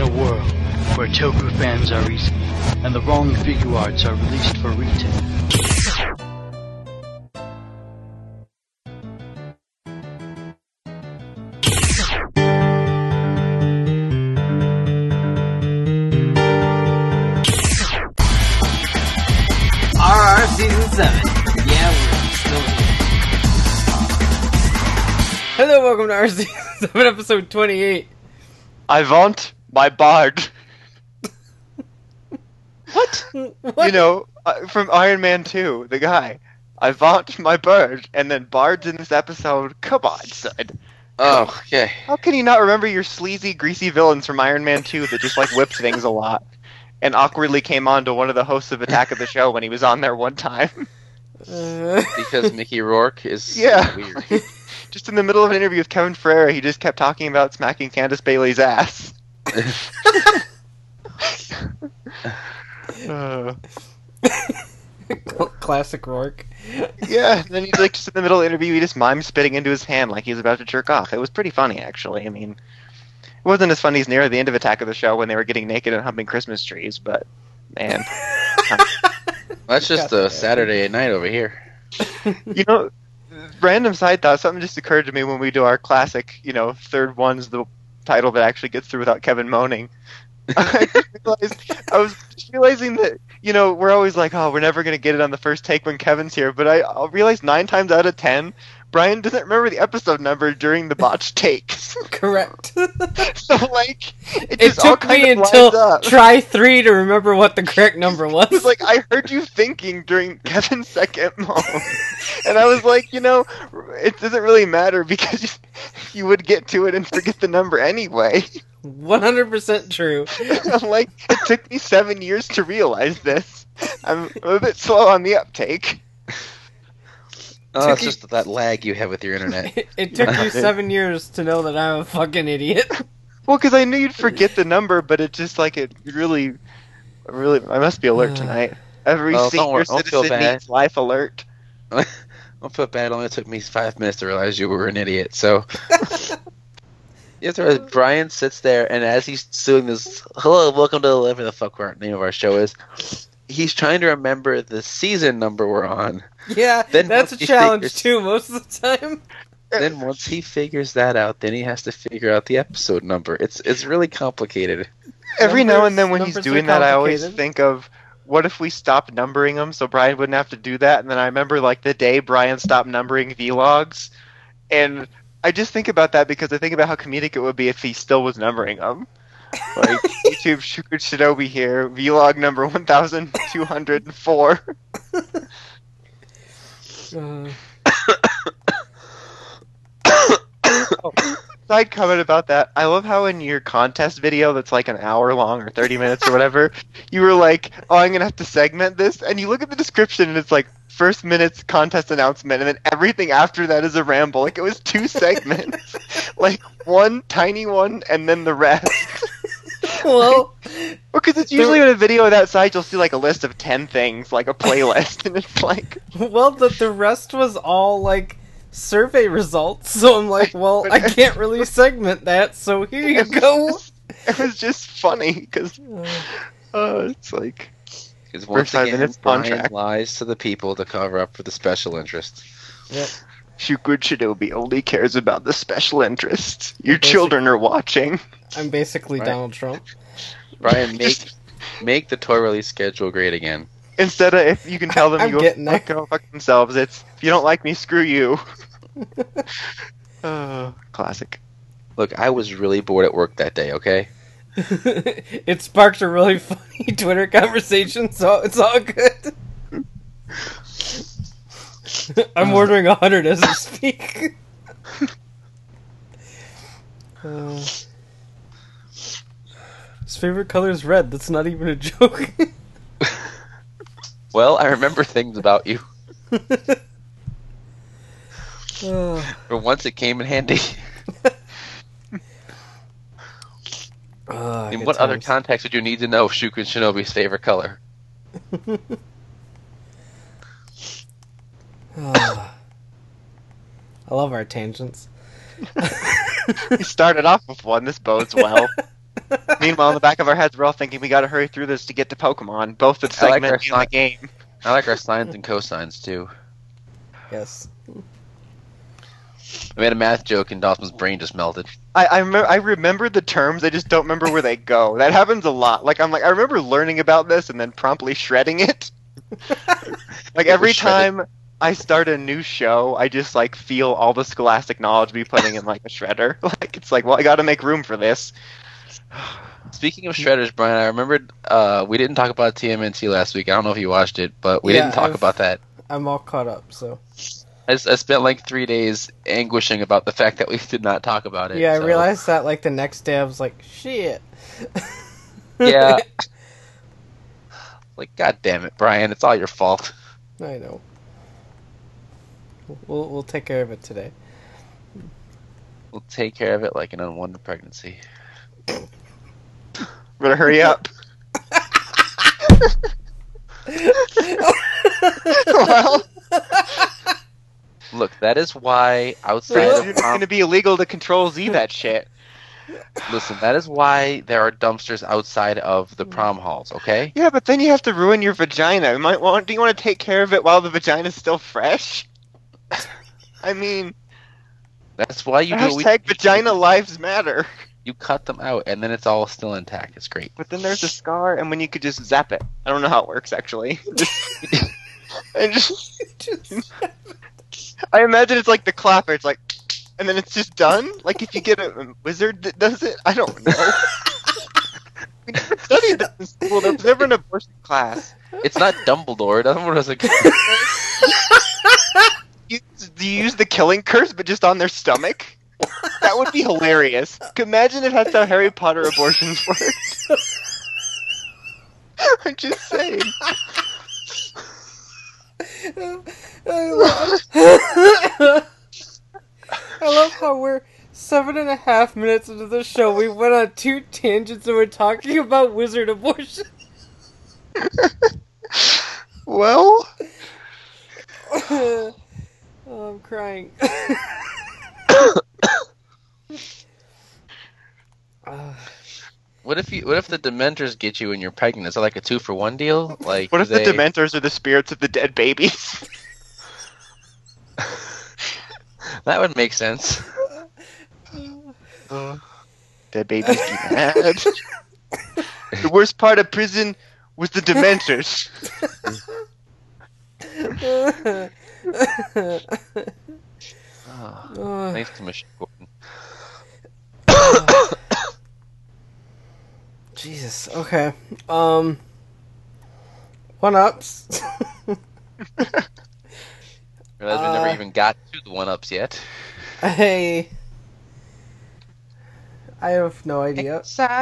a world where toku fans are easy, and the wrong figure arts are released for retail. RR Season 7. Yeah, we're still here. Hello, welcome to RR Season 7, Episode 28. I want my bard. What? You know, from Iron Man 2, the guy. I want my bird, and then bards in this episode. Come on, son. Oh, okay. How can you not remember your sleazy, greasy villains from Iron Man 2 that just, like, whipped things a lot? And awkwardly came on to one of the hosts of Attack of the Show when he was on there one time. Because Mickey Rourke is weird. Just in the middle of an interview with Kevin Ferreira, he just kept talking about smacking Candace Bailey's ass. Classic Rourke. Yeah, and then he's like just in the middle of the interview, he just mimed spitting into his hand like he was about to jerk off. It was pretty funny, actually. I mean, it wasn't as funny as near the end of Attack of the Show when they were getting naked and humping Christmas trees, but man. That's just a Saturday night over here. You know, random side thought, something just occurred to me when we do our classic, you know, third one's the title that actually gets through without Kevin moaning. I was just realizing that, you know, we're always like, oh, we're never going to get it on the first take when Kevin's here, but I'll realize 9 times out of 10, Brian doesn't remember the episode number during the botched takes. Correct. So, like, It took me until try 3 to remember what the correct number was. It was like, I heard you thinking during Kevin's second moan. And I was like, you know, it doesn't really matter because you would get to it and forget the number anyway. 100% true. I'm like, it took me 7 years to realize this. I'm a bit slow on the uptake. Oh, it's just that lag you have with your internet. It took you 7 years to know that I'm a fucking idiot. Well, because I knew you'd forget the number, but it just like it really, I must be alert tonight. Every senior citizen needs life alert. Don't feel bad. It only took me 5 minutes to realize you were an idiot. So, you have to realize Brian sits there, and as he's doing this, hello, welcome to whatever the fuck our name of our show is. He's trying to remember the season number we're on. Yeah, that's a challenge too, most of the time. Then once he figures that out, then he has to figure out the episode number. It's really complicated. Every now and then when he's doing that, I always think of, what if we stopped numbering them so Brian wouldn't have to do that? And then I remember like the day Brian stopped numbering vlogs, and I just think about that because I think about how comedic it would be if he still was numbering them. Like, YouTube Shukur Shinobi here, vlog number 1204. Side comment about that. I love how in your contest video that's like an hour long or 30 minutes or whatever, you were like, oh, I'm going to have to segment this. And you look at the description and it's like, first minute's contest announcement, and then everything after that is a ramble. Like, it was 2 segments. Like, one tiny one and then the rest. Well, because it's usually in a video of that size, you'll see like a list of 10 things, like a playlist, and it's like... Well, the rest was all, like, survey results, so I'm like, well, I can't really segment that, so here you go. It was just funny, because it's like... Because once again, Brian lies to the people to cover up for the special interests. Yep. Shukur Shinobi only cares about the special interests. Your children are watching. I'm basically Donald Trump. Brian, make the toy release schedule great again. Instead of, if you can tell them go fuck themselves, it's, if you don't like me, screw you. Classic. Look, I was really bored at work that day, okay? It sparked a really funny Twitter conversation, so it's all good. I'm ordering 100 as I speak. His favorite color is red. That's not even a joke. Well, I remember things about you. For once, it came in handy. In what other context would you need to know Shuken Shinobi's favorite color? I love our tangents. We started off with one. This bodes well. Meanwhile, in the back of our heads, we're all thinking we got to hurry through this to get to Pokemon, both with I like our segment and the game. I like our sines and cosines too. Yes. I made a math joke and Dawson's brain just melted. I remember the terms, I just don't remember where they go. That happens a lot. Like I remember learning about this and then promptly shredding it. Like every time I start a new show, I just like feel all the scholastic knowledge be putting in like a shredder. Like it's like, well, I got to make room for this. Speaking of shredders, Brian, I remembered we didn't talk about TMNT last week. I don't know if you watched it, but we didn't talk about that. I'm all caught up, so. I spent like 3 days anguishing about the fact that we did not talk about it. Yeah, so. I realized that like the next day I was like, shit. Yeah. Like, God damn it, Brian, it's all your fault. I know. We'll take care of it today. We'll take care of it like an unwanted pregnancy. Better hurry up. Well, Look, that is why outside it's of going to be illegal to Control Z that shit. listen, that is why there are dumpsters outside of the prom halls, okay? Yeah, but then you have to ruin your vagina. Do you want to take care of it while the vagina's still fresh? I mean, That's why you do hashtag vagina lives matter. you cut them out and then it's all still intact. It's great. But then there's a scar, and when you could just zap it. I don't know how it works, actually. I imagine it's like the clapper. It's like, and then it's just done. Like if you get a wizard that does it. I don't know. We never studied this in school. There was never an abortion class. It's not Dumbledore. Dumbledore doesn't. Do you use the killing curse, but just on their stomach? That would be hilarious. Imagine if that's how Harry Potter abortions worked. I'm just saying. I love how we're 7.5 minutes into the show. We went on 2 tangents and we're talking about wizard abortion. Well, Oh, I'm crying. What if the Dementors get you and you're pregnant? Is it like a 2-for-1 deal? Like what if the Dementors are the spirits of the dead babies? That would make sense. Dead babies be mad. The worst part of prison was the Dementors. Thanks, Commissioner Gordon. Jesus. Okay. 1-ups. Realize we never even got to the 1-ups yet. I have no idea.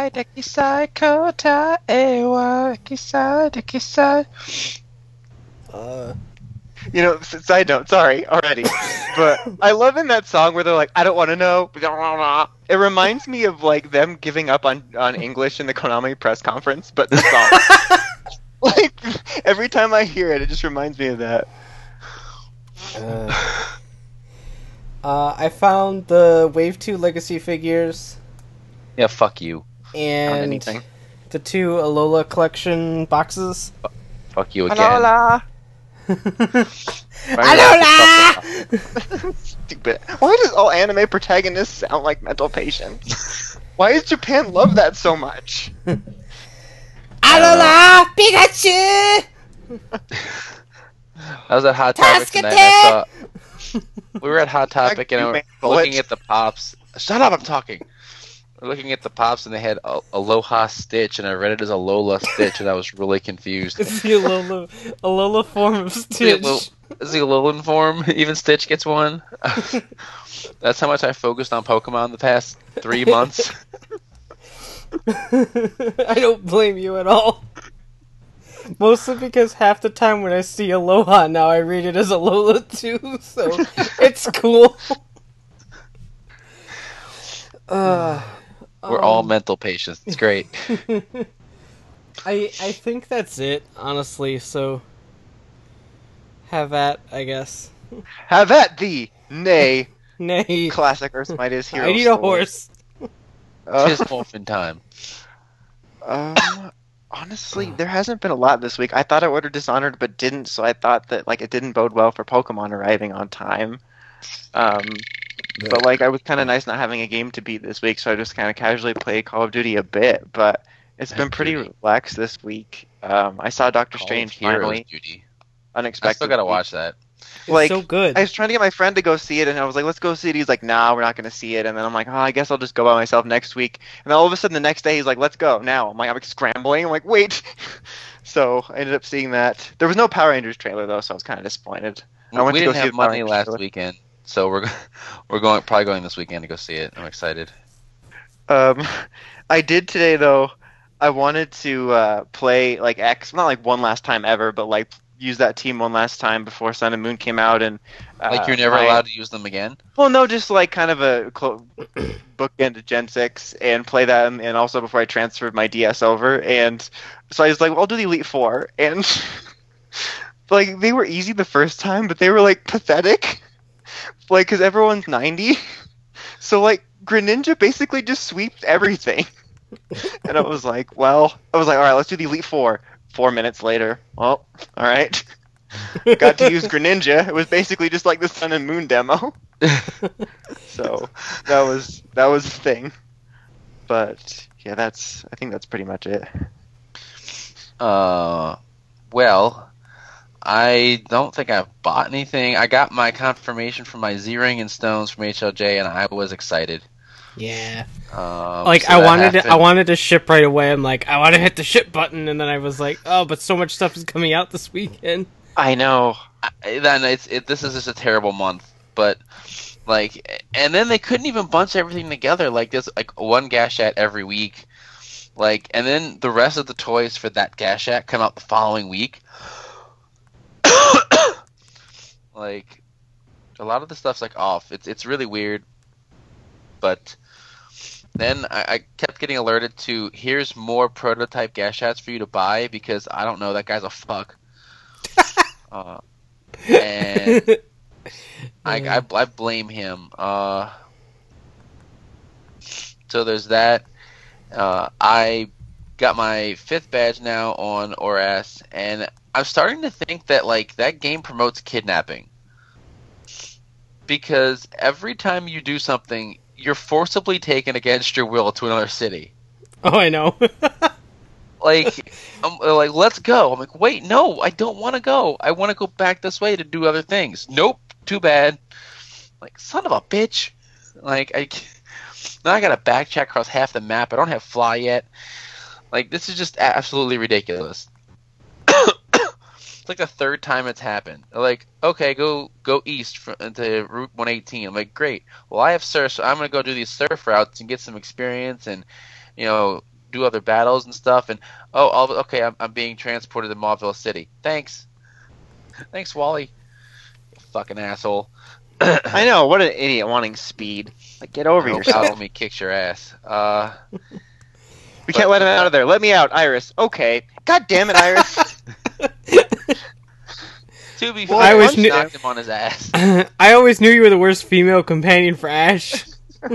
You know, side note, sorry, already. But I love in that song where they're like, I don't want to know. It reminds me of like them giving up on English in the Konami press conference, but the song. Like, every time I hear it, it just reminds me of that. I found the Wave 2 Legacy figures Yeah, fuck you. and anything. the 2 Alola collection boxes. Fuck you again. Alola! Alola! Stupid. Why does all anime protagonists sound like mental patients? Why does Japan love that so much? Alola! Pikachu! I was at Hot Topic tonight and I saw... We were at Hot Topic and I was looking at the pops. Shut up, I'm talking! We're looking at the pops and they had Aloha Stitch and I read it as Alola Stitch and I was really confused. It's the Alola form of Stitch. Is the Alolan form? Even Stitch gets one? That's how much I focused on Pokemon the past 3 months. I don't blame you at all. Mostly because half the time when I see Aloha now, I read it as Alola too, so it's cool. We're all mental patients. It's great. I think that's it, honestly, so have at, I guess. Have at thee, nay, Nay, classic Earth Might is hero. I need a story. horse. Tis morphin time. Honestly, there hasn't been a lot this week. I thought I ordered Dishonored, but didn't, so I thought that like it didn't bode well for Pokemon arriving on time. But like, I was kind of nice not having a game to beat this week, so I just kind of casually played Call of Duty a bit. But it's been pretty relaxed this week. I saw Doctor Strange finally, unexpectedly. I still gotta watch that. Like, so good. I was trying to get my friend to go see it, and I was like, let's go see it. He's like, nah, we're not going to see it. And then I'm like, oh, I guess I'll just go by myself next week. And then all of a sudden the next day he's like, let's go now. I'm like scrambling. I'm like, wait. So I ended up seeing that. There was no Power Rangers trailer, though, so I was kind of disappointed. We didn't have money last weekend, so we're probably going this weekend to go see it. I'm excited. I did today, though. I wanted to play like X, not like one last time ever, but like use that team one last time before Sun and Moon came out, and like you're never allowed to use them again. Well, no, just like kind of a bookend to Gen 6 and play that, and also before I transferred my DS over, and so I was like, well, I'll do the Elite Four, and like they were easy the first time, but they were like pathetic, like because everyone's 90, so like Greninja basically just sweeps everything, and I was like, all right, let's do the Elite Four. 4 minutes later, well, all right. Got to use Greninja. It was basically just like the Sun and Moon demo. So that was the thing. But yeah, I think that's pretty much it. Well, I don't think I've bought anything. I got my confirmation from my Z-Ring and Stones from HLJ, and I was excited. Yeah. Like so I wanted to ship right away. I'm like, I want to hit the ship button, and then I was like, oh, but so much stuff is coming out this weekend. I know. Then this is just a terrible month, but like, and then they couldn't even bunch everything together. Like there's like one Gashat every week, like, and then the rest of the toys for that Gashat come out the following week. Like, a lot of the stuff's like off. It's really weird, but. Then I kept getting alerted to, here's more prototype Gashats for you to buy, because I don't know, that guy's a fuck. And I blame him. So there's that. I got my 5th badge now on ORAS, and I'm starting to think that like that game promotes kidnapping. Because every time you do something, you're forcibly taken against your will to another city. Oh, I know. Like, I'm like, let's go. I'm like, wait, no, I don't want to go. I want to go back this way to do other things. Nope, too bad. Like, son of a bitch. Like, now I gotta backtrack across half the map. I don't have fly yet. Like, this is just absolutely ridiculous. It's like the 3rd time it's happened. They're like, okay, go east to Route 118. I'm like, great. Well, I have surf, so I'm gonna go do these surf routes and get some experience and, you know, do other battles and stuff. And okay, I'm being transported to Mauville City. Thanks, Wally. You fucking asshole. I know, what an idiot wanting speed. Like, get over yourself. Let me kick your ass. We can't let him out of there. Let me out, Iris. Okay. God damn it, Iris. To be fair, I knocked him on his ass. I always knew you were the worst female companion for Ash.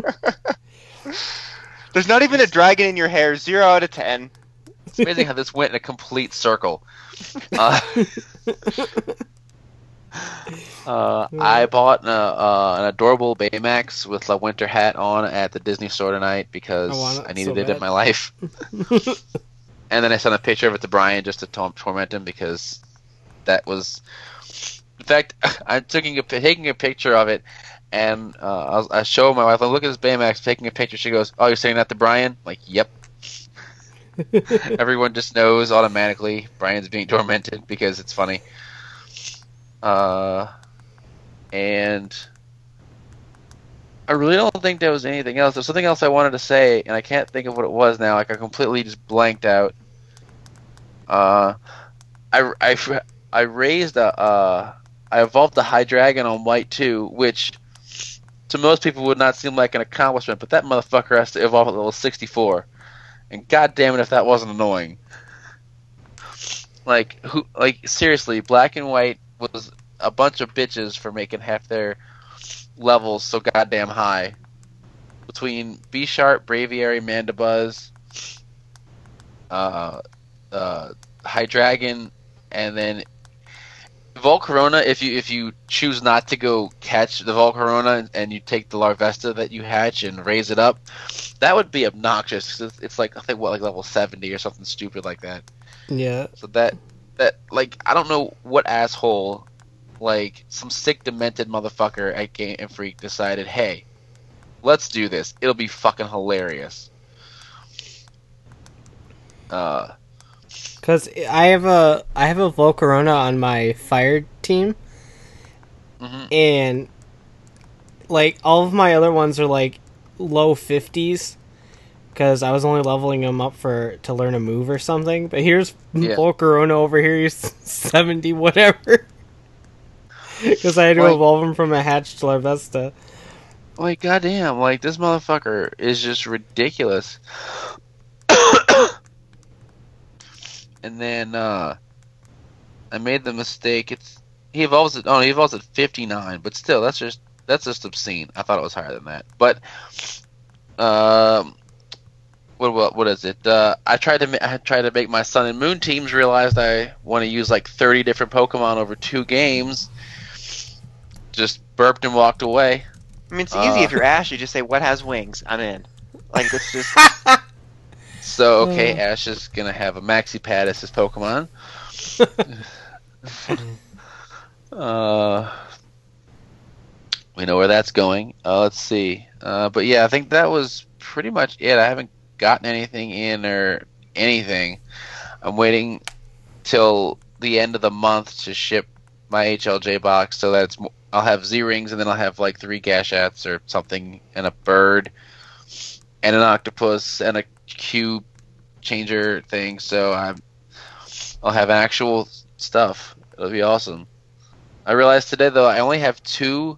There's not even a dragon in your hair. 0 out of 10. It's amazing how this went in a complete circle. I bought an adorable Baymax with a winter hat on at the Disney store tonight because I needed it in my life. And then I sent a picture of it to Brian just to torment him because that was... In fact, I'm taking a picture of it, and I show my wife, look at this Baymax, taking a picture. She goes, oh, you're saying that to Brian? I'm like, yep. Everyone just knows automatically Brian's being tormented because it's funny. And I really don't think there was anything else. There's something else I wanted to say, and I can't think of what it was now. Like, I completely just blanked out. I evolved the Hydreigon on White 2, which to most people would not seem like an accomplishment, but that motherfucker has to evolve at level 64. And god damn it if that wasn't annoying. Like seriously, Black and White was a bunch of bitches for making half their levels so goddamn high. between Bisharp, Braviary, Mandibuzz, Hydreigon, and then Volcarona. If you choose not to go catch the Volcarona and you take the Larvesta that you hatch and raise it up, that would be obnoxious. 'Cause it's like, I think, what, like level 70 or something stupid like that. Yeah. So that like, I don't know what asshole, like some sick demented motherfucker at Game Freak decided, hey, let's do this. It'll be fucking hilarious. Because I have a Volcarona on my fire team, and like all of my other ones are like low 50s, because I was only leveling him up to learn a move or something. But here's Volcarona over here, he's 70 whatever. Because I had to evolve him from a hatch to Larvesta. Like, goddamn, like, this motherfucker is just ridiculous. And then, I made the mistake. He evolves at 59, but still, that's just obscene. I thought it was higher than that. But, what is it? I tried to make my Sun and Moon teams, realized I want to use like 30 different Pokemon over 2 games. Just burped and walked away. I mean, it's easy if you're Ash. You just say, "What has wings?" I'm in. Like, it's just. So, okay, Ash is gonna have a Maxi Pad as his Pokemon. We know where that's going. Let's see. But yeah, I think that was pretty much it. I haven't gotten anything in or anything. I'm waiting till the end of the month to ship my HLJ box, so that I'll have Z-Rings, and then I'll have like 3 Gashats or something, and a bird, and an octopus, and a cube changer thing. So I'll have actual stuff. It'll be awesome. I realized today, though, I only have 2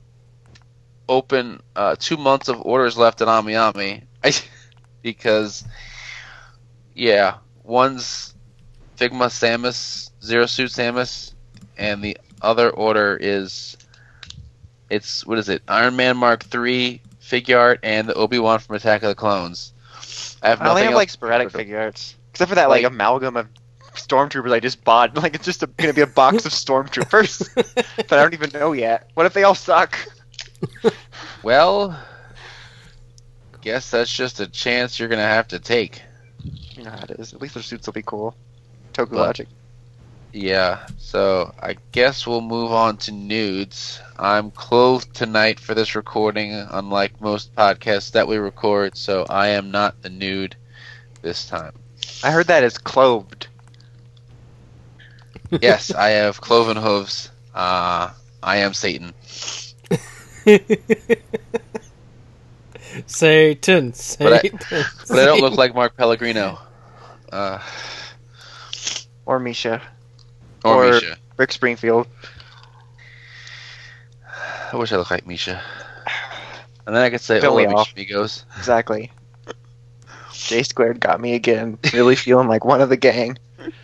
months of orders left at AmiAmi. Because, yeah, one's Figma Samus, Zero Suit Samus, and the other order is, what is it, Iron Man Mark III, Figure Art, and the Obi-Wan from Attack of the Clones. I only have like sporadic figure arts, except for that like amalgam of stormtroopers I just bought. Like, it's just gonna be a box of stormtroopers that I don't even know yet. What if they all suck? Well, guess that's just a chance you're gonna have to take. You know how it is. At least their suits will be cool. Toku logic. Yeah, so I guess we'll move on to nudes. I'm clothed tonight for this recording, unlike most podcasts that we record, so I am not the nude this time. I heard that as clothed. Yes, I have cloven hooves. I am Satan. Satan. But I don't look like Mark Pellegrino. Or Misha. Or Misha. Rick Springfield. I wish I looked like Misha. And then I could say, Don't we all? Amigos. Exactly. J Squared got me again. Really feeling like one of the gang.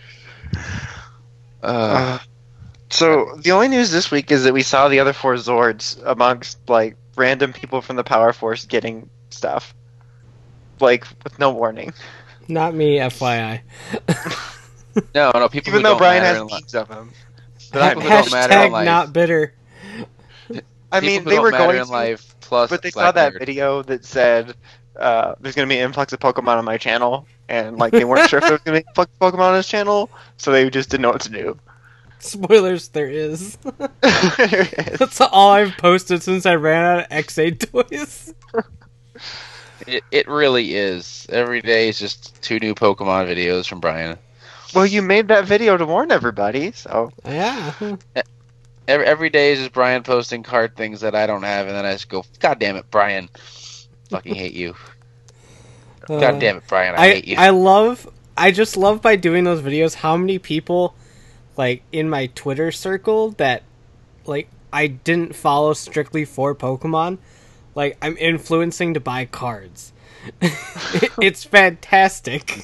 So the only news this week is that we saw the other 4 Zords amongst like random people from the Power Force getting stuff, like with no warning. Not me, FYI. No, people. Even who though don't Brian matter has in life. memes of them. People who don't matter in Hashtag life. not bitter. I mean, People they who were don't matter going in to, life. Plus, but they Black saw that Nerd. video that said there's going to be an influx of Pokemon on my channel, and like they weren't sure if there was going to be an influx of Pokemon on his channel, so they just didn't know what to do. Spoilers, there is. That's all I've posted since I ran out of XA toys. It really is. Every day is just 2 new Pokemon videos from Brian. Well, you made that video to warn everybody, so Yeah. Every day is just Brian posting card things that I don't have, and then I just go, God damn it, Brian. Fucking hate you. God damn it, Brian, I hate you. I just love by doing those videos how many people, like, in my Twitter circle that, like, I didn't follow strictly for Pokemon. Like, I'm influencing to buy cards. It's fantastic.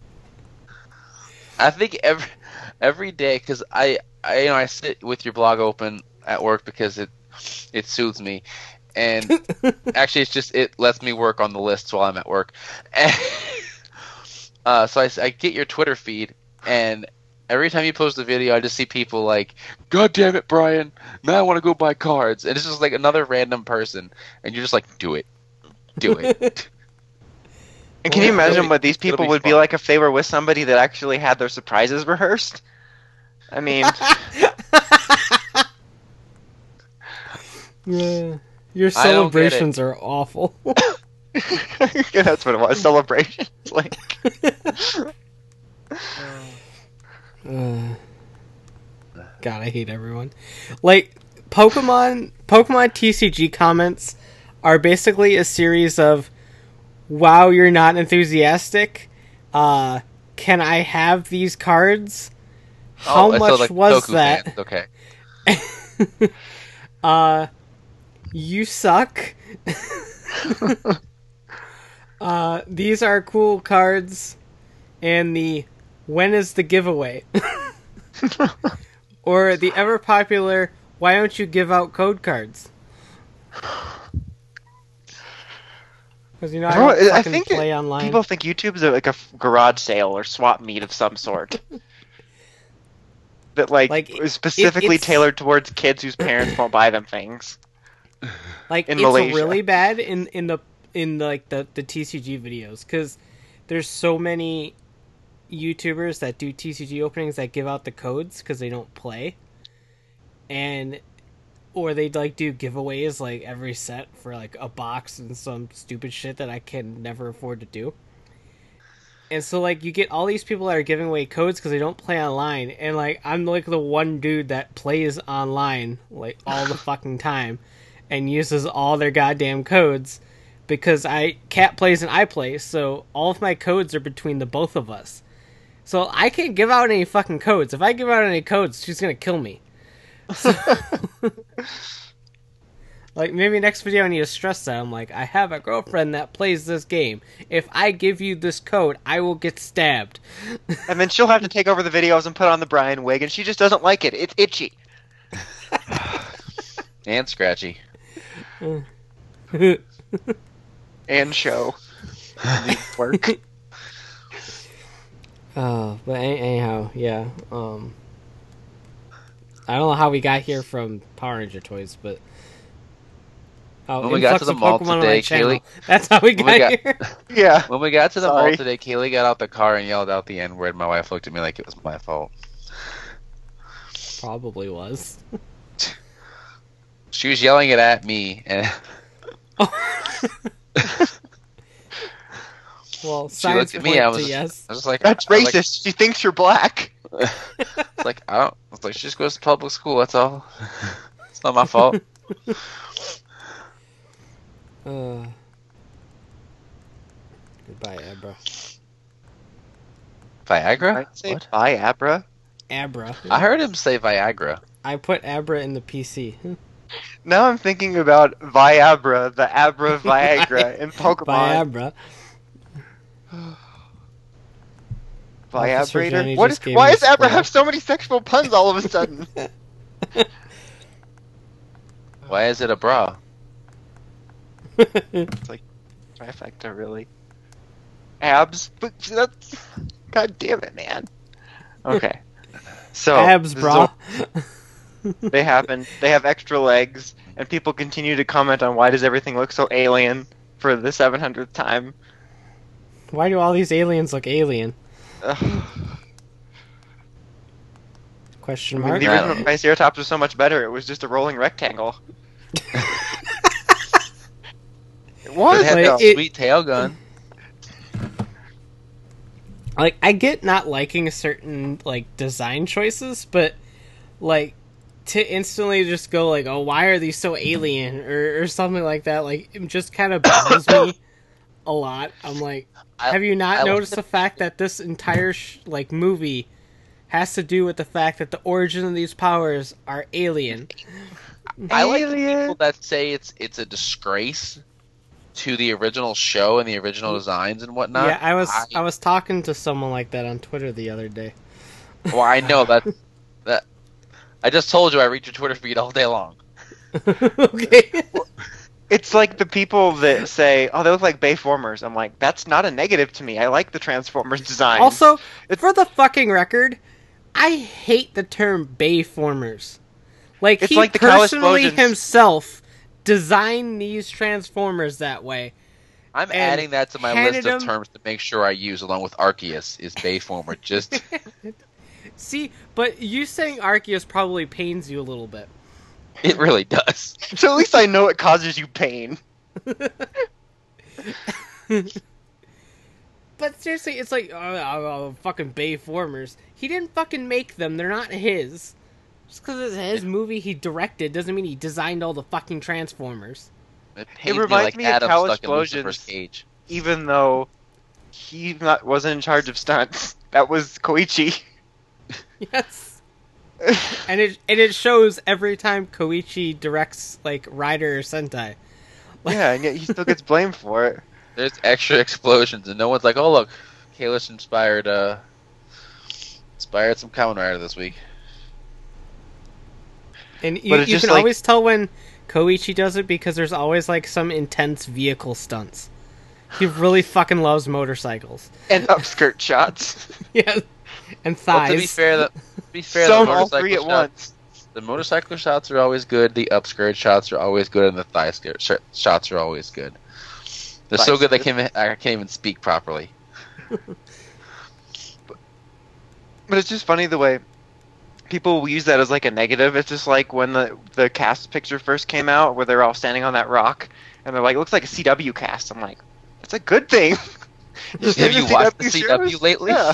I think every day, because I sit with your blog open at work because it soothes me, And actually, it lets me work on the lists while I'm at work. And, so I get your Twitter feed, and every time you post a video, I just see people like, "God damn it, Brian! Now I want to go buy cards." And it's just like another random person, and you're just like, "Do it, do it." And can you imagine what these people would be like if they were with somebody that actually had their surprises rehearsed? I mean, yeah. Your celebrations are awful. yeah, that's what it was. Celebrations, like. God, I hate everyone. Like Pokemon TCG comments are basically a series of, "Wow, you're not enthusiastic. Can I have these cards? How much like was Goku that? Fans. Okay. You suck. These are cool cards." And the "when is the giveaway?" Or the ever popular "why don't you give out code cards?" Because I think play online. People think YouTube's like a garage sale or swap meet of some sort. That is specifically tailored towards kids whose parents won't buy them things. Like it's Malaysia. Really bad in the TCG videos because there's so many YouTubers that do TCG openings that give out the codes because they don't play, or they do giveaways like every set for like a box and some stupid shit that I can never afford to do. And so you get all these people that are giving away codes because they don't play online, and I'm the one dude that plays online all the fucking time and uses all their goddamn codes because Kat plays and I play, so all of my codes are between the both of us. So I can't give out any fucking codes. If I give out any codes, she's gonna kill me. So, maybe next video I need to stress that. I'm I have a girlfriend that plays this game. If I give you this code, I will get stabbed. And then she'll have to take over the videos and put on the Brian wig, and she just doesn't like it. It's itchy. And scratchy. And show. Work. But anyhow, yeah. I don't know how we got here from Power Ranger toys, but when we got to the mall today, Kaylee. That's how we got here. Yeah. When we got to the mall today, Kaylee got out the car and yelled out the N-word. My wife looked at me like it was my fault. Probably was. She was yelling it at me, and well, she looked at me. I was just like, "That's racist." She thinks you're black. I was like, she just goes to public school. That's all. It's not my fault. Goodbye, Abra. Viagra? I'd say Viagra. Abra. I heard him say Viagra. I put Abra in the PC. Now I'm thinking about Viagra, the Abra Viagra in Pokemon. Viabrator? Why does Abra have so many sexual puns all of a sudden? Why is it a bra? It's like trifecta, really. Abs? But that's... God damn it, man. Okay. So... Abs, bra. They happen. They have extra legs, and people continue to comment on why does everything look so alien for the 700th time. Why do all these aliens look alien? Question mark? The original Triceratops was so much better. It was just a rolling rectangle. It was. It had that sweet tail gun. I get not liking certain design choices, but to instantly just go oh, why are these so alien or something like that, it just kind of bothers me a lot. I'm have you not noticed the fact that this entire movie has to do with the fact that the origin of these powers are alien? I like the people that say it's a disgrace to the original show and the original designs and whatnot. Yeah, I was talking to someone like that on Twitter the other day. Well, I know that I just told you I read your Twitter feed all day long. Okay. It's like the people that say, "Oh, they look like Bayformers." I'm like, that's not a negative to me. I like the Transformers design. Also, for the fucking record, I hate the term Bayformers. Like, It's he like the Cow personally Explosions. himself designed these Transformers that way. I'm And adding that to my handed list of him- terms to make sure I use along with Arceus is Bayformer. Just See, but you saying Arceus probably pains you a little bit. it really does. So at least I know it causes you pain. But seriously, it's like, fucking Bayformers. He didn't fucking make them. They're not his. Just because it's his movie he directed doesn't mean he designed all the fucking Transformers. It pains me reminds like me of Adam Cow stuck in Explosions. Lucifer's cage. Even though he wasn't in charge of stunts. That was Koichi. Yes. And it shows every time Koichi directs, like, Rider or Sentai. Yeah, and yet he still gets blamed for it. There's extra explosions, and no one's like, "Oh look, Kalish inspired some Kamen Rider this week." And But you it's just can like- always tell when Koichi does it because there's always, like, some intense vehicle stunts. He really fucking loves motorcycles. And upskirt shots. Yeah. And Well, thighs. to be fair, the Some all motorcycle three at shots, once. the motorcycle shots are always good. The upskirt shots are always good, and the thigh skirt shots are always good. They're so good I can't even speak properly. But it's just funny the way people use that as like a negative. It's just like when the cast picture first came out, where they're all standing on that rock, and they're like, it looks like a CW cast. I'm like, that's a good thing. Have you watched the CW shows? lately? Yeah.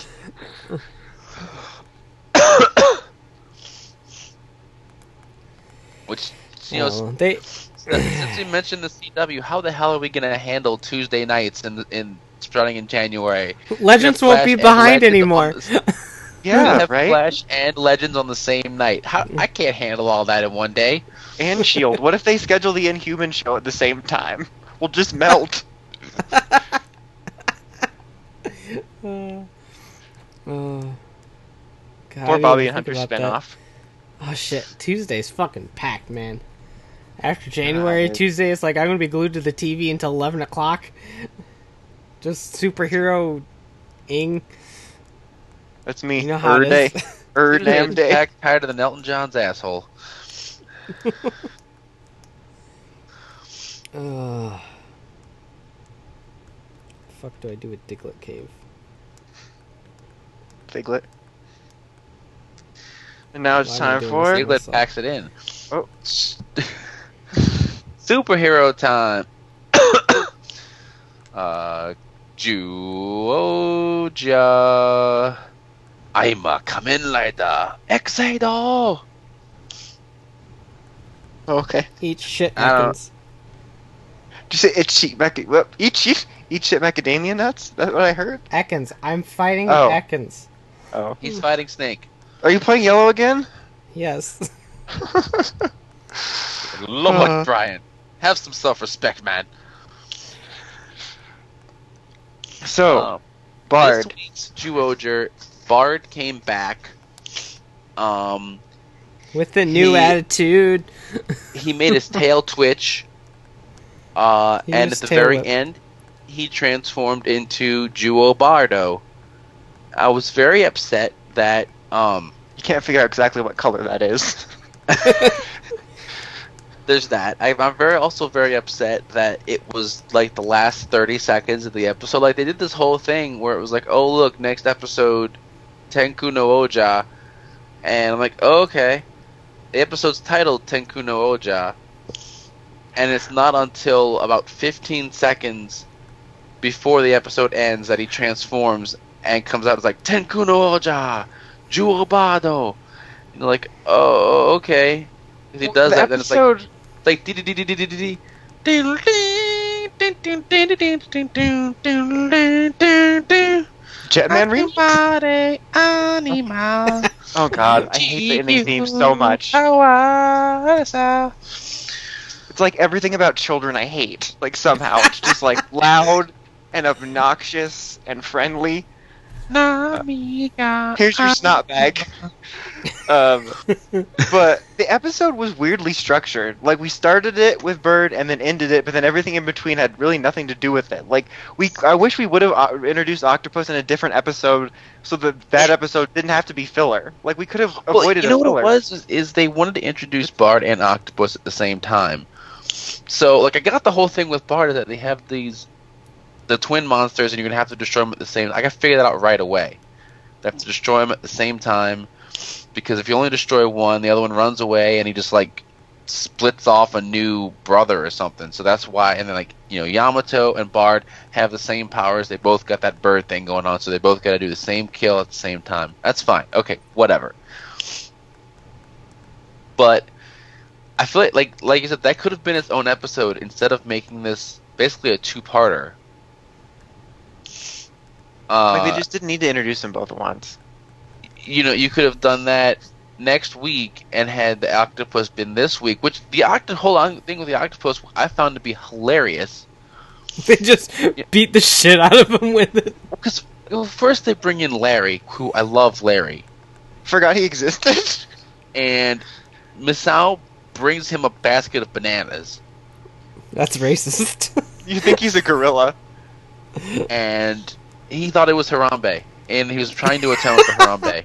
Which, since you mentioned the CW, how the hell are we gonna handle Tuesday nights in starting in January? Legends We have won't be Flash and behind Legends anymore. on the- Yeah, we have right? Flash and Legends on the same night. I can't handle all that in one day. And S.H.I.E.L.D. What if they schedule the Inhuman show at the same time? We'll just melt. God, I Poor didn't Bobby even and Hunter think about that. spinoff. Oh shit, Tuesday's fucking packed, man. After January, dude. Tuesday is like I'm gonna be glued to the TV until 11 o'clock. Just superhero-ing. That's me. You know how it day. is. Damn day. Back tired of the Elton John's asshole. Fuck do I do with Diglett Cave? Figlet. And now it's Why am I time doing for... this? Piglet packs it in. Oh. Superhero time. Juoja. I'm a Kamen Rider. Excido. Okay. Eat shit, I don't- Atkins. Did you say eat shit macadamia nuts? That's what I heard? Atkins, I'm fighting Oh. Atkins. Oh. He's fighting Snake. Are you playing yellow again? Yes. Lord, Brian. Have some self-respect, man. So, Bard. This week's Juoja, Bard came back. With the new He- attitude. He made his tail twitch. And at used the tail very whip. end, he transformed into Juobardo. I was very upset that You can't figure out exactly what color that is. there's that. I'm also very upset that it was like the last 30 seconds of the episode. Like they did this whole thing where it was like, oh look, next episode, Tenku no Oja, and I'm like, oh, okay. The episode's titled Tenku no Oja, and it's not until about 15 seconds before the episode ends that he transforms and comes out as like Tenku no Oja, Juobado. And you're like, oh, okay. If he does The that, then it's like episode- Jetman remix? Oh god, I hate the ending theme so much. It's like everything about children I hate. Like somehow. It's just like loud and obnoxious and friendly. Here's your snot bag. But the episode was weirdly structured. Like, we started it with Bird and then ended it, but then everything in between had really nothing to do with it. Like, I wish we would have introduced Octopus in a different episode so that episode didn't have to be filler. Like, we could have avoided you know a filler. what it was? Is they wanted to introduce Bard and Octopus at the same time. So, like, I got the whole thing with Bard is that they have the twin monsters and you're going to have to destroy them at the same time. I got to figure that out right away. They have to destroy them at the same time. Because if you only destroy one, the other one runs away, and he just like splits off a new brother or something. So that's why. And then like Yamato and Bard have the same powers. They both got that bird thing going on, so they both got to do the same kill at the same time. That's fine. Okay, whatever. But I feel like you said, that could have been its own episode instead of making this basically a two-parter. Like, they just didn't need to introduce them both at once. You could have done that next week and had the octopus been this week, which the whole thing with the octopus I found to be hilarious. They just beat the shit out of him with it. Because first they bring in Larry, who I love Larry. Forgot he existed? And Misao brings him a basket of bananas. That's racist. You think he's a gorilla? And he thought it was Harambe. And he was trying to atone for Harambe.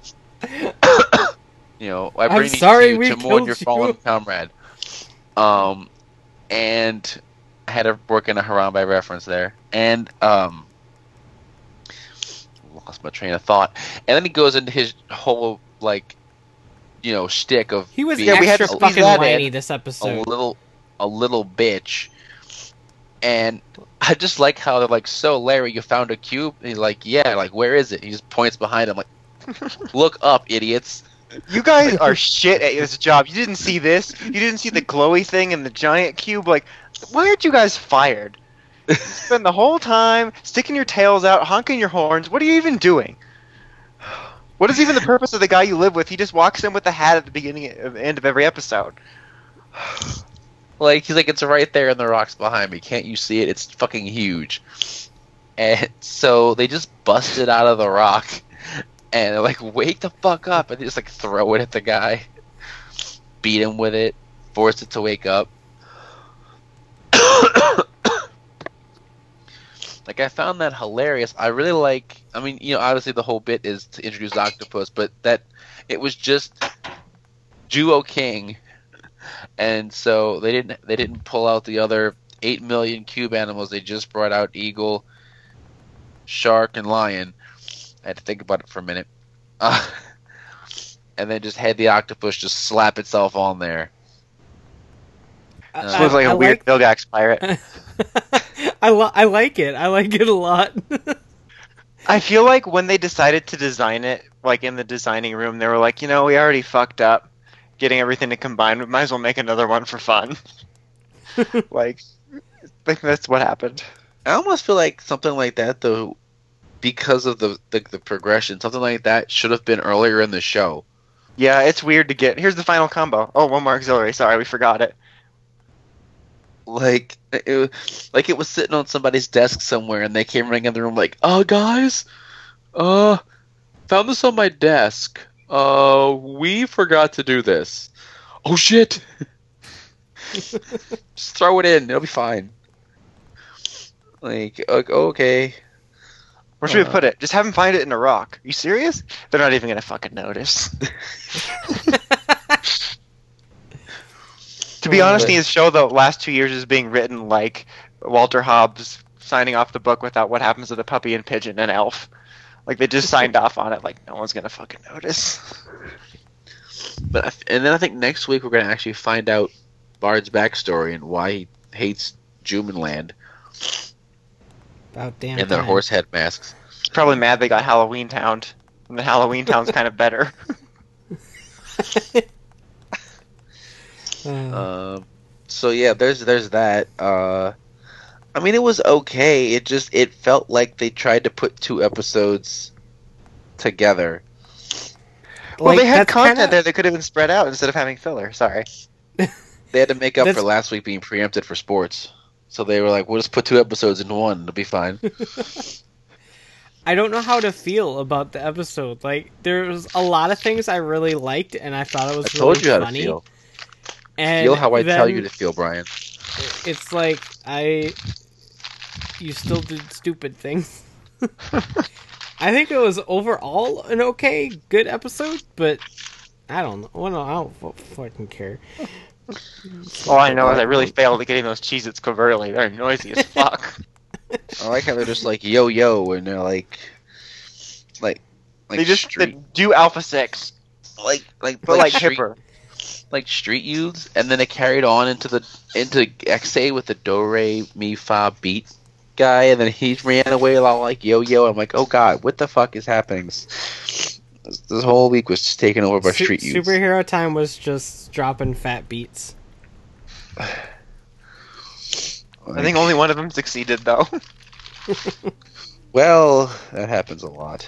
I bring these to you to mourn your fallen comrade. And I had to work in a Harambe reference there. And lost my train of thought. And then he goes into his whole shtick of he was extra fucking whiny this episode. A little bitch. And I just like how they're like, so Larry, you found a cube? And he's like, yeah, like where is it? He just points behind him like, look up, idiots. You guys are shit at this job. You didn't see this? You didn't see the glowy thing and the giant cube? Like, why aren't you guys fired? You spend the whole time sticking your tails out, honking your horns. What are you even doing? What is even the purpose of the guy you live with? He just walks in with the hat at the beginning and end of every episode. Like, he's like, it's right there in the rocks behind me. Can't you see it? It's fucking huge. And so they just bust it out of the rock. And they're like, wake the fuck up. And they just, like, throw it at the guy. Beat him with it. Force it to wake up. Like, I found that hilarious. I really like... I mean, obviously the whole bit is to introduce Octopus, but that... It was just... Duo King... And so they didn't pull out the other 8 million cube animals. They just brought out eagle, shark, and lion. I had to think about it for a minute. And then just had the octopus just slap itself on there. It looks like a weird Vilgax pirate. I like it. I like it a lot. I feel like when they decided to design it, like in the designing room, they were like, we already fucked up getting everything to combine. We might as well make another one for fun. like that's what happened. I almost feel like something like that, though, because of the progression, something like that should have been earlier in the show. Yeah, it's weird to get. Here's the final combo. Oh, one more auxiliary. Sorry, we forgot it. Like it was sitting on somebody's desk somewhere, and they came running in the room like, guys, found this on my desk. We forgot to do this. Oh shit! Just throw it in. It'll be fine. Like, okay. Where should we put it? Just have them find it in a rock. Are you serious? They're not even gonna fucking notice. To be honest, his show the last 2 years is being written like Walter Hobbs signing off the book without What Happens to the Puppy and Pigeon and Elf. Like, they just signed off on it like no one's gonna fucking notice. And then I think next week we're gonna actually find out Bard's backstory and why he hates Jumanland. About damn and their horse head masks. He's probably mad they got Halloween Town. And the Halloween Town's kind of better. So yeah, there's that. I mean, it was okay. It felt like they tried to put 2 episodes together. Well, they had content there that could have been spread out instead of having filler. Sorry. They had to make up for last week being preempted for sports. So they were like, we'll just put 2 episodes into one. It'll be fine. I don't know how to feel about the episode. Like, there's a lot of things I really liked, and I thought it was I told really you how funny. to feel. And Feel how I tell then you to feel, Brian. It's like, you still did stupid things. I think it was overall an okay, good episode, but I don't know. Well, no, I don't fucking care. All I know is I really failed at getting those Cheez-Its covertly. They're noisy as fuck. I like how they're just like yo yo, and they're like They just street, do Alpha 6, but like street, hipper. like street youths, and then it carried on into XA with the do re mi fa beat guy, and then he ran away all like yo yo. I'm like, oh god, what the fuck is happening? This whole week was just taken over by street youths. Superhero Time was just dropping fat beats. I think only one of them succeeded, though. Well, that happens a lot.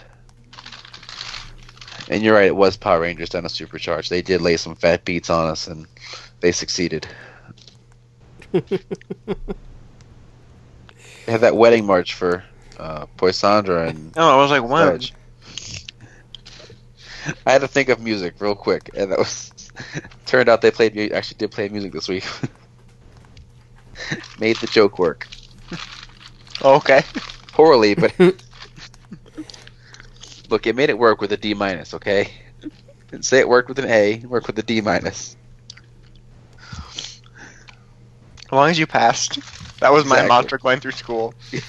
And you're right, it was Power Rangers done a Supercharged. They did lay some fat beats on us, and they succeeded. They had that wedding march for Poisandra and... No, I was like, one. I had to think of music real quick, and that was... Turned out they actually did play music this week. Made the joke work. Okay. Poorly, but... Look, it made it work with a D-, okay? Didn't say it worked with an A, it worked with a D-. As long as you passed. That was my Exactly. mantra going through school.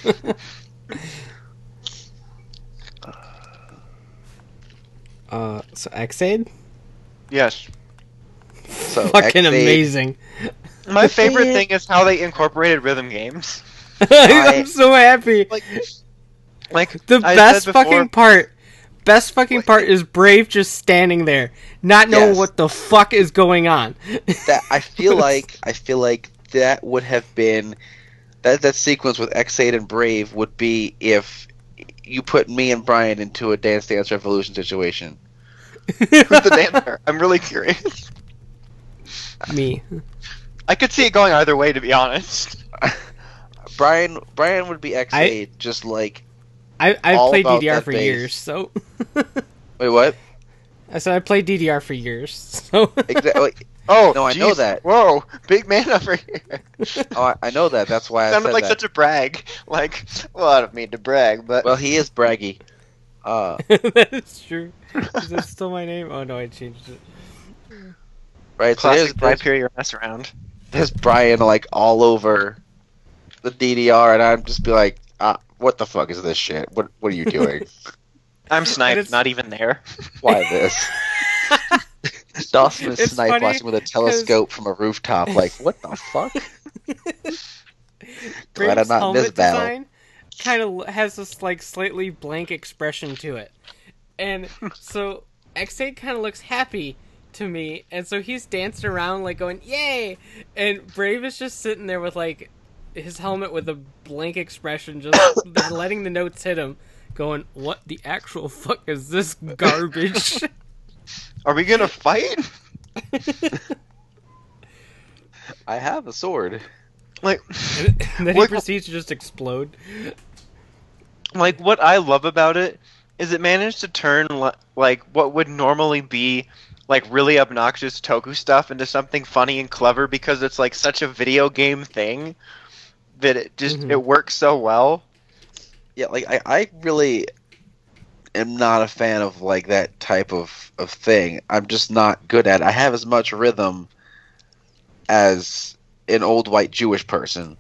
So X-Aid? Yes. So, Fucking X8 amazing. My favorite thing is how they incorporated rhythm games. I'm so happy. Like The I best said before, fucking part. Best fucking part is Brave just standing there, not knowing Yes. what the fuck is going on. That I feel like that would have been that sequence with X8 and Brave would be if you put me and Brian into a Dance Dance Revolution situation. who's the dancer? I'm really curious. Me. I could see it going either way, to be honest. Brian would be X8, just like I've All played about DDR that for bass. years, so wait, what? I said I played DDR for years, so Exactly. Oh, No, I know geez. that. Whoa, big man over here. Oh, I know that. That's why I Sounded said like that. such a brag. Like, well, I don't mean to brag, but Well, he is braggy. that is true. Is that still my name? Oh no, I changed it. Right. So classic Brian Period mess around. there's Brian like all over the DDR, and I'd just be like, what the fuck is this shit? What are you doing? I'm sniped, it's- not even there. Why this? Dawson is It's sniped funny watching with a telescope from a rooftop. Like, what the fuck? Glad I'm Brave's not in this helmet battle. design kind of has this like slightly blank expression to it, and so X8 kind of looks happy to me, and so he's dancing around like going yay, and Brave is just sitting there with like his helmet with a blank expression, just letting the notes hit him, going, "What the actual fuck is this garbage?" Are we gonna fight? I have a sword. Like, And then he What- proceeds to just explode. like what I love about it is it managed to turn like what would normally be like really obnoxious Toku stuff into something funny and clever because it's like such a video game thing that it just Mhm. it works so well. Yeah, like I really am not a fan of like that type of thing. I'm just not good at it. I have as much rhythm as an old white Jewish person.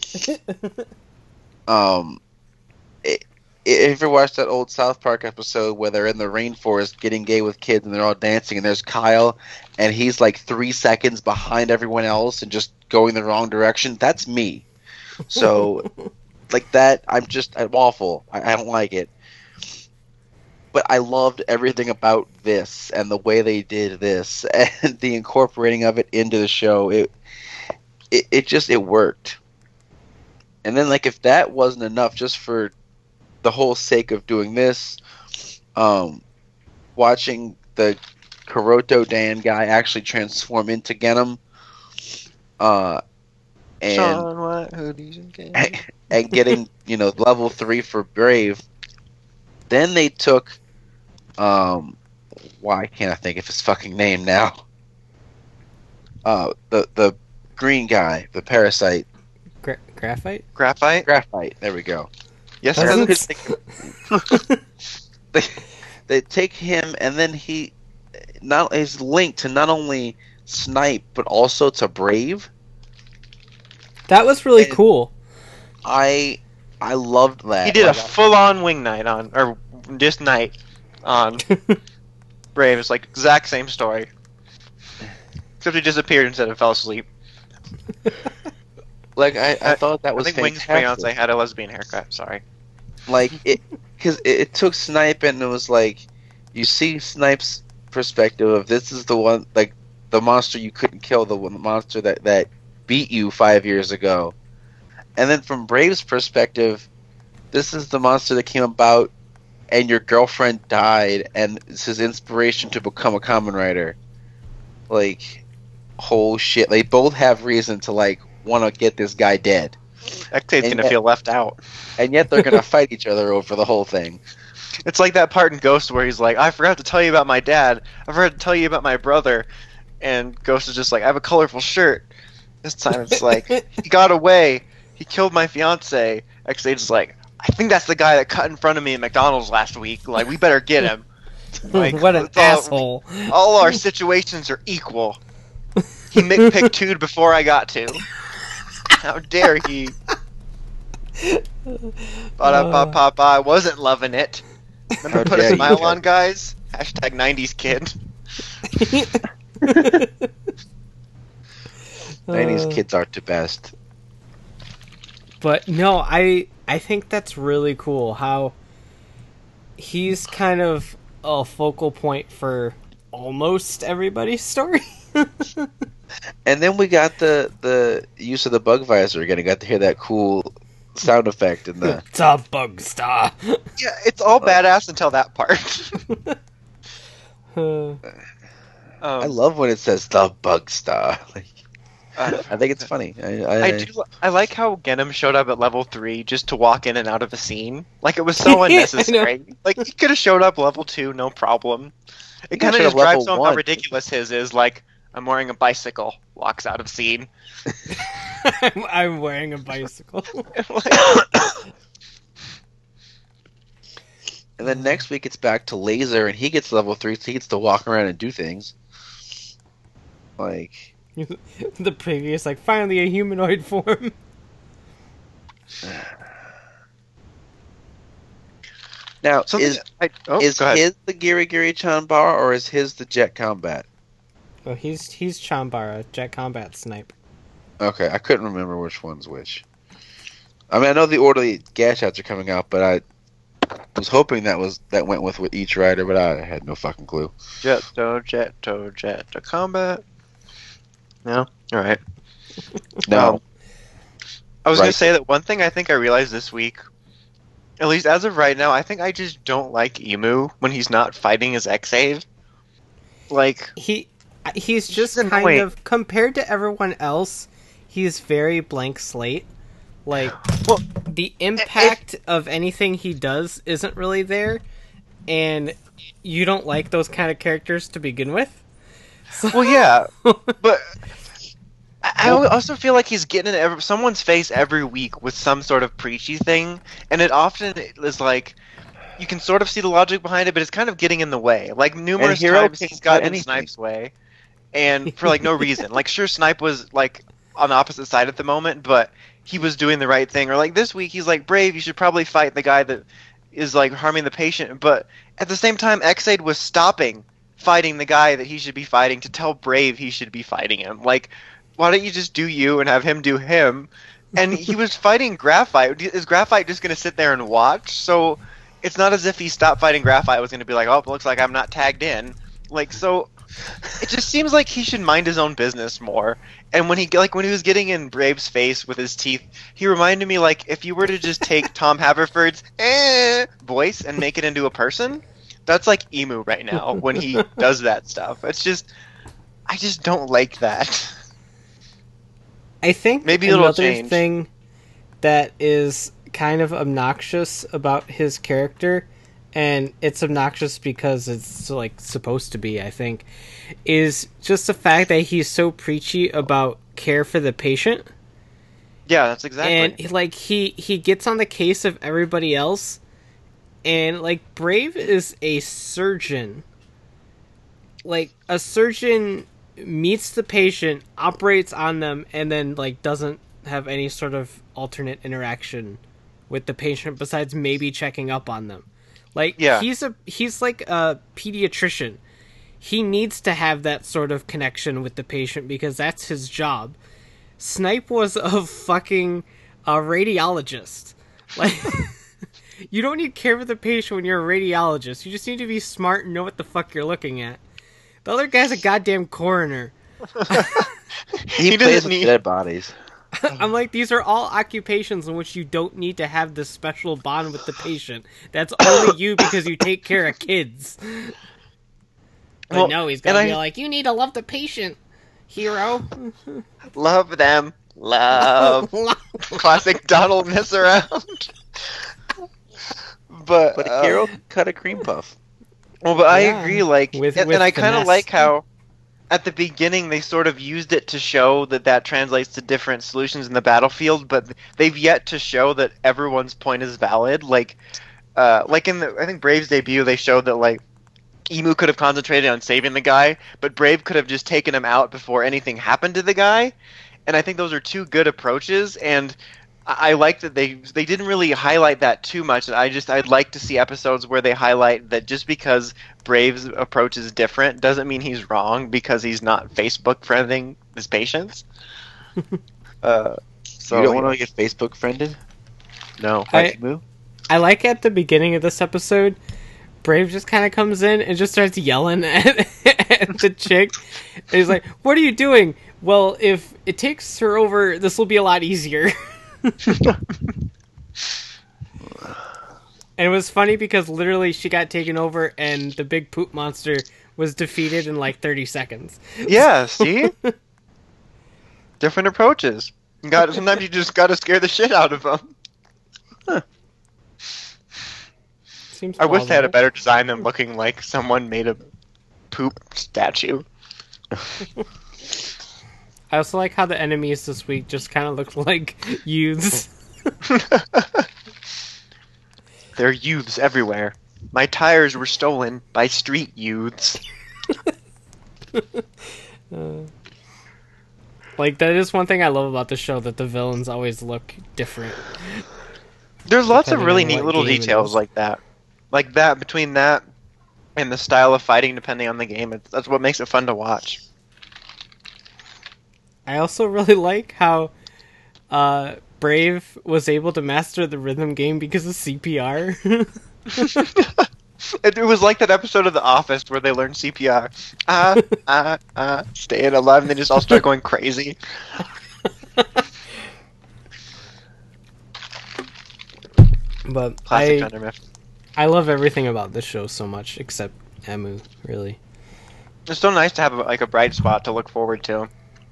If you watched that old South Park episode where they're in the rainforest getting gay with kids and they're all dancing, and there's Kyle and he's like 3 seconds behind everyone else and just going the wrong direction, that's me. So like that, I'm awful. I don't like it. But I loved everything about this and the way they did this and the incorporating of it into the show. It worked. And then like if that wasn't enough, just for the whole sake of doing this, watching the Kuroto Dan guy actually transform into Genom, and Sean, what hoodies and games? and getting level 3 for Brave, Then they took, why can't I think of his fucking name now? The green guy, the parasite. Graphite? Graphite? Graphite, there we go. Yes, they take him, and then he is linked to not only Snipe, but also to Brave. That was really cool. I loved that. He did a full-on wing night or just night on Brave. It's like exact same story. Except he disappeared instead of fell asleep. Like, I thought that was I think fantastic. Wing's fiance had a lesbian haircut, sorry. Like, because it took Snipe, and it was like, you see Snipe's perspective of this is the one, like, the monster you couldn't kill, the monster that beat you 5 years ago. And then from Brave's perspective, this is the monster that came about, and your girlfriend died, and it's his inspiration to become a Kamen Rider. Like, whole shit. They both have reason to, like, want to get this guy dead. Ex-Aid's gonna feel left out. And yet they're gonna fight each other over the whole thing. It's like that part in Ghost where he's like, I forgot to tell you about my dad. I forgot to tell you about my brother. And Ghost is just like, I have a colorful shirt. This time it's like, he got away. He killed my fiance. Ex-Aid's like, I think that's the guy that cut in front of me at McDonald's last week. Like, we better get him. Like, what an asshole. All our situations are equal. He picked 2 before I got to. How dare he? Ba-da-ba-ba-ba, I wasn't loving it. Remember, put a smile on, guys? Hashtag 90s kid. 90s kids are the best. But no, I think that's really cool how he's kind of a focal point for almost everybody's story. And then we got the use of the bug visor again. I got to hear that cool sound effect in the... It's a bug star. Yeah, it's all badass until that part. I love when it says the bug star. Like, I think it's funny. I like how Genom showed up at level 3 just to walk in and out of a scene. Like, it was so unnecessary. Like, he could have showed up level 2, no problem. It kind of just drives home how ridiculous his is. Like, I'm wearing a bicycle, walks out of scene. I'm wearing a bicycle. And then next week it's back to Laser, and he gets level 3, so he gets to walk around and do things. Like... the previous, like, finally a humanoid form. Now, is his the Giri Giri Chanbara, or is his the Jet Combat? Oh, he's Chanbara, Jet Combat Snipe. Okay, I couldn't remember which one's which. I mean, I know the orderly gash outs are coming out, but I was hoping that went with each rider, but I had no fucking clue. Jet to combat. No? Alright. No. I was going to say that one thing I think I realized this week, at least as of right now, I think I just don't like Emu when he's not fighting his Ex-Aid. Like... He's just kind of, compared to everyone else, he's very blank slate. Like, well, the impact of anything he does isn't really there, and you don't like those kind of characters to begin with. So... Well, yeah, but I also feel like he's getting in someone's face every week with some sort of preachy thing, and it often is like, you can sort of see the logic behind it, but it's kind of getting in the way. Like, numerous times he's gotten in Snipe's way. And for, like, no reason. Like, sure, Snipe was, like, on the opposite side at the moment, but he was doing the right thing. Or, like, this week, he's like, Brave, you should probably fight the guy that is, like, harming the patient. But at the same time, Ex-Aid was stopping fighting the guy that he should be fighting to tell Brave he should be fighting him. Like, why don't you just do you and have him do him? And he was fighting Graphite. Is Graphite just going to sit there and watch? So it's not as if he stopped fighting Graphite was going to be like, oh, it looks like I'm not tagged in. Like, so... It just seems like he should mind his own business more. And when he was getting in Brave's face with his teeth, he reminded me, like, if you were to just take Tom Haverford's voice and make it into a person, that's like Emu right now when he does that stuff. It's just, I just don't like that. I think maybe another change. Thing that is kind of obnoxious about his character and it's obnoxious because it's like supposed to be, I think, is just the fact that he's so preachy about care for the patient. Yeah, that's exactly. And like he gets on the case of everybody else, and like Brave is a surgeon. Like a surgeon meets the patient, operates on them, and then like doesn't have any sort of alternate interaction with the patient besides maybe checking up on them. Like he's like a pediatrician. He needs to have that sort of connection with the patient because that's his job. Snipe was a fucking radiologist. Like you don't need care for the patient when you're a radiologist. You just need to be smart and know what the fuck you're looking at. The other guy's a goddamn coroner. He plays with dead bodies. I'm like, these are all occupations in which you don't need to have this special bond with the patient. That's only you because you take care of kids. But well, no, he's gonna be like, you need to love the patient, hero. Love them. Love. Classic Donald mess around. But a hero cut a cream puff. Well, but I agree, like, and I kind of like how at the beginning they sort of used it to show that translates to different solutions in the battlefield, but they've yet to show that everyone's point is valid. Like in I think Brave's debut, they showed that like Emu could have concentrated on saving the guy, but Brave could have just taken him out before anything happened to the guy. And I think those are two good approaches, and I like that they didn't really highlight that too much. I'd like to see episodes where they highlight that just because Brave's approach is different doesn't mean he's wrong because he's not Facebook friending his patients. So you don't want to get Facebook friended? No. I like at the beginning of this episode, Brave just kind of comes in and just starts yelling at the chick. And he's like, "What are you doing?" "Well, if it takes her over, this will be a lot easier." And it was funny because literally she got taken over and the big poop monster was defeated in like 30 seconds. Yeah, see? Different approaches. Sometimes you just gotta scare the shit out of them. Huh. I wish they had a better design than looking like someone made a poop statue. I also like how the enemies this week just kind of looked like youths. There are youths everywhere. My tires were stolen by street youths. Like, that is one thing I love about the show, that the villains always look different. There's lots of really neat little details like that. Like that, between that and the style of fighting depending on the game. That's what makes it fun to watch. I also really like how Brave was able to master the rhythm game because of CPR. It was like that episode of The Office where they learned CPR. Staying alive, and they just all start going crazy. But Classic Thunder Myth. I love everything about this show so much, except Emu, really. It's so nice to have a bright spot to look forward to.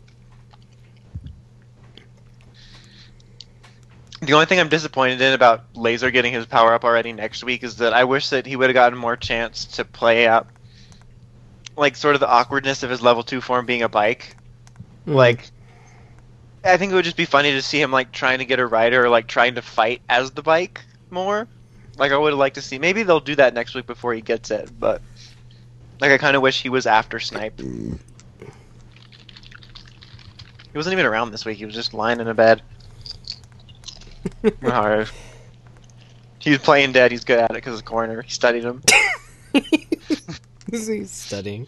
The only thing I'm disappointed in about Laser getting his power up already next week is that I wish that he would have gotten more chance to play up, like, sort of the awkwardness of his level 2 form being a bike. Like, I think it would just be funny to see him, like, trying to get a rider or, like, trying to fight as the bike more. Like, I would have liked to see. Maybe they'll do that next week before he gets it, but, like, I kind of wish he was after Snipe. He wasn't even around this week. He was just lying in a bed. Alright. He's playing dead. He's good at it because of Corner. He studied him. He's studying.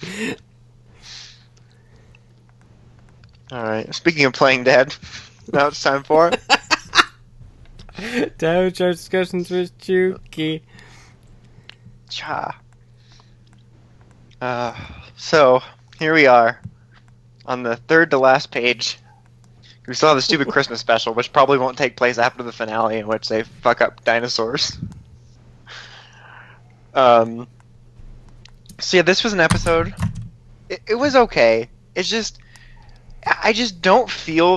Alright. Speaking of playing dead, now it's time for Down Charge Discussions with Chuki. Cha. So, here we are. On the third to last page. We still have the stupid Christmas special, which probably won't take place after the finale, in which they fuck up dinosaurs. So yeah, this was an episode. It was okay. It's just, I just don't feel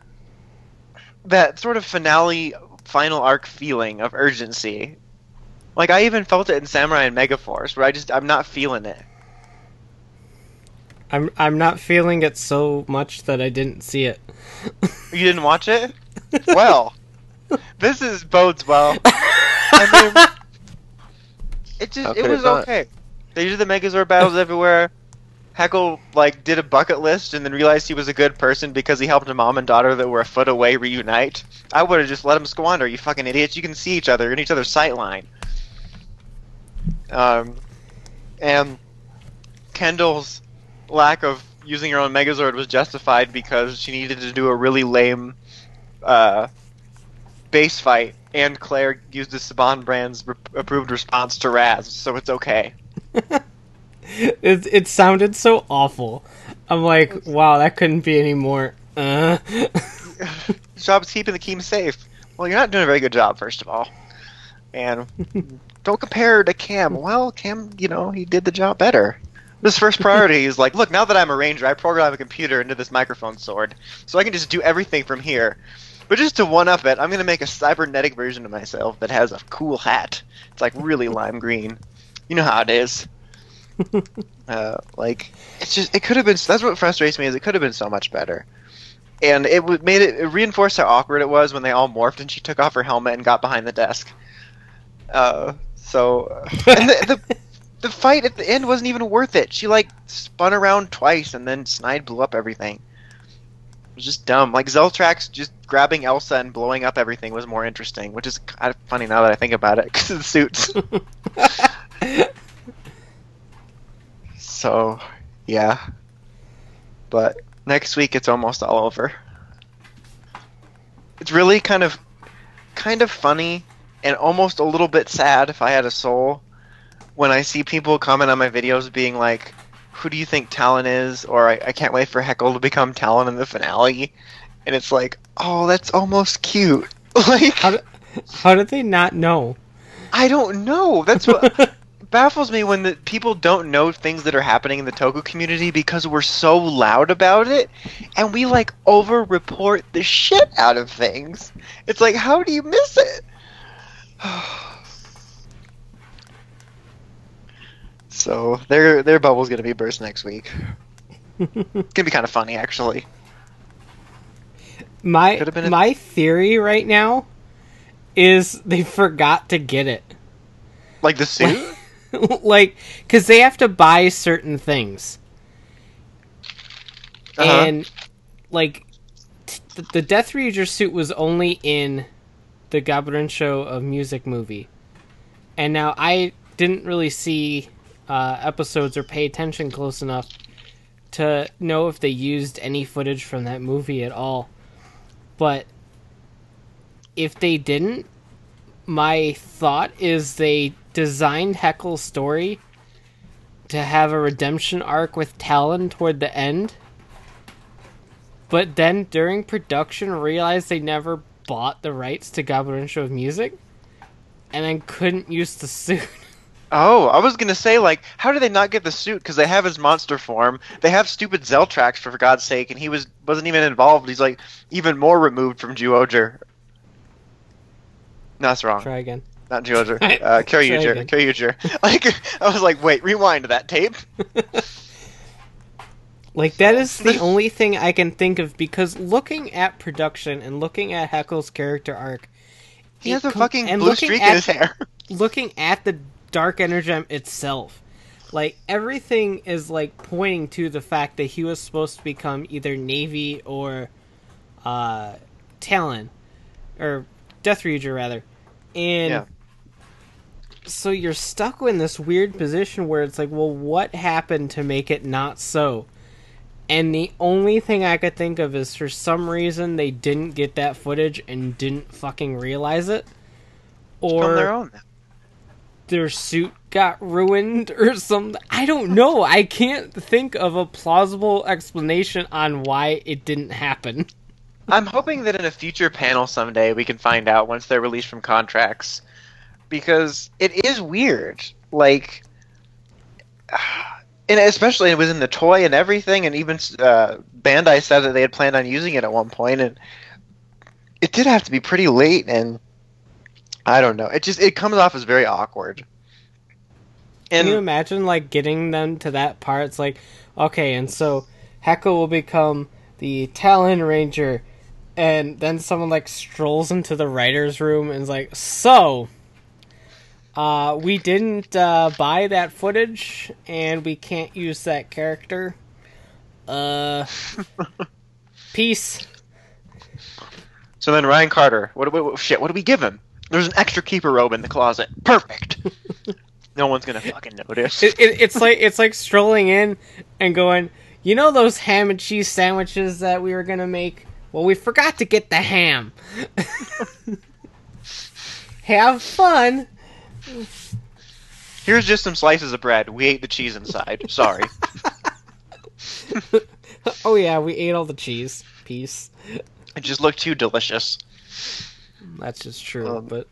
that sort of finale, final arc feeling of urgency Like, I even felt it in Samurai and Megaforce, where I'm not feeling it. I'm not feeling it so much that I didn't see it. You didn't watch it? Well, this bodes well. I mean, it was okay. They did the Megazord battles everywhere. Heckle, like, did a bucket list and then realized he was a good person because he helped a mom and daughter that were a foot away reunite. I would have just let him squander, you fucking idiots. You can see each other in each other's sight line. And Kendall's lack of using her own Megazord was justified because she needed to do a really lame base fight, and Claire used the Saban brand's approved response to Raz, so it's okay. It sounded so awful. I'm like, wow, that couldn't be any more. His job is keeping the team safe. Well, you're not doing a very good job, first of all. And don't compare her to Cam. Well, Cam, he did the job better. His first priority is like, look, now that I'm a ranger, I program a computer into this microphone sword, so I can just do everything from here. But just to one-up it, I'm going to make a cybernetic version of myself that has a cool hat. It's like really lime green. You know how it is. It could have been. That's what frustrates me, is it could have bbeen so much better. And it reinforced how awkward it was when they all morphed and she took off her helmet and got behind the desk. And the fight at the end wasn't even worth it. She spun around twice and then Snide blew up everything. It was just dumb. Like, Zeltrax just grabbing Elsa and blowing up everything was more interesting, which is kind of funny now that I think about it because of the suits. So, yeah. But next week it's almost all over. It's really kind of funny and almost a little bit sad, if I had a soul, when I see people comment on my videos being like, who do you think Talon is? Or I can't wait for Heckle to become Talon in the finale. And it's like, oh, that's almost cute. Like, how did they not know? I don't know. That's what baffles me, when the people don't know things that are happening in the Toku community because we're so loud about it, and we over-report the shit out of things. It's like, how do you miss it? So their bubble's gonna be burst next week. It's gonna be kind of funny, actually. My theory right now is they forgot to get it. Like the suit? Because they have to buy certain things. Uh-huh. And, the Death Ranger suit was only in the Gaburin Show of Music movie. And now I didn't really see episodes or pay attention close enough to know if they used any footage from that movie at all. But if they didn't, my thought is they designed Heckle's story to have a redemption arc with Talon toward the end, but then during production realized they never bought the rights to Gaburin Show of Music, and then couldn't use the suit. Oh, I was gonna say, how did they not get the suit? Because they have his monster form. They have stupid Zeltrax, for God's sake, and he wasn't even involved. He's, even more removed from Zyuohger. No, that's wrong. Try again. Not Zyuohger. Kyoryuger. I was like, wait, rewind that tape. That is the only thing I can think of, because looking at production and looking at Heckle's character arc... He has a fucking blue streak in his hair. Looking at the Dark Energem itself, everything is, pointing to the fact that he was supposed to become either Navy or Talon. Or Death Ranger, rather. And... Yeah. So you're stuck in this weird position where it's well, what happened to make it not so? And the only thing I could think of is, for some reason, they didn't get that footage and didn't fucking realize it. Or their own. Their suit got ruined or something. I don't know. I can't think of a plausible explanation on why it didn't happen. I'm hoping that in a future panel someday we can find out once they're released from contracts. Because it is weird. And especially it was in the toy and everything, and even Bandai said that they had planned on using it at one point, and it did have to be pretty late, and I don't know. It comes off as very awkward. Can you And imagine, like, getting them to that part? It's like, okay, and so Heckle will become the Talon Ranger, and then someone, like, strolls into the writer's room and is like, so, we didn't buy that footage, and we can't use that character. Peace. so then Ryan Carter, what do we give him? There's an extra keeper robe in the closet. Perfect. No one's gonna fucking notice. It's like strolling in and going, you know those ham and cheese sandwiches that we were gonna make? Well, we forgot to get the ham. Have fun. Here's just some slices of bread. We ate the cheese inside. Sorry. Oh yeah, we ate all the cheese. Peace. It just looked too delicious. That's just true, but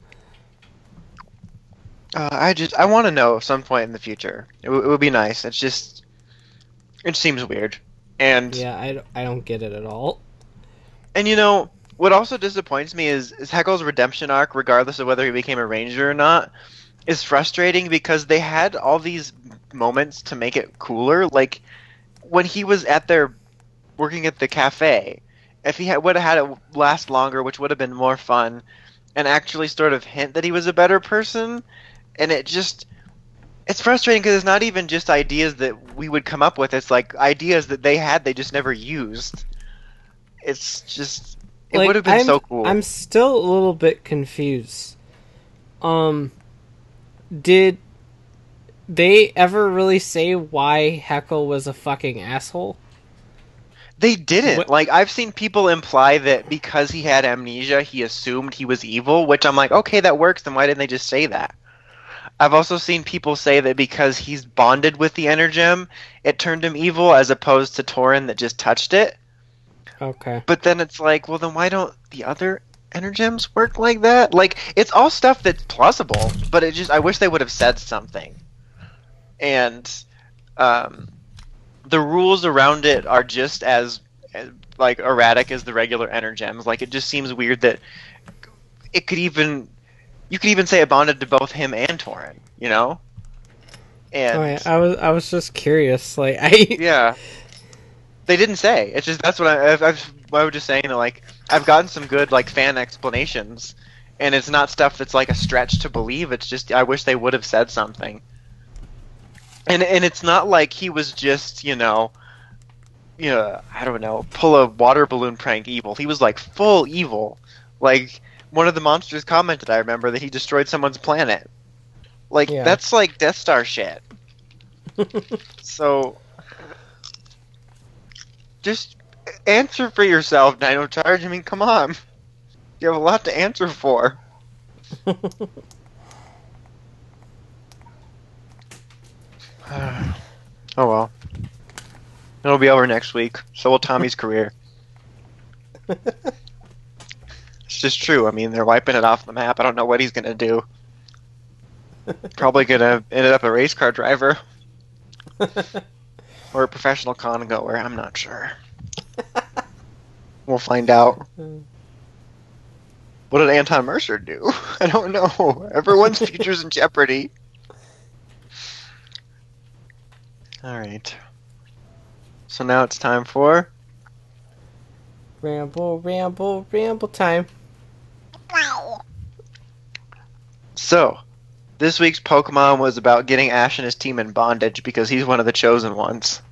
I want to know at some point in the future. It would be nice. It seems weird. And yeah, I don't get it at all. And you know, what also disappoints me is Heckle's redemption arc, regardless of whether he became a ranger or not, is frustrating because they had all these moments to make it cooler. Like, when he was working at the cafe, if he would have had it last longer, which would have been more fun, and actually sort of hint that he was a better person, and it's frustrating because it's not even just ideas that we would come up with, it's like ideas that they had they just never used. It's just... It would have been so cool. I'm still a little bit confused. Did they ever really say why Heckle was a fucking asshole? They didn't. What? Like, I've seen people imply that because he had amnesia, he assumed he was evil, which I'm like, okay, that works, then why didn't they just say that? I've also seen people say that because he's bonded with the Energem, it turned him evil, as opposed to Tauren that just touched it. Okay. But then it's like, well, then why don't the other Energems work like that? Like, it's all stuff that's plausible, but I wish they would have said something. And, the rules around it are just as like erratic as the regular Energems. Like, it just seems weird that you could even say it bonded to both him and Tauren, you know? And Oh, yeah, I was just curious. Like, yeah, they didn't say. It's just that's what I was just saying that, like, I've gotten some good like fan explanations, and it's not stuff that's like a stretch to believe. It's just I wish they would have said something. And it's not like he was just, I don't know, pull a water balloon prank evil. He was like full evil. Like, one of the monsters commented, I remember, that he destroyed someone's planet. Like, Yeah. That's like Death Star shit. So, just answer for yourself, Dino Charge. I mean, come on. You have a lot to answer for. Oh well. It'll be over next week. So will Tommy's career. It's just true. I mean, they're wiping it off the map. I don't know what he's gonna do. Probably gonna end up a race car driver. Or a professional con goer. I'm not sure. We'll find out. What did Anton Mercer do? I don't know. Everyone's future's in jeopardy. Alright. So now it's time for... Ramble time. So, this week's Pokemon was about getting Ash and his team in bondage because he's one of the chosen ones.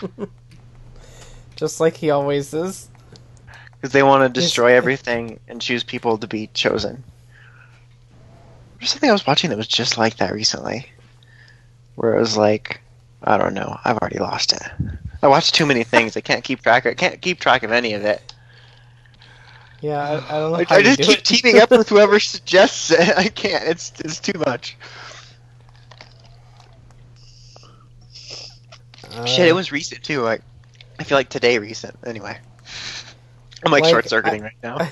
Just like he always is. Because they want to destroy everything and choose people to be chosen. There's something I was watching that was just like that recently. Where it was like, I don't know, I've already lost it. I watch too many things, I can't keep track of any of it. Yeah, I don't know how I you just do keep it. teaming up with whoever suggests it. I can't, it's too much. Shit, it was recent too. I feel like today recent. Anyway. I'm like short-circuiting right now.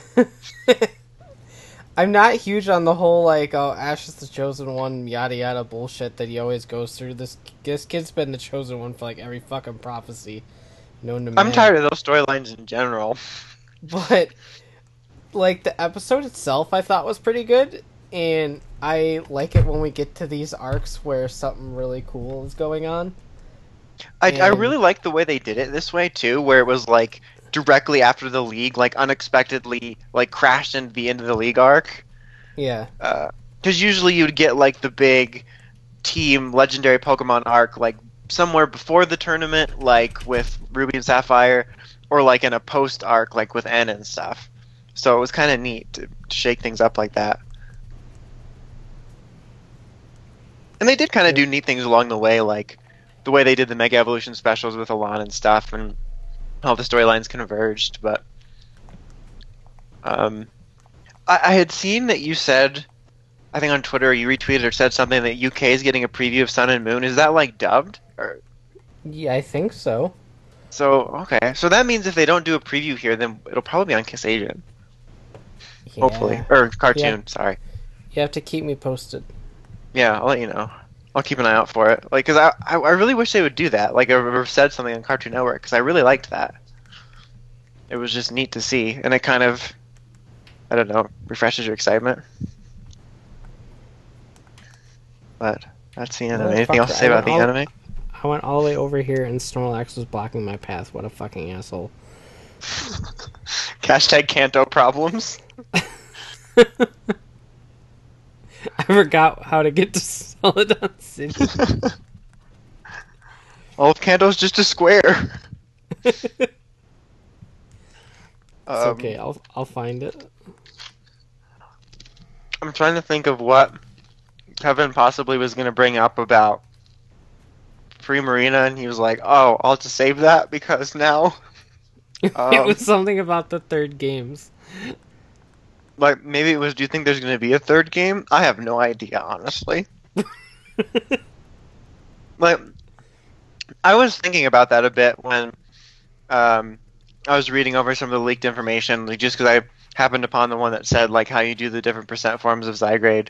I'm not huge on the whole, like, oh, Ash is the chosen one, yada yada bullshit that he always goes through. This kid's been the chosen one for, like, every fucking prophecy known to man. I'm tired of those storylines in general. But, like, the episode itself I thought was pretty good. And I like it when we get to these arcs where something really cool is going on. I really like the way they did it this way too, where it was like directly after the league, like unexpectedly, like crashed into the end of the league arc. Yeah. Because usually you'd get like the big team legendary Pokemon arc like somewhere before the tournament, like with Ruby and Sapphire, or like in a post arc, like with N and stuff. So it was kind of neat to shake things up like that. And they did kind of do neat things along the way, like the way they did the Mega Evolution specials with Alon and stuff, and how the storylines converged. But I had seen that you said, I think on Twitter, you retweeted or said something that UK is getting a preview of Sun and Moon. Is that like dubbed? Or... Yeah, I think so. So, okay. So that means if they don't do a preview here, then it'll probably be on Kiss Asian. Yeah. Hopefully. Or Cartoon, sorry. You have to keep me posted. Yeah, I'll let you know. I'll keep an eye out for it. Like, because I really wish they would do that. Like, or said something on Cartoon Network, because I really liked that. It was just neat to see, and it kind of, I don't know, refreshes your excitement. But that's the anime. Anything else to say about the anime? I went all the way over here, and Snorlax was blocking my path. What a fucking asshole. Hashtag Kanto problems. I forgot how to get to Celadon City. Well, Kanto's just a square. It's okay, I'll find it. I'm trying to think of what Kevin possibly was going to bring up about Free Marina, and he was like, oh, I'll just save that because now... It was something about the third games. Like, maybe it was, do you think there's going to be a third game? I have no idea, honestly. Like, I was thinking about that a bit when I was reading over some of the leaked information, like, just because I happened upon the one that said, like, how you do the different percent forms of Zyguard.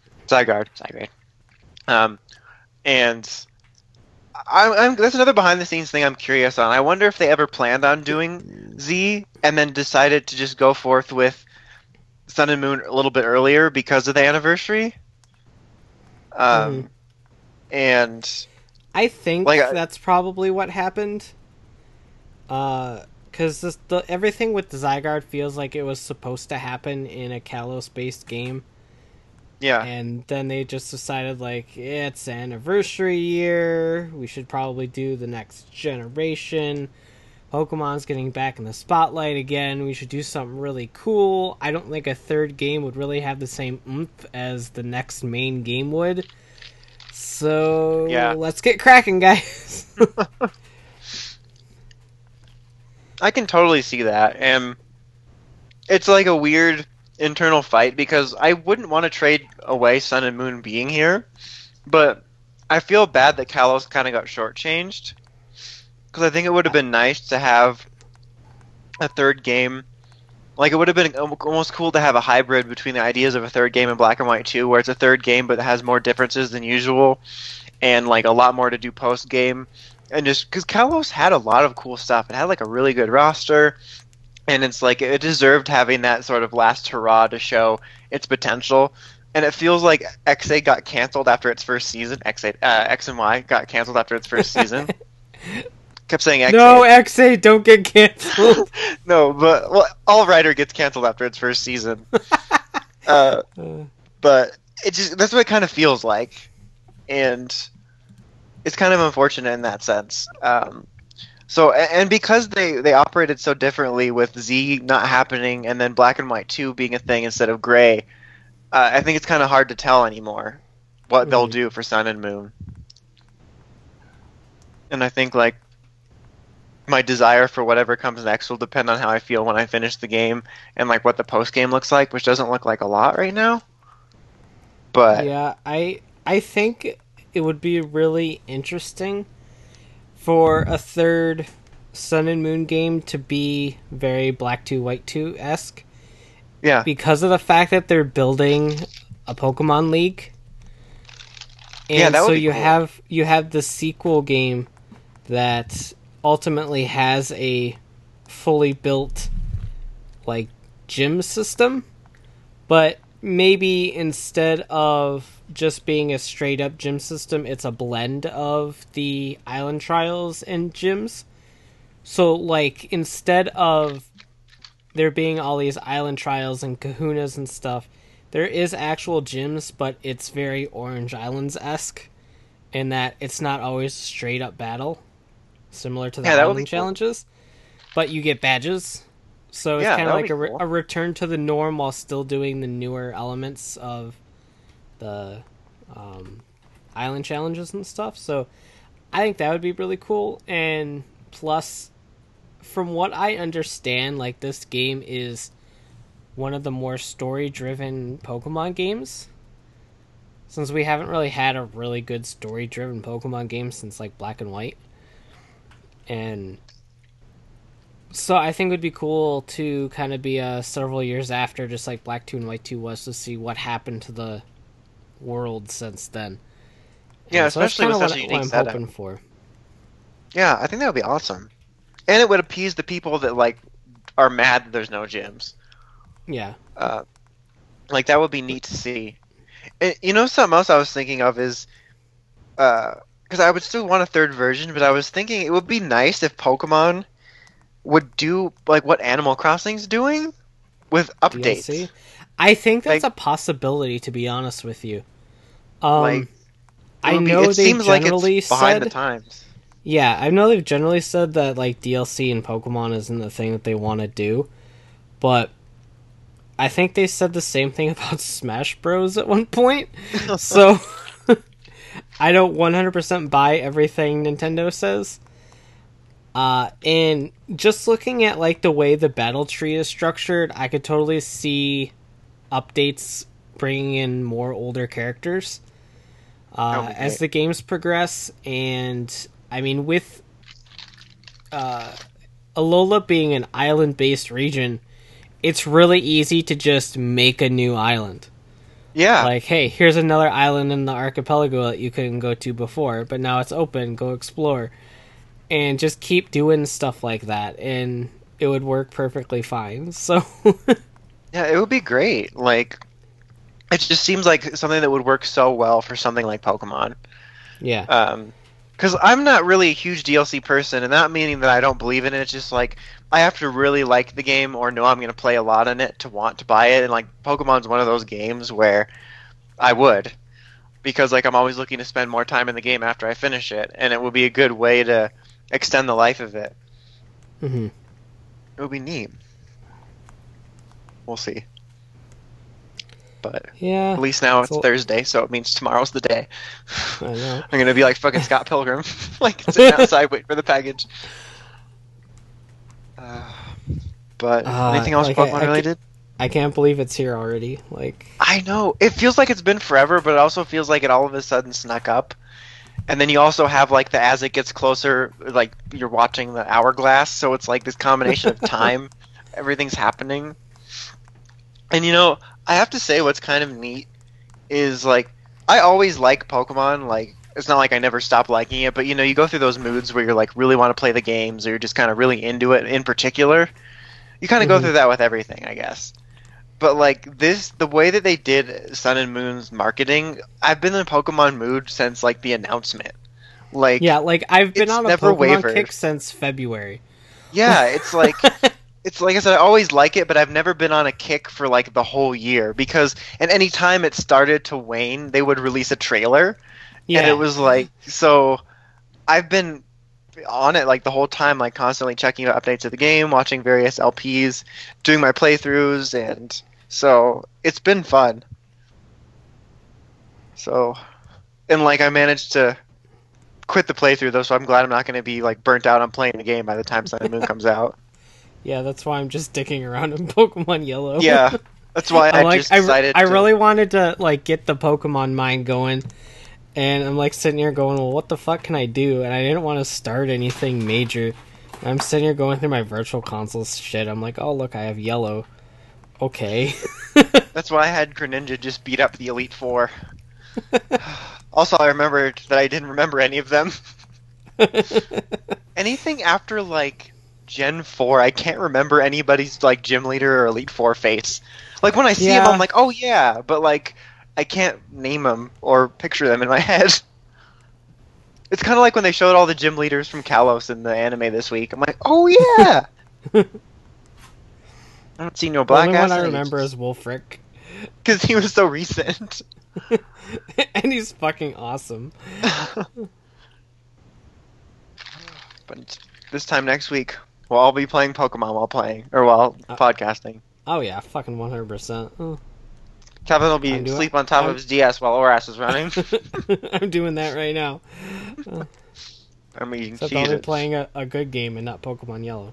And that's another behind-the-scenes thing I'm curious on. I wonder if they ever planned on doing Z and then decided to just go forth with Sun and Moon a little bit earlier because of the anniversary. And I think that's probably what happened. Because everything with the Zygarde feels like it was supposed to happen in a Kalos-based game. Yeah. And then they just decided, like, it's anniversary year, we should probably do the next generation. Pokemon's getting back in the spotlight again, we should do something really cool. I don't think a third game would really have the same oomph as the next main game would. So, yeah. Let's get cracking, guys. I can totally see that, and it's like a weird internal fight because I wouldn't want to trade away Sun and Moon being here, but I feel bad that Kalos kind of got shortchanged because I think it would have been nice to have a third game. Like, it would have been almost cool to have a hybrid between the ideas of a third game in Black and White 2, where it's a third game but it has more differences than usual and like a lot more to do post game. And just because Kalos had a lot of cool stuff, it had like a really good roster. And it's like, it deserved having that sort of last hurrah to show its potential. And it feels like XA got canceled after its first season. X and Y got canceled after its first season. Kept saying XA. No, XA, don't get canceled. No, but All Rider gets canceled after its first season. But it just, that's what it kind of feels like. And it's kind of unfortunate in that sense. So, and because they operated so differently with Z not happening and then Black and White 2 being a thing instead of Gray, I think it's kind of hard to tell anymore what they'll do for Sun and Moon. And I think, like, my desire for whatever comes next will depend on how I feel when I finish the game and, like, what the post-game looks like, which doesn't look like a lot right now. But yeah, I think it would be really interesting for a third Sun and Moon game to be very Black 2, White 2-esque. Yeah. Because of the fact that they're building a Pokemon League. And yeah, that would so be you cool. you have the sequel game that ultimately has a fully built, like, gym system. But maybe instead of just being a straight up gym system, it's a blend of the island trials and gyms. So, like, instead of there being all these island trials and kahunas and stuff, there is actual gyms, but it's very Orange Islands-esque in that it's not always a straight up battle, similar to the island challenges. Cool. But you get badges. So it's kind of like a return to the norm while still doing the newer elements of the island challenges and stuff. So I think that would be really cool. And plus, from what I understand, like, this game is one of the more story-driven Pokemon games. Since we haven't really had a really good story-driven Pokemon game since, like, Black and White. And so I think it would be cool to kind of be several years after, just like Black 2 and White 2 was, to see what happened to the world since then. Yeah, so especially with such a unique setup. I'm hoping for. Yeah, I think that would be awesome. And it would appease the people that, like, are mad that there's no gyms. Yeah. Like, that would be neat to see. And, you know, something else I was thinking of is, because I would still want a third version, but I was thinking it would be nice if Pokemon would do, like, what Animal Crossing's doing with updates. DLC? I think that's a possibility, to be honest with you. I know it seems like it's behind the times. Yeah, I know they've generally said that, like, DLC in Pokemon isn't the thing that they want to do, but I think they said the same thing about Smash Bros. At one point, so I don't 100% buy everything Nintendo says. And just looking at, like, the way the battle tree is structured, I could totally see updates bringing in more older characters as the games progress. And I mean, with Alola being an island-based region, it's really easy to just make a new island. Yeah. Like, hey, here's another island in the archipelago that you couldn't go to before, but now it's open, go explore. And just keep doing stuff like that, and it would work perfectly fine. So yeah, it would be great. Like, it just seems like something that would work so well for something like Pokemon. Yeah. Because I'm not really a huge DLC person, and not meaning that I don't believe in it. It's just like I have to really like the game or know I'm going to play a lot in it to want to buy it. And like Pokemon's one of those games where I would, because like I'm always looking to spend more time in the game after I finish it, and it would be a good way to extend the life of it. Mm-hmm. It would be neat. We'll see. But yeah, at least now it's Thursday, so it means tomorrow's the day. I know. I'm gonna be like fucking Scott Pilgrim, like sitting outside waiting for the package. But anything else, like, Pokemon related? I can't believe it's here already. Like, I know it feels like it's been forever, but it also feels like it all of a sudden snuck up. And then you also have like the as it gets closer, like you're watching the hourglass, so it's like this combination of time, everything's happening. And you know, I have to say what's kind of neat is like I always like Pokemon. Like it's not like I never stop liking it, but you know, you go through those moods where you're like really want to play the games, or you're just kind of really into it in particular. You kind of go through that with everything, I guess. But like this, the way that they did Sun and Moon's marketing, I've been in a Pokemon mood since like the announcement. Like yeah, like I've been on a Pokemon kick since February. Yeah, it's like it's like I said, I always like it, but I've never been on a kick for like the whole year because at any time it started to wane, they would release a trailer, and it was like so. I've been on it like the whole time, like constantly checking out updates of the game, watching various LPs, doing my playthroughs, and so it's been fun. So, and like I managed to quit the playthrough though, so I'm glad I'm not going to be like burnt out on playing the game by the time Sun and Moon comes out. Yeah, that's why I'm just dicking around in Pokemon Yellow. Yeah, that's why I just decided. I really wanted to like get the Pokemon mind going, and I'm like sitting here going, "Well, what the fuck can I do?" And I didn't want to start anything major. I'm sitting here going through my Virtual Console shit. I'm like, "Oh, look, I have Yellow." Okay. That's why I had Greninja just beat up the Elite Four. Also, I remembered that I didn't remember any of them. Anything after like Gen 4, I can't remember anybody's like gym leader or Elite Four face. Like when I see him, Yeah. I'm like, oh yeah, but like I can't name them or picture them in my head. It's kind of like when they showed all the gym leaders from Kalos in the anime this week. I'm like, oh yeah. I don't see no The black only ass. one I remember is Wolfric. because he was so recent. And he's fucking awesome. But this time next week, we'll all be playing Pokemon while podcasting. Oh yeah, fucking 100%. Oh. Kevin will I'm be doing- asleep on top I'm- of his DS while Oras is running. I'm doing that right now. I mean, Except I'll be Jesus. playing a good game and not Pokemon Yellow.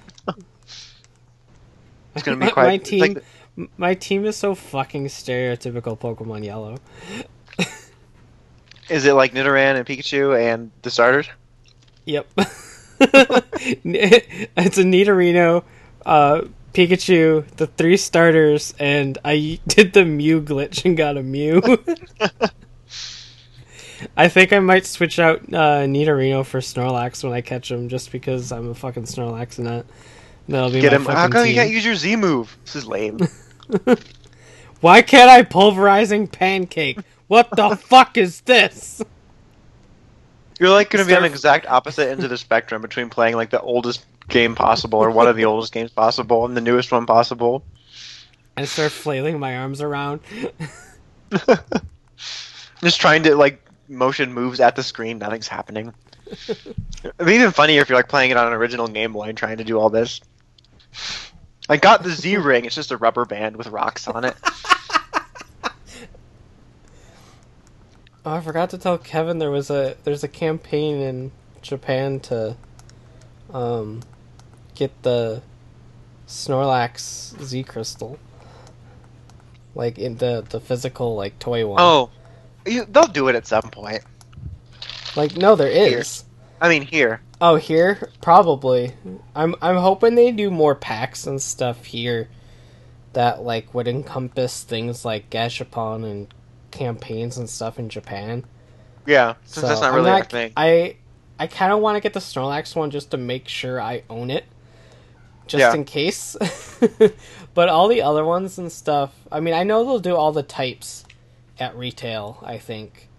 It's gonna be quite. my it's team. like- My team is so fucking stereotypical Pokemon Yellow. is it like Nidoran and Pikachu and the starters? Yep. It's a Nidorino, Pikachu, the 3 starters, and I did the Mew glitch and got a Mew. I think I might switch out Nidorino for Snorlax when I catch him, just because I'm a fucking Snorlax nut. That'll be Get my him. fucking How come team. you can't use your Z move? This is lame. Why can't I pulverizing pancake? What the fuck is this? You're like gonna be on the Start- exact opposite ends of the spectrum between playing like the oldest game possible or one of the oldest games possible and the newest one possible. I start flailing my arms around. Just trying to like motion moves at the screen, nothing's happening. It'd be even funnier if you're like playing it on an original Game Boy and trying to do all this. I got the Z ring. It's just a rubber band with rocks on it. Oh, I forgot to tell Kevin there's a campaign in Japan to get the Snorlax Z crystal. Like in the physical like toy one. Oh, they'll do it at some point. Like no, there is. I mean, here. Oh, here? Probably. I'm hoping they do more packs and stuff here that like would encompass things like Gashapon and campaigns and stuff in Japan. Yeah, since that's not I'm really a thing. I kind of want to get the Snorlax one just to make sure I own it, just Yeah. in case. But all the other ones and stuff, I mean, I know they'll do all the types at retail, I think.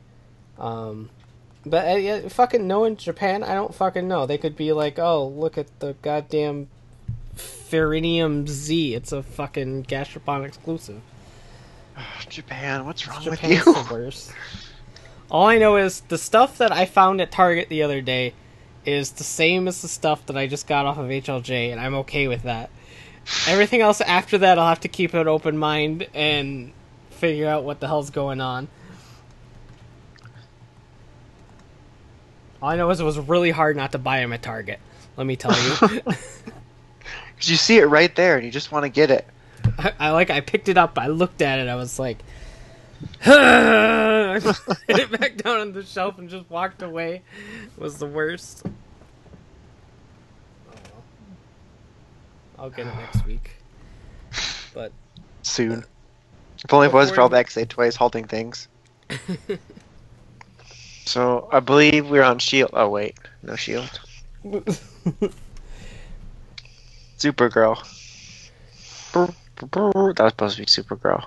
But fucking know in Japan, I don't fucking know. They could be like, oh, look at the goddamn Ferinium Z. It's a fucking Gashapon exclusive. Japan, what's wrong with Japan's you? the worst. All I know is the stuff that I found at Target the other day is the same as the stuff that I just got off of HLJ, and I'm okay with that. Everything else after that, I'll have to keep an open mind and figure out what the hell's going on. All I know is it was really hard not to buy them at Target. Let me tell you. 'Cause you see it right there and you just want to get it. I picked it up, I looked at it, I was like, I just hit it back down on the shelf and just walked away. It was the worst. Oh, well. I'll get it next week. But Soon. If only it was for Before all the XA toys halting things. So, I believe we're on Shield. Oh, wait. No Shield. Supergirl. That was supposed to be Supergirl.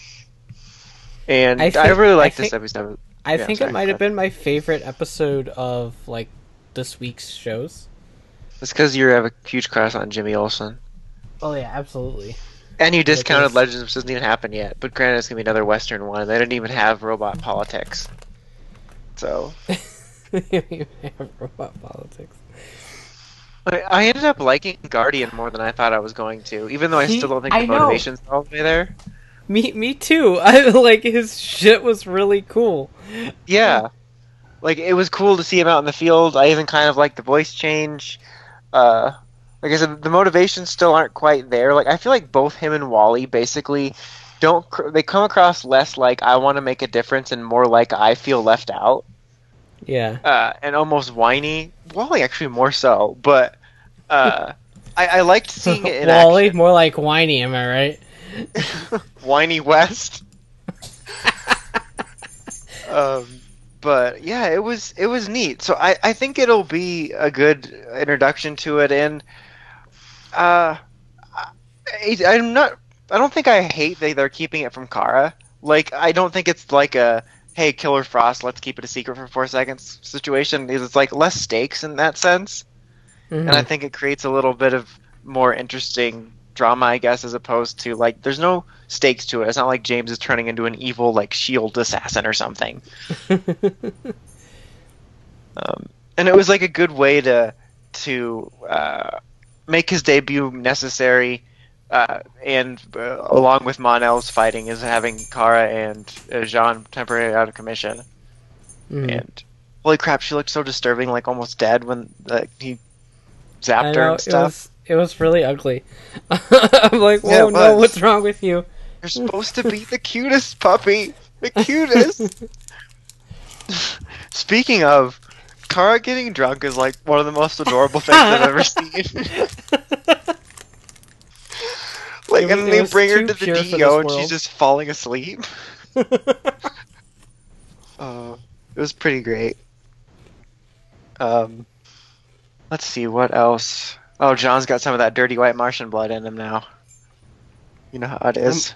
And I really like this episode. I Yeah, think sorry, it might go have been my favorite episode of like this week's shows. It's because you have a huge crush on Jimmy Olsen. Oh yeah, absolutely. And you discounted Because- Legends, which doesn't even happen yet. But granted, it's going to be another Western one. They didn't even have robot politics. So, Robot politics. I ended up liking Guardian more than I thought I was going to. Even though I See, still don't think I the know. motivation's all the way there. Me too. I like his shit was really cool. Yeah. Like, it was cool to see him out in the field. I even kind of liked the voice change. Like I said, the motivations still aren't quite there. Like, I feel like both him and Wally basically they come across less like I want to make a difference and more like I feel left out. Yeah. And almost whiny. Wally actually more so, but I liked seeing it in Wally, action. more like whiny, am I right? Whiny West. But yeah, it was neat. So I think it'll be a good introduction to it, and I'm not. I don't think I hate that they're keeping it from Kara. Like, I don't think it's like a hey, Killer Frost, let's keep it a secret for 4 seconds situation. It's like less stakes in that sense, and I think it creates a little bit of more interesting drama, I guess, as opposed to like there's no stakes to it. It's not like James is turning into an evil like shield assassin or something. And it was like a good way to make his debut necessary, and along with Mon-El's fighting is having Kara and Jean temporarily out of commission. And holy crap, she looked so disturbing, like almost dead when he zapped her and stuff. It was really ugly. I'm like, whoa, yeah, no, what's wrong with you? You're supposed to be the cutest puppy. The cutest. Speaking of, Kara getting drunk is like one of the most adorable things I've ever seen. Like, and they bring her to the DO and she's just falling asleep. Oh, it was pretty great. Let's see, what else? Oh, John's got some of that dirty white Martian blood in him now. You know how it is.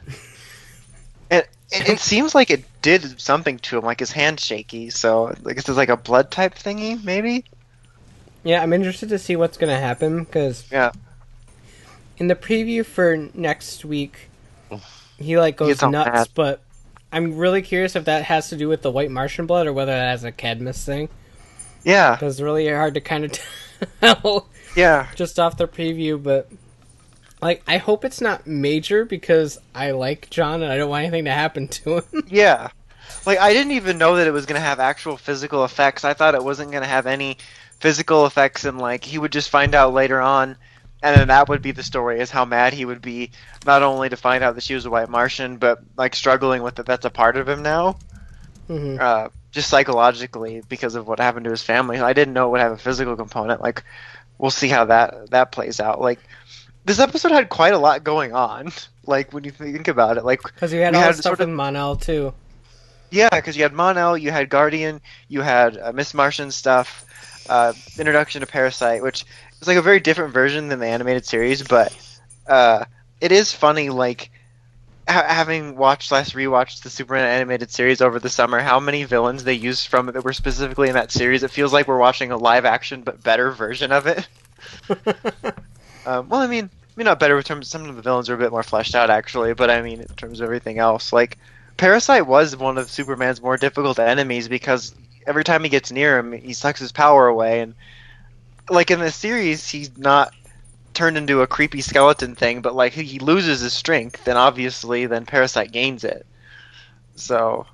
It seems like it did something to him, like his hand's shaky, so I guess it's like a blood type thingy, maybe? Yeah, I'm interested to see what's going to happen, because in the preview for next week, he like goes nuts, but I'm really curious if that has to do with the white Martian blood or whether that has a Cadmus thing. Yeah. Because it's really hard to kind of tell just off the preview, but like, I hope it's not major because I like John and I don't want anything to happen to him. Yeah. Like, I didn't even know that it was going to have actual physical effects. I thought it wasn't going to have any physical effects, and like, he would just find out later on, and then that would be the story, is how mad he would be, not only to find out that she was a white Martian, but like struggling with that's a part of him now. Just psychologically because of what happened to his family. I didn't know it would have a physical component. Like, we'll see how that plays out. Like, this episode had quite a lot going on. Like, when you think about it, like, because you had all the stuff with Mon-El too. Yeah, because you had Mon-El, you had Guardian, you had Miss Martian stuff, introduction to Parasite, which is like a very different version than the animated series, but it is funny, like, having rewatched the Superman animated series over the summer, how many villains they used from it that were specifically in that series. It feels like we're watching a live action but better version of it. Well, I mean not better in terms of some of the villains are a bit more fleshed out actually, but I mean in terms of everything else, like Parasite was one of Superman's more difficult enemies because every time he gets near him, he sucks his power away, and like in the series, he's not turned into a creepy skeleton thing, but like he loses his strength, and obviously then Parasite gains it. So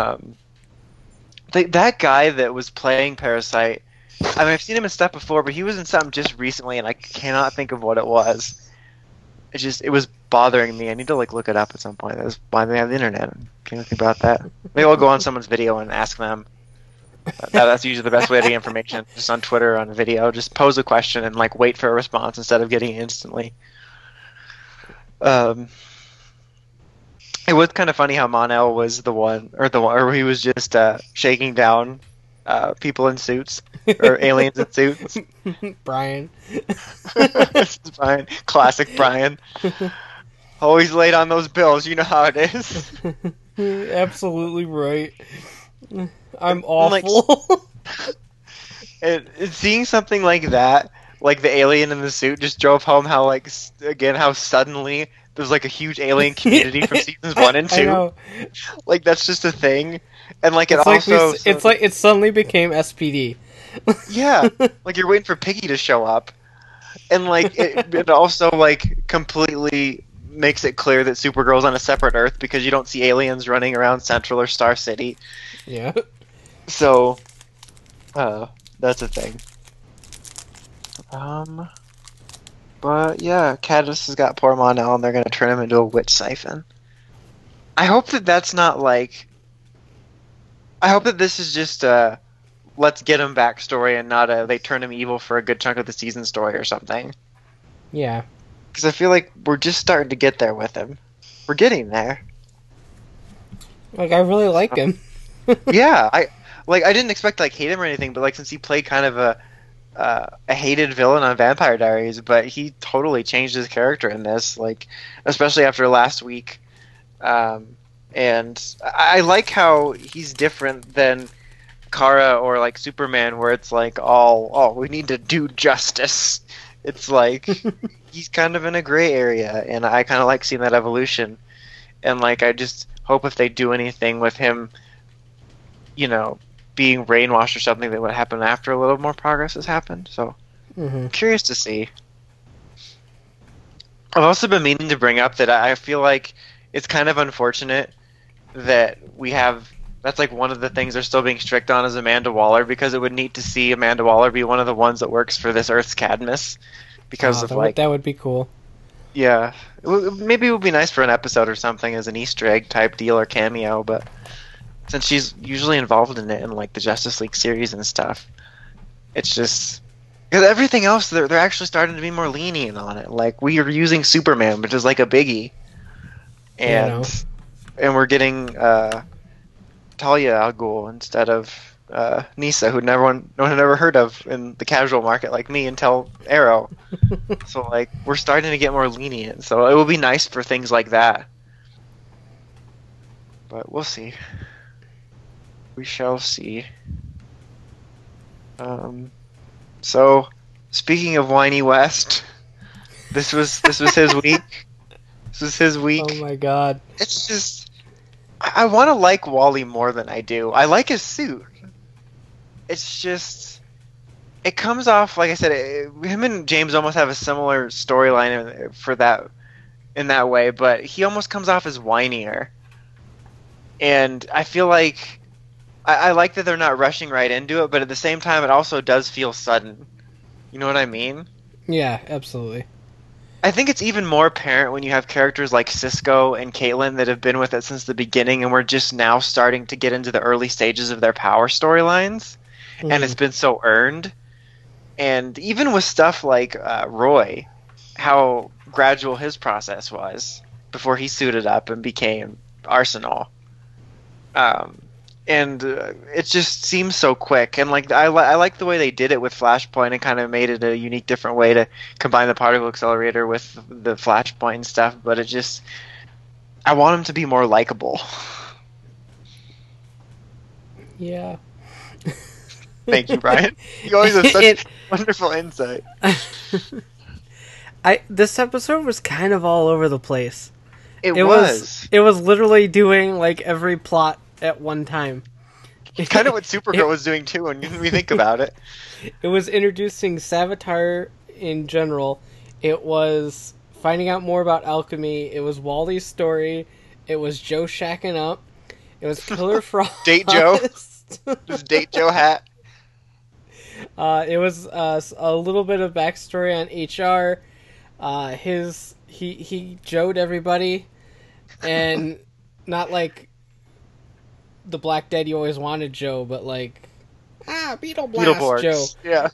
that guy that was playing Parasite, I mean, I've seen him in stuff before, but he was in something just recently, and I cannot think of what it was. It was bothering me. I need to like look it up at some point. That's why they have the internet. Can't think about that. Maybe I'll go on someone's video and ask them. That's usually the best way to get information. Just on Twitter, on a video, just pose a question and like wait for a response instead of getting it instantly. It was kind of funny how Mon-El was the one, or he was just shaking down people in suits or aliens in suits. Brian. Brian, classic Brian. Always late on those bills. You know how it is. Absolutely right. I'm awful. And seeing something like that, like the alien in the suit, just drove home how how suddenly there's like a huge alien community from seasons 1 and 2. Like that's just a thing, and like it suddenly became SPD. Yeah, like you're waiting for Piggy to show up, and like it also like completely makes it clear that Supergirl's on a separate Earth because you don't see aliens running around Central or Star City. Yeah. So, that's a thing. But yeah, Cadmus has got poor Mon-El, and they're gonna turn him into a witch siphon. I hope that that's not like. I hope that this is just a let's get him backstory and not a they turn him evil for a good chunk of the season story or something. Yeah. Because I feel like we're just starting to get there with him. We're getting there. Like, I really like him. Yeah, I didn't expect to like hate him or anything, but like since he played kind of a a hated villain on Vampire Diaries, but he totally changed his character in this, like especially after last week. And I like how he's different than Kara or like Superman, where it's like we need to do justice. It's like he's kind of in a gray area, and I kind of like seeing that evolution. And like I just hope if they do anything with him, you know, being brainwashed or something, that would happen after a little more progress has happened. So I'm curious to see. I've also been meaning to bring up that I feel like it's kind of unfortunate that we have. That's like one of the things they're still being strict on is Amanda Waller, because it would need to see Amanda Waller be one of the ones that works for this Earth's Cadmus, because of that would be cool. Yeah, maybe it would be nice for an episode or something as an Easter egg type deal or cameo, but since she's usually involved in it in like the Justice League series and stuff, it's just because everything else they're actually starting to be more lenient on it. Like we are using Superman, which is like a biggie, and we're getting Talia al Ghul instead of Nisa, who no one had ever heard of in the casual market like me until Arrow. So like we're starting to get more lenient. So it will be nice for things like that. But we'll see. We shall see. So speaking of Whiny West, this was his week. This was his week. Oh my god. It's just I want to like Wally more than I do. I like his suit. It's just it comes off, like I said, him and James almost have a similar storyline for that in that way, but he almost comes off as whinier. And I feel like I like that they're not rushing right into it, but at the same time it also does feel sudden. You know what I mean? Yeah, absolutely. I think it's even more apparent when you have characters like Cisco and Caitlin that have been with it since the beginning, and we're just now starting to get into the early stages of their power storylines, and it's been so earned. And even with stuff like Roy, how gradual his process was before he suited up and became Arsenal. And it just seems so quick, and like I like the way they did it with Flashpoint and kind of made it a unique, different way to combine the particle accelerator with the Flashpoint and stuff. But it just, I want him to be more likable. Yeah. Thank you, Brian. You always have such wonderful insight. This episode was kind of all over the place. It was. It was literally doing like every plot at one time. Kind of what Supergirl was doing too when we think about it. It was introducing Savitar in general. It was finding out more about alchemy. It was Wally's story. It was Joe shacking up. It was Killer Frost. Date Joe. His Date Joe hat. It was a little bit of backstory on HR. He Joe'd everybody, and not like the Black Dead you always wanted Joe, but like Beetle Blast Joe. Yeah.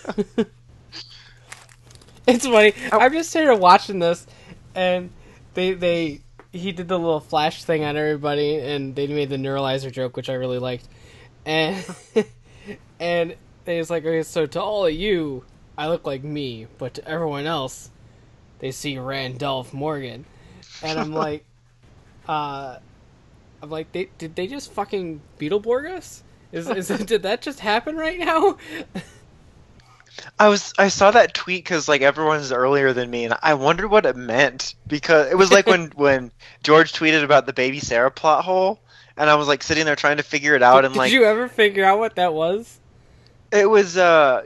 It's funny. I'm just here watching this, and he did the little flash thing on everybody, and they made the neuralizer joke, which I really liked, and and they was like, okay, so to all of you, I look like me, but to everyone else, they see Randolph Morgan, and I'm like, did they just fucking Beetleborg us? Did that just happen right now? I saw that tweet because like everyone's earlier than me, and I wondered what it meant, because it was like when George tweeted about the Baby Sarah plot hole, and I was like sitting there trying to figure it out. And like, did you ever figure out what that was? It was the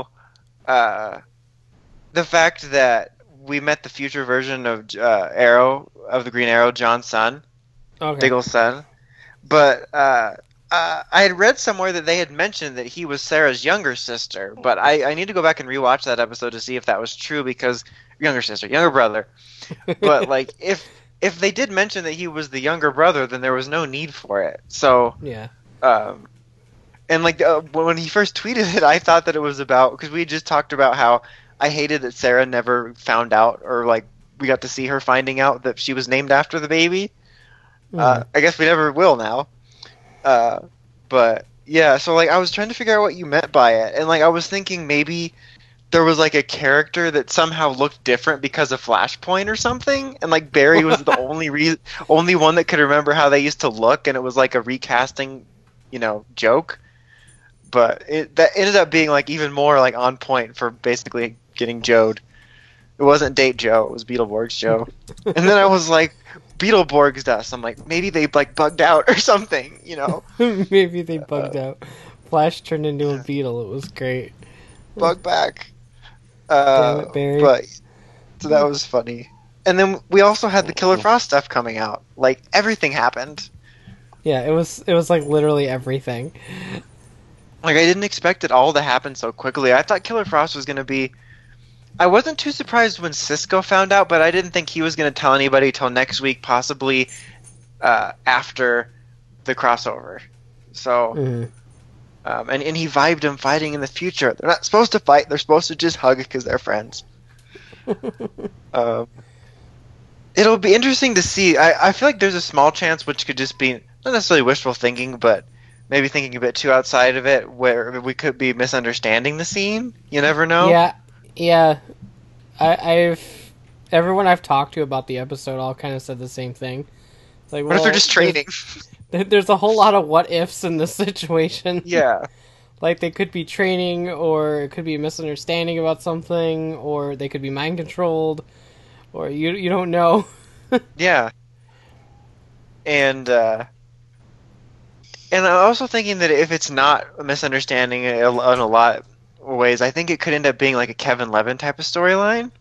fact that we met the future version of Arrow, of the Green Arrow, John's son, Diggle's son, but I had read somewhere that they had mentioned that he was Sarah's younger sister, but I need to go back and rewatch that episode to see if that was true, because younger brother. But like if they did mention that he was the younger brother, then there was no need for it. So yeah. And like when he first tweeted it, I thought that it was about, because we just talked about how I hated that Sarah never found out, or like we got to see her finding out that she was named after the baby. I guess we never will now. But Yeah, so like I was trying to figure out what you meant by it, and like I was thinking maybe there was like a character that somehow looked different because of Flashpoint or something, and like Barry was the only one that could remember how they used to look, and it was like a recasting, joke. But that ended up being like even more like on point for basically getting Joed. It wasn't Date Joe, it was Beetleborgs Joe. And then I was like, Beetleborgs dust. I'm like, maybe they like bugged out or something, Maybe they bugged out. Flash turned into a beetle. It was great. Bug back. Damn it, Barry. But so that was funny. And then we also had the Killer Frost stuff coming out. Like everything happened. Yeah, it was like literally everything. Like I didn't expect it all to happen so quickly. I thought Killer Frost was going to be. I wasn't too surprised when Cisco found out, but I didn't think he was going to tell anybody till next week, possibly after the crossover. So, and he vibed him fighting in the future. They're not supposed to fight; they're supposed to just hug because they're friends. It'll be interesting to see. I feel like there's a small chance, which could just be not necessarily wishful thinking, but maybe thinking a bit too outside of it, where we could be misunderstanding the scene. You never know. Yeah. Everyone I've talked to about the episode all kind of said the same thing. Like, what if they're just training? There's a whole lot of what ifs in this situation. Yeah. Like, they could be training, or it could be a misunderstanding about something, or they could be mind controlled, or you don't know. Yeah. And I'm also thinking that if it's not a misunderstanding in a lot of ways, I think it could end up being like a Kevin Levin type of storyline.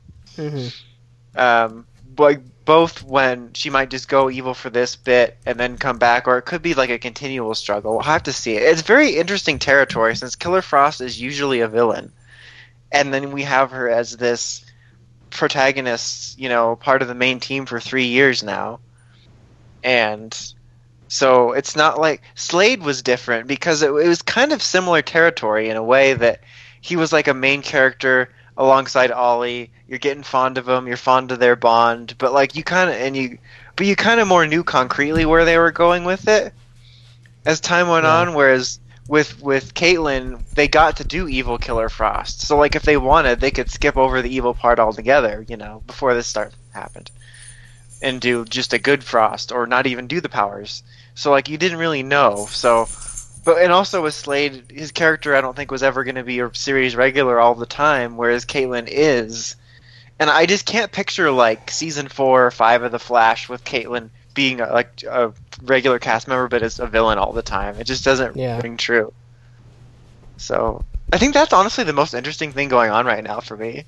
But both when she might just go evil for this bit and then come back, or it could be like a continual struggle. We'll have to see. It's very interesting territory since Killer Frost is usually a villain, and then we have her as this protagonist, part of the main team for 3 years now, and so it's not like Slade was different because it was kind of similar territory in a way that he was like a main character alongside Ollie. You're getting fond of him, you're fond of their bond, but like you kind of more knew concretely where they were going with it as time went on. Whereas with Caitlin, they got to do evil Killer Frost, so like if they wanted, they could skip over the evil part altogether, before this happened, and do just a good Frost, or not even do the powers. So like you didn't really know. And also with Slade, his character I don't think was ever going to be a series regular all the time, whereas Caitlin is. And I just can't picture like season 4 or 5 of The Flash with Caitlin being a regular cast member, but as a villain all the time. It just doesn't ring true. So I think that's honestly the most interesting thing going on right now for me.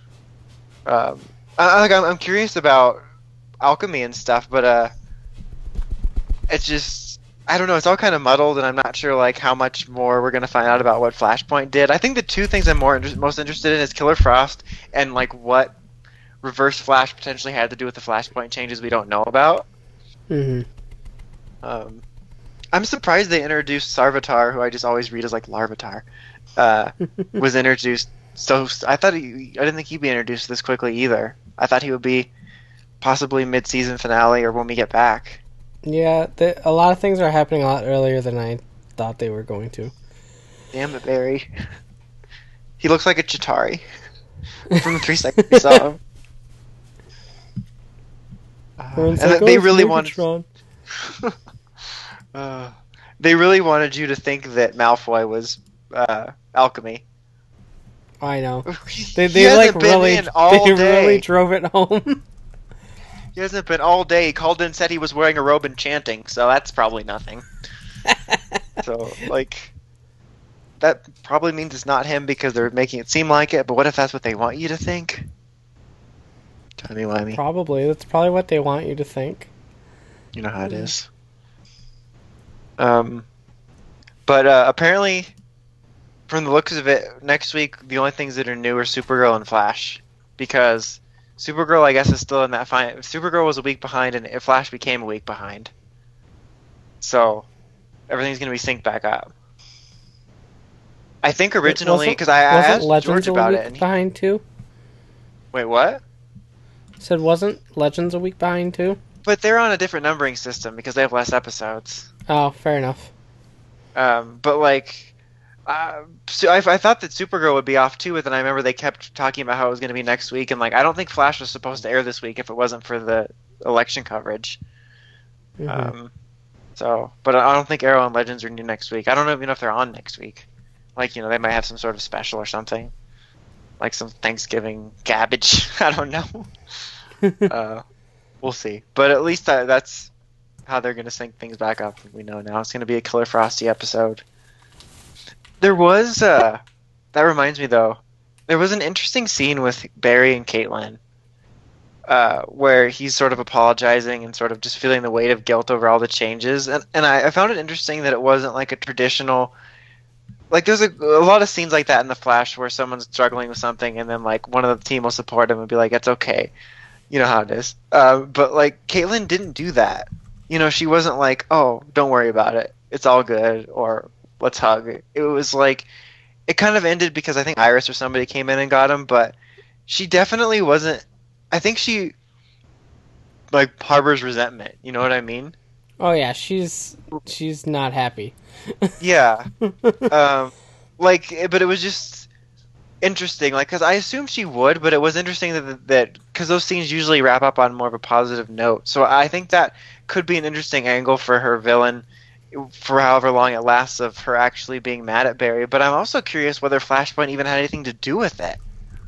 I'm curious about alchemy and stuff, but it's just, I don't know, it's all kind of muddled, and I'm not sure like how much more we're going to find out about what Flashpoint did. I think the two things I'm most interested in is Killer Frost and like what Reverse Flash potentially had to do with the Flashpoint changes we don't know about. I'm surprised they introduced Sarvatar, who I just always read as like Larvitar, was introduced. So I didn't think he'd be introduced this quickly either. I thought he would be possibly mid-season finale or when we get back. Yeah, a lot of things are happening a lot earlier than I thought they were going to. Damn it, Barry. He looks like a Chitauri from the 3 seconds we saw him. And they really wanted. They really wanted you to think that Malfoy was alchemy. I know. They like really drove it home. He hasn't been all day. He called in, said he was wearing a robe and chanting, so that's probably nothing. So, like, that probably means it's not him because they're making it seem like it, but what if that's what they want you to think? Timey-wimey. Probably. That's probably what they want you to think. You know how it is. But apparently, from the looks of it, next week, the only things that are new are Supergirl and Flash. Because Supergirl, I guess, is still in that fine. Supergirl was a week behind, and Flash became a week behind. So, everything's going to be synced back up. I think originally, because I asked Legends George about it. And behind too? Wait, what? Said wasn't Legends a week behind too? But they're on a different numbering system because they have less episodes. Oh, fair enough. But like, so I thought that Supergirl would be off too, but then I remember they kept talking about how it was going to be next week, and like I don't think Flash was supposed to air this week if it wasn't for the election coverage. Mm-hmm. But I don't think Arrow and Legends are new next week. I don't even know if they're on next week. Like, they might have some sort of special or something, like some Thanksgiving cabbage. I don't know. We'll see. But at least that's how they're going to sync things back up. We know now it's going to be a Killer Frosty episode. There was that reminds me though. There was an interesting scene with Barry and Caitlin, where he's sort of apologizing and sort of just feeling the weight of guilt over all the changes. And I found it interesting that it wasn't like a traditional. Like, there's a lot of scenes like that in The Flash where someone's struggling with something and then, like, one of the team will support him and be like, it's okay. You know how it is. But, like, Caitlin didn't do that. She wasn't like, oh, don't worry about it. It's all good. Or let's hug. It was like, it kind of ended because I think Iris or somebody came in and got him, but she definitely wasn't. I think she, like, harbors resentment. You know what I mean? Oh yeah, she's not happy. Yeah. But it was just interesting, like, because I assumed she would, but it was interesting that because those scenes usually wrap up on more of a positive note. So I think that could be an interesting angle for her villain for however long it lasts of her actually being mad at Barry. But I'm also curious whether Flashpoint even had anything to do with it.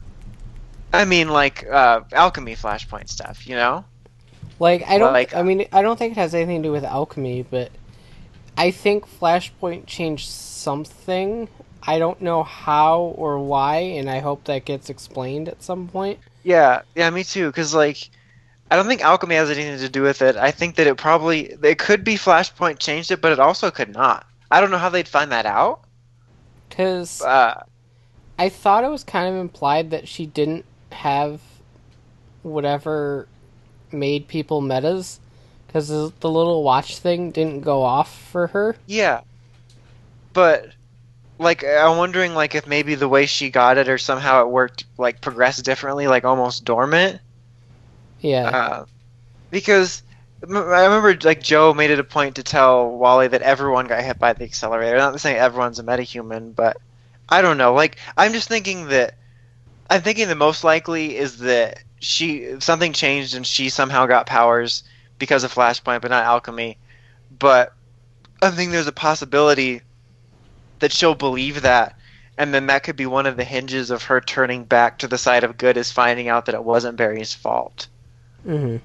I mean, like, alchemy Flashpoint stuff, Like, I don't think it has anything to do with alchemy, but I think Flashpoint changed something. I don't know how or why, and I hope that gets explained at some point. Yeah, me too, because, like, I don't think alchemy has anything to do with it. I think that it could be Flashpoint changed it, but it also could not. I don't know how they'd find that out. Because I thought it was kind of implied that she didn't have whatever made people metas, because the little watch thing didn't go off for her. Yeah, but like I'm wondering, like, if maybe the way she got it or somehow it worked, like, progressed differently, like almost dormant. Yeah, because I remember, like, Joe made it a point to tell Wally that everyone got hit by the accelerator. Not saying everyone's a metahuman, but I don't know. Like, I'm thinking the most likely is that something changed and she somehow got powers because of Flashpoint, but not alchemy. But I think there's a possibility that she'll believe that, and then that could be one of the hinges of her turning back to the side of good, is finding out that it wasn't Barry's fault. Mm-hmm.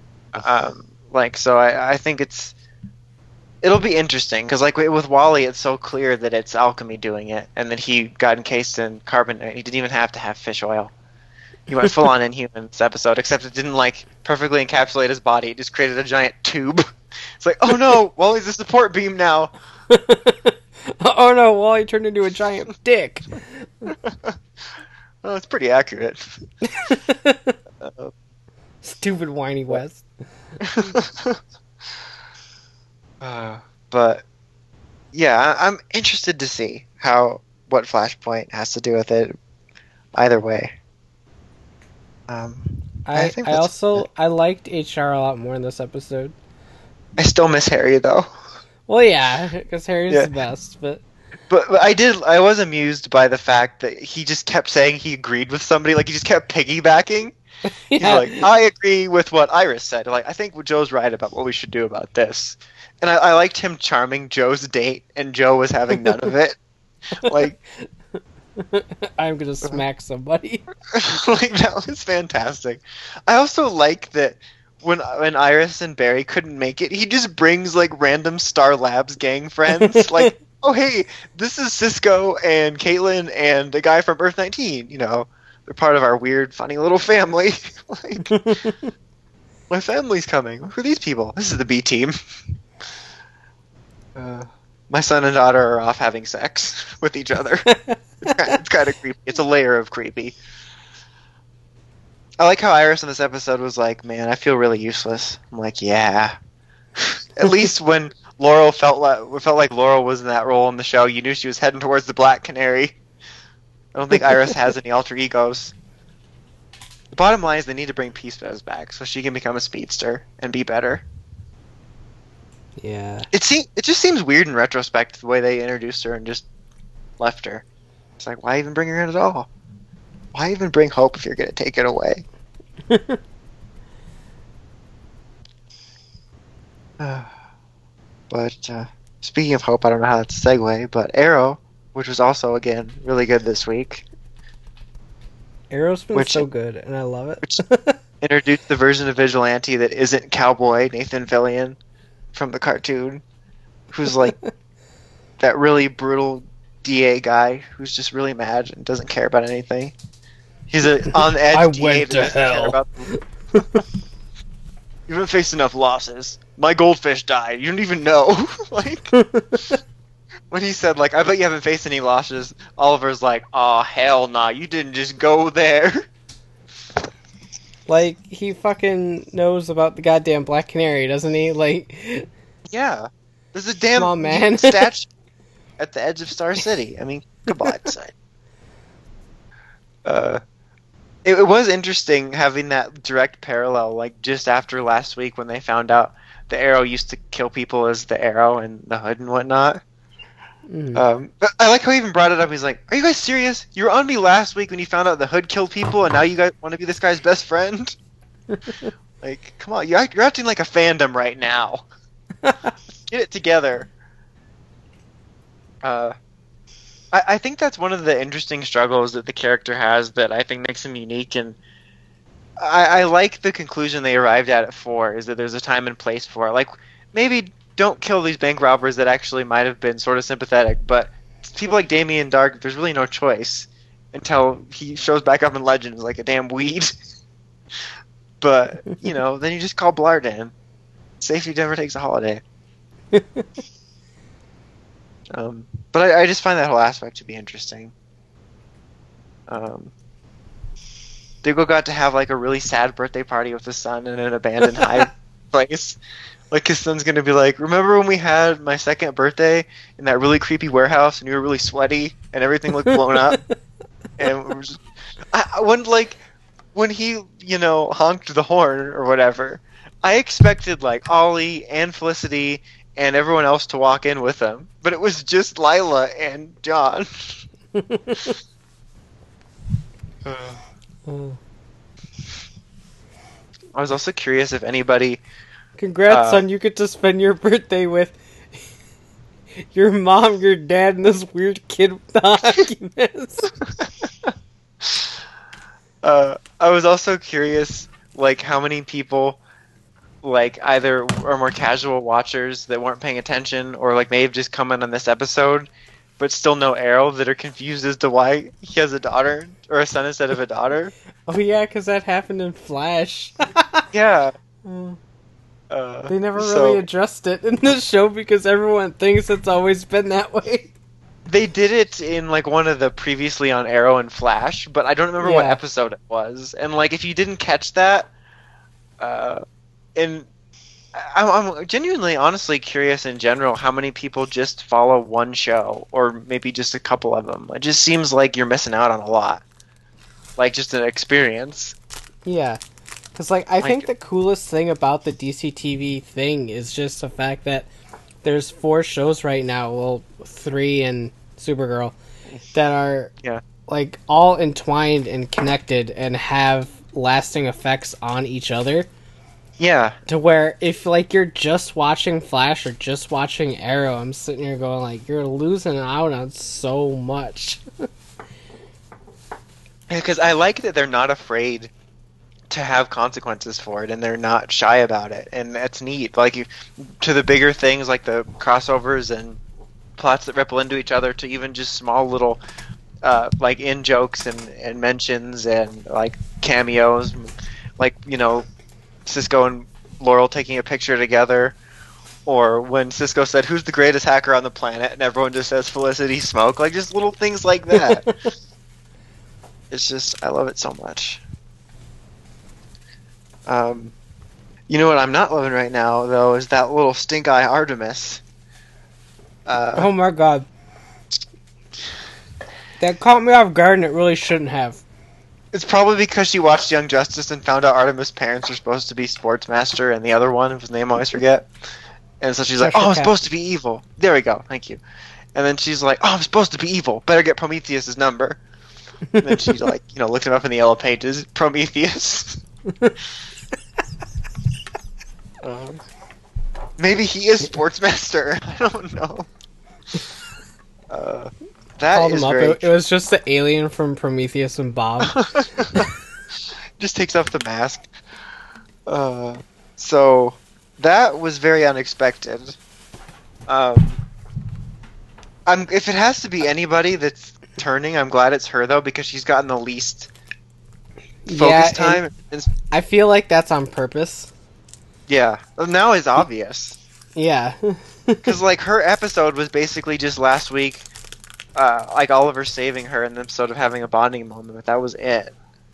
So I think it'll be interesting, because, like, with Wally, it's so clear that it's alchemy doing it, and that he got encased in carbon. He didn't even have to have fish oil. He went full on Inhuman this episode, except it didn't, like, perfectly encapsulate his body. It just created a giant tube. It's like, oh no, Wally's a support beam now. Oh no, Wally turned into a giant dick. Well, it's pretty accurate. Stupid whiny West. But yeah, I'm interested to see what Flashpoint has to do with it. Either way. I liked HR a lot more in this episode. I still miss Harry though. Well, yeah, because Harry's the best, but I was amused by the fact that he just kept saying he agreed with somebody. Like, he just kept piggybacking. Yeah. He's like, I agree with what Iris said. Like, I think Joe's right about what we should do about this. And I liked him charming Joe's date, and Joe was having none of it. Like, I'm gonna smack somebody. Like, that was fantastic. I also like that when Iris and Barry couldn't make it, he just brings, like, random Star Labs gang friends. Like, oh hey, this is Cisco and Caitlin and a guy from Earth 19. They're part of our weird, funny little family. Like, my family's coming. Who are these people? This is the B team. My son and daughter are off having sex with each other. It's kind of creepy. It's a layer of creepy. I like how Iris in this episode was like, man, I feel really useless. I'm like, yeah. At least when Laurel felt like Laurel was in that role in the show, you knew she was heading towards the Black Canary. I don't think Iris has any alter egos. The bottom line is they need to bring Peace Fez back so she can become a speedster and be better. Yeah. It just seems weird in retrospect the way they introduced her and just left her. It's like, why even bring her in at all? Why even bring Hope if you're going to take it away? But speaking of Hope, I don't know how that's a segue, but Arrow, which was also, again, really good this week. Arrow's been so good, and I love it. Which introduced the version of Vigilante that isn't Cowboy Nathan Fillion from the cartoon, who's like that really brutal DA guy who's just really mad and doesn't care about anything. He's an on-edge I DA went that to doesn't care hell. about You haven't faced enough losses. My goldfish died. You don't even know. Like, when he said, like, I bet you haven't faced any losses, Oliver's like, oh, hell nah, you didn't just go there. Like, he fucking knows about the goddamn Black Canary, doesn't he? Like, Yeah. There's a damn Come on, man. statue at the edge of Star City. I mean, come on, son. It was interesting having that direct parallel, like, just after last week when they found out the Arrow used to kill people as the Arrow and the Hood and whatnot. But I like how he even brought it up. He's like, are you guys serious? You were on me last week when you found out the Hood killed people, and now you guys want to be this guy's best friend? Like, come on, you're acting like a fandom right now. Get it together. I think that's one of the interesting struggles that the character has that I think makes him unique, and I like the conclusion they arrived at 4, is that there's a time and place for it. Like, maybe don't kill these bank robbers that actually might have been sort of sympathetic, but people like Damien Dark, there's really no choice until he shows back up in Legends like a damn weed. But, you know, then you just call Blart in. Safety never takes a holiday. But I just find that whole aspect to be interesting. Diggle got to have like a really sad birthday party with his son in an abandoned high place. Like, his son's gonna be like, remember when we had my second birthday in that really creepy warehouse and you were really sweaty and everything looked blown up? And we were just, I wouldn't, like, when he, you know, honked the horn or whatever, I expected like Ollie and Felicity and everyone else to walk in with him, but it was just Lila and John. I was also curious if anybody... Congrats, son, you get to spend your birthday with your mom, your dad, and this weird kid with the hockey mask. I was also curious, like, how many people, like, either are more casual watchers that weren't paying attention, or, like, may have just come in on this episode, but still know Arrow, that are confused as to why he has a daughter, or a son instead of a daughter. Oh yeah, because that happened in Flash. Yeah. They never really addressed it in the show because everyone thinks it's always been that way. They did it in, like, one of the previously on Arrow and Flash, but I don't remember what episode it was. And, like, if you didn't catch that, and I'm genuinely, honestly curious in general how many people just follow one show, or maybe just a couple of them. It just seems like you're missing out on a lot. Like, just an experience. Yeah. Because, like, I think the coolest thing about the DC TV thing is just the fact that there's 4 shows right now, well, 3 and Supergirl, that are, like, all entwined and connected and have lasting effects on each other. Yeah. To where, if, like, you're just watching Flash or just watching Arrow, I'm sitting here going, like, you're losing out on so much. Yeah, because I like that they're not afraid to have consequences for it, and they're not shy about it, and that's neat. Like, to the bigger things, like the crossovers and plots that ripple into each other, to even just small little, like, in-jokes and mentions and, like, cameos, like, you know, Cisco and Laurel taking a picture together, or when Cisco said, who's the greatest hacker on the planet, and everyone just says Felicity Smoke, like, just little things like that. It's just, I love it so much. You know what I'm not loving right now, though, is that little stink-eye Artemis. Oh my god. That caught me off guard, and it really shouldn't have. It's probably because she watched Young Justice and found out Artemis' parents are supposed to be Sportsmaster and the other one, whose name I always forget. And so she's like, Cheshire "Oh, I'm Cat. supposed to be evil." There we go. Thank you. And then she's like, "Oh, I'm supposed to be evil. Better get Prometheus's number." And then she like, looked him up in the yellow pages. Prometheus. Maybe he is Sportsmaster. I don't know. That Called is him up. great. It was just the alien from Prometheus and Bob. Just takes off the mask. So that was very unexpected. If it has to be anybody that's turning, I'm glad it's her though, because she's gotten the least focus time. I feel like that's on purpose. Yeah, now it's obvious. Yeah. Because like her episode was basically just last week, like Oliver saving her and them sort of having a bonding moment, but that was it.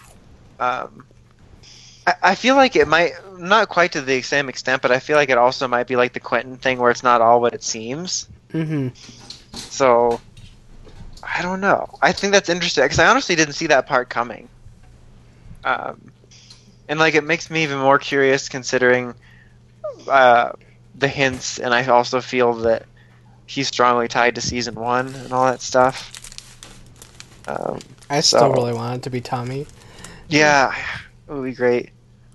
I feel like it might, not quite to the same extent, but I feel like it also might be like the Quentin thing where it's not all what it seems. Mm-hmm. So, I don't know. I think that's interesting, because I honestly didn't see that part coming. And like it makes me even more curious considering the hints, and I also feel that he's strongly tied to season 1 and all that stuff. I still really want it to be Tommy. Yeah, it would be great.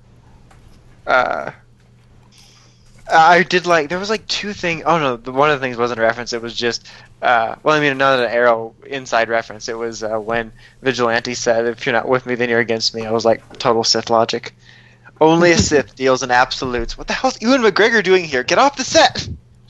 I did like, there was like 2 things. Oh no, one of the things wasn't a reference. It was just, another Arrow inside reference. It was when Vigilante said, "If you're not with me, then you're against me." I was like, total Sith logic. Only a Sith deals in absolutes. What the hell's Ewan McGregor doing here? Get off the set!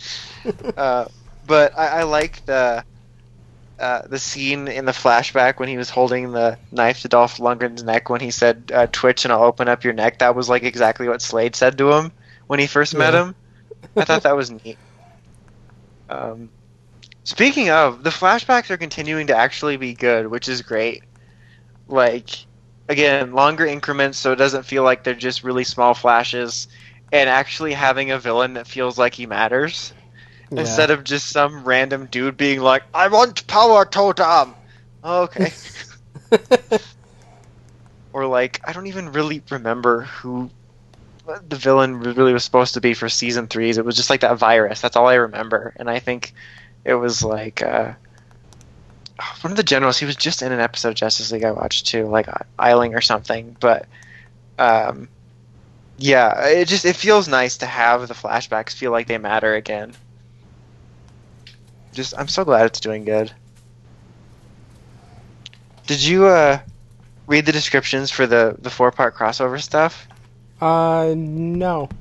But I like the scene in the flashback when he was holding the knife to Dolph Lundgren's neck when he said, "Twitch and I'll open up your neck." That was like exactly what Slade said to him when he first met him. I thought that was neat. Speaking of, the flashbacks are continuing to actually be good, which is great. Like, again, longer increments so it doesn't feel like they're just really small flashes, and actually having a villain that feels like he matters. Yeah. Instead of just some random dude being like, "I want power totem!" Oh, okay. Or like, I don't even really remember who the villain really was supposed to be for season 3's. It was just like that virus. That's all I remember. And I think it was like one of the generals. He was just in an episode of Justice League I watched too, like Eiling or something. But yeah, it feels nice to have the flashbacks feel like they matter again. I'm so glad it's doing good. Did you read the descriptions for the 4-part crossover stuff? No.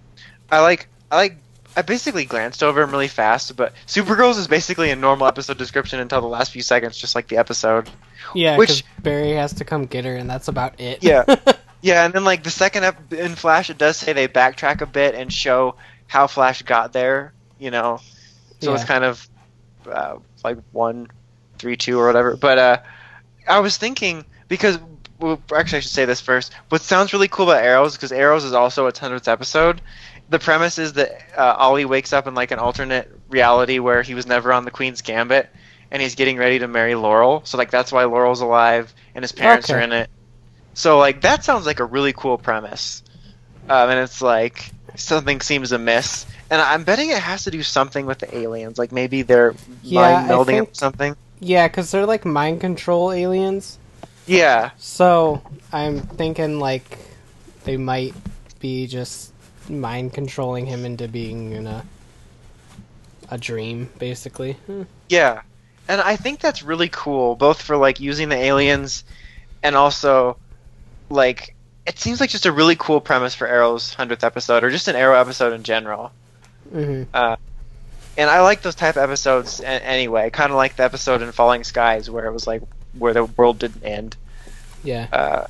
I basically glanced over them really fast, but Supergirls is basically a normal episode description until the last few seconds, just like the episode. Yeah, because Barry has to come get her, and that's about it. Yeah. Yeah, and then like the second in Flash, it does say they backtrack a bit and show how Flash got there, So it's kind of like 1-3-2 or whatever. But I was thinking, because actually I should say this first. What sounds really cool about Arrows, because Arrows is also its 100th episode. The premise is that Ollie wakes up in like an alternate reality where he was never on the Queen's Gambit, and he's getting ready to marry Laurel. So like that's why Laurel's alive, and his parents are in it. So like that sounds like a really cool premise, and it's like something seems amiss. And I'm betting it has to do something with the aliens. Like maybe they're mind melding or something. Yeah, because they're like mind control aliens. Yeah. So I'm thinking like they might be just mind controlling him into being in a dream, basically. Yeah. And I think that's really cool, both for like using the aliens and also like it seems like just a really cool premise for Arrow's 100th episode, or just an Arrow episode in general. Mm-hmm. And I like those type of episodes anyway. Kind of like the episode in Falling Skies where it was like where the world didn't end. Yeah.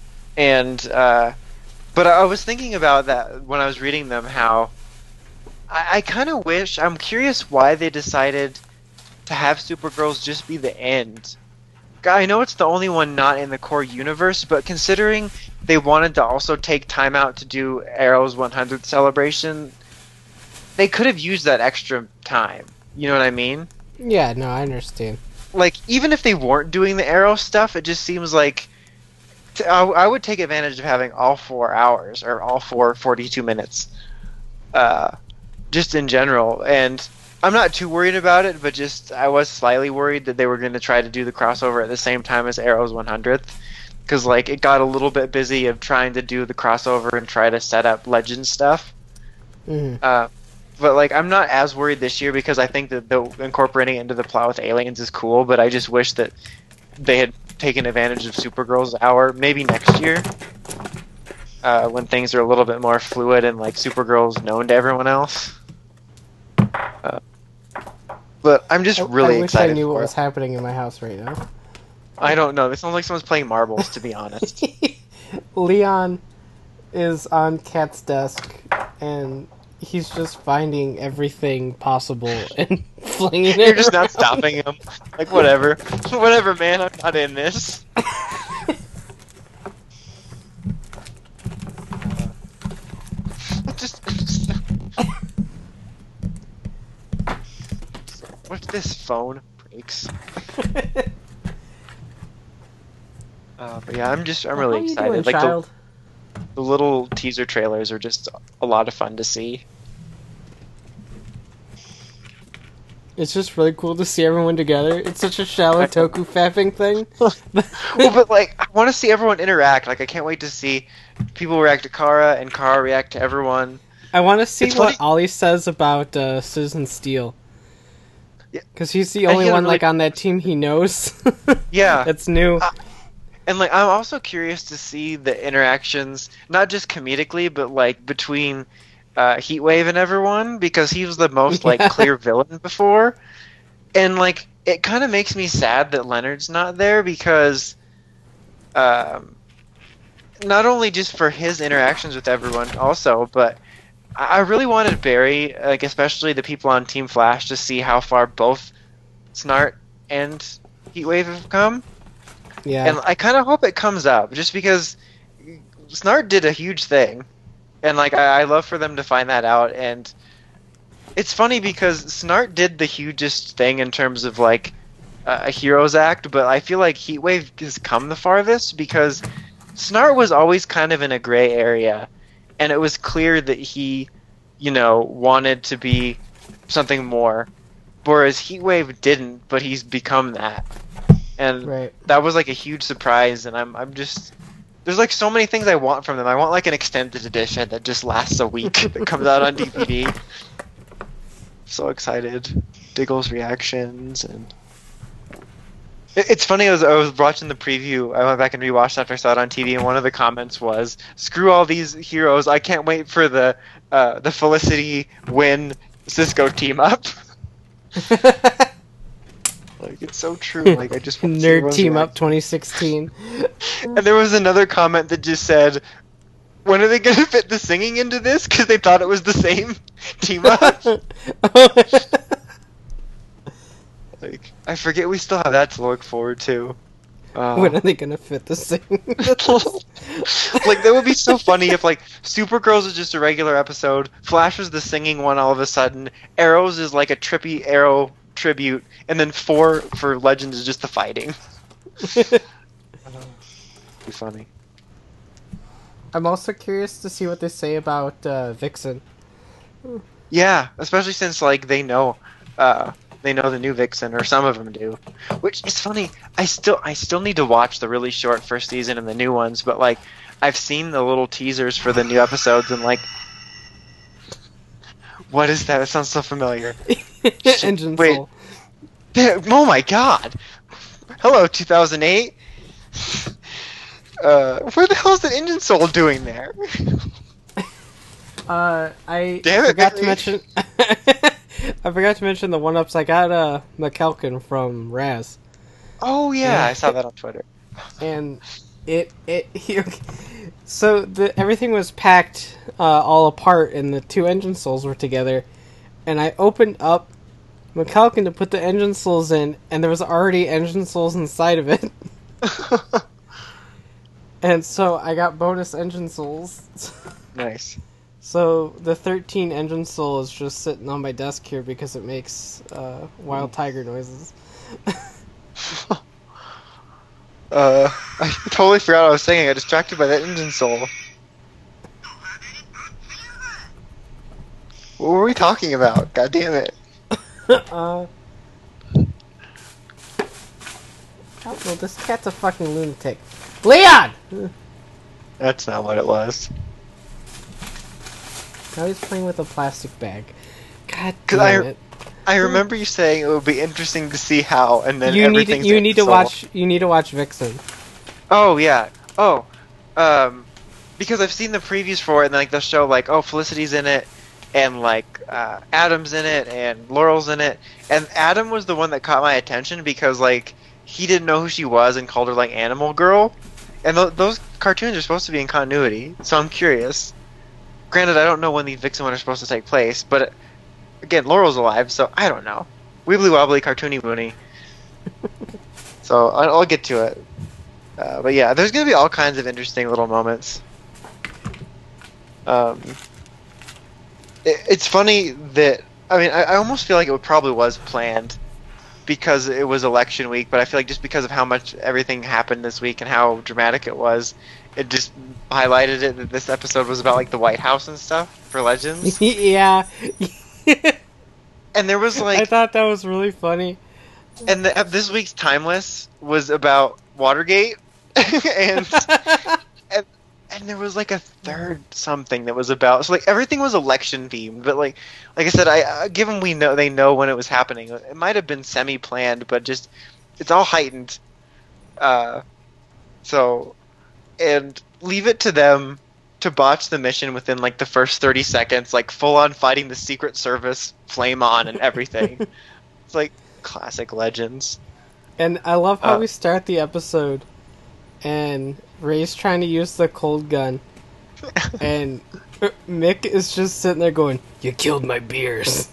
But I was thinking about that when I was reading them, how I kind of wish, I'm curious why they decided to have Supergirls just be the end. I know it's the only one not in the core universe, but considering they wanted to also take time out to do Arrow's 100th celebration, they could have used that extra time. You know what I mean? Yeah, no, I understand. Like, even if they weren't doing the Arrow stuff, it just seems like I would take advantage of having all 4 hours, or all 42 minutes, just in general. And I'm not too worried about it, but just I was slightly worried that they were going to try to do the crossover at the same time as Arrow's 100th, because like it got a little bit busy of trying to do the crossover and try to set up Legend stuff. But like I'm not as worried this year because I think that incorporating it into the plot with aliens is cool. But I just wish that they had taken advantage of Supergirl's hour maybe next year, when things are a little bit more fluid and like Supergirl's known to everyone else. But I'm just really excited. I wish I knew what was happening in my house right now. I don't know. This sounds like someone's playing marbles, to be honest. Leon is on Kat's desk, and he's just finding everything possible and flinging it. You're just not stopping him. Like, whatever. Whatever, man. I'm not in this. What if this phone breaks? But yeah, I'm really excited. Doing, like child? the little teaser trailers are just a lot of fun to see. It's just really cool to see everyone together. It's such a shallow toku fapping thing. Well, but like, I want to see everyone interact. Like, I can't wait to see people react to Kara and Kara react to everyone. I want to see what Ollie says about Susan Steele. Because he's the only one like on that team he knows. Yeah. That's new. And like, I'm also curious to see the interactions, not just comedically, but like between Heatwave and everyone, because he was the most like clear villain before. And like, it kind of makes me sad that Leonard's not there, because not only just for his interactions with everyone also, but I really wanted Barry, like especially the people on Team Flash, to see how far both Snart and Heatwave have come. Yeah. And I kind of hope it comes up, just because Snart did a huge thing. And like I love for them to find that out. And it's funny because Snart did the hugest thing in terms of like a hero's act, but I feel like Heatwave has come the farthest, because Snart was always kind of in a gray area. And it was clear that he, wanted to be something more. Whereas Heatwave didn't, but he's become that. And that was like a huge surprise, and I'm just... There's like so many things I want from them. I want like an extended edition that just lasts a week that comes out on DVD. So excited. Diggle's reactions, and... It's funny, I was watching the preview, I went back and rewatched after I saw it on TV, and one of the comments was, "Screw all these heroes, I can't wait for the Felicity Win Cisco team up." Like, it's so true. Like, I just want to Nerd Team Up 2016. And there was another comment that just said, "When are they going to fit the singing into this?" Because they thought it was the same team up. Like, I forget we still have that to look forward to. When are they gonna fit the same? Like, that would be so funny if, like, Supergirls is just a regular episode, Flash was the singing one all of a sudden, Arrows is like a trippy Arrow tribute, and then 4 for Legends is just the fighting. Be funny. I'm also curious to see what they say about Vixen. Yeah, especially since, like, they know the new Vixen, or some of them do. Which is funny. I still need to watch the really short first season and the new ones, but like I've seen the little teasers for the new episodes, and like, what is that? It sounds so familiar. Engine Wait. Soul. Oh my god! Hello, 2008. Where the hell is the Engine Soul doing there? I Damn it, forgot to Barry. mention. I forgot to mention the one-ups. I got McKelkin from Raz. Oh yeah, I saw that on Twitter. And so everything was packed all apart, and the 2 engine souls were together. And I opened up McKelkin to put the engine souls in, and there was already engine souls inside of it. And so I got bonus engine souls. Nice. So the 13 engine soul is just sitting on my desk here because it makes wild tiger noises. I totally forgot what I was saying. I got distracted by that Engine Soul. What were we talking about? God damn it. Oh, well, this cat's a fucking lunatic. Leon! That's not what it was. Now he's playing with a plastic bag. God 'Cause damn it. I remember you saying it would be interesting to see how, and then You everything's need to so- watch Vixen. Oh yeah. Oh, because I've seen the previews for it, and like they'll show like, oh, Felicity's in it, and like Adam's in it, and Laurel's in it, and Adam was the one that caught my attention because like he didn't know who she was and called her like Animal Girl, and those cartoons are supposed to be in continuity, so I'm curious. Granted, I don't know when the Vixen one are supposed to take place, but again, Laurel's alive, so I don't know. Wibbly wobbly, cartoony woony. So I'll get to it. But yeah, there's going to be all kinds of interesting little moments. It's funny that, I mean, I almost feel like it probably was planned because it was election week, but I feel like just because of how much everything happened this week and how dramatic it was, it just highlighted it that this episode was about like the White House and stuff for Legends. Yeah. And there was like... I thought that was really funny. And this week's Timeless was about Watergate, and there was like a third something that was about. So like everything was election themed, but like I said, given they know when it was happening, it might have been semi-planned, but just it's all heightened. So, and leave it to them to botch the mission within like the first 30 seconds, like full on fighting the Secret Service, flame on, and everything. It's like classic Legends. And I love how we start the episode, and Ray's trying to use the cold gun, and Mick is just sitting there going, "You killed my beers."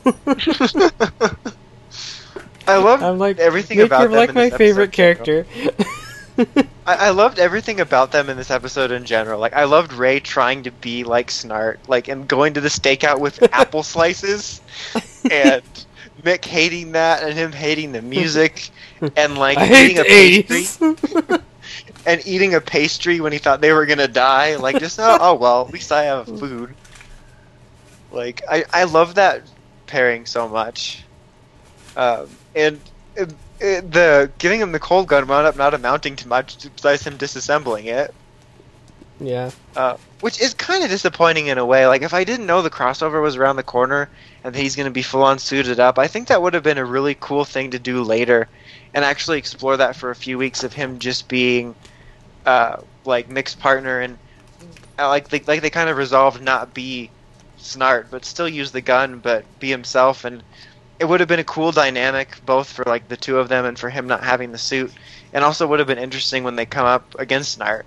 I love everything Mick, about you're them. like in my this favorite episode, character. I loved everything about them in this episode in general. Like I loved Ray trying to be like Snart, like and going to the stakeout with apple slices, and Mick hating that, and him hating the music, and like eating a pastry, and eating a pastry when he thought they were gonna die. Like just oh well, at least I have food. Like I love that pairing so much, and the giving him the cold gun wound up not amounting to much besides him disassembling it. Yeah. Which is kind of disappointing in a way. Like, if I didn't know the crossover was around the corner and that he's going to be full-on suited up, I think that would have been a really cool thing to do later and actually explore that for a few weeks of him just being, like, Mick's partner and, like they kind of resolved not be Snart, but still use the gun, but be himself, and it would have been a cool dynamic, both for, like, the two of them and for him not having the suit, and also would have been interesting when they come up against Snart.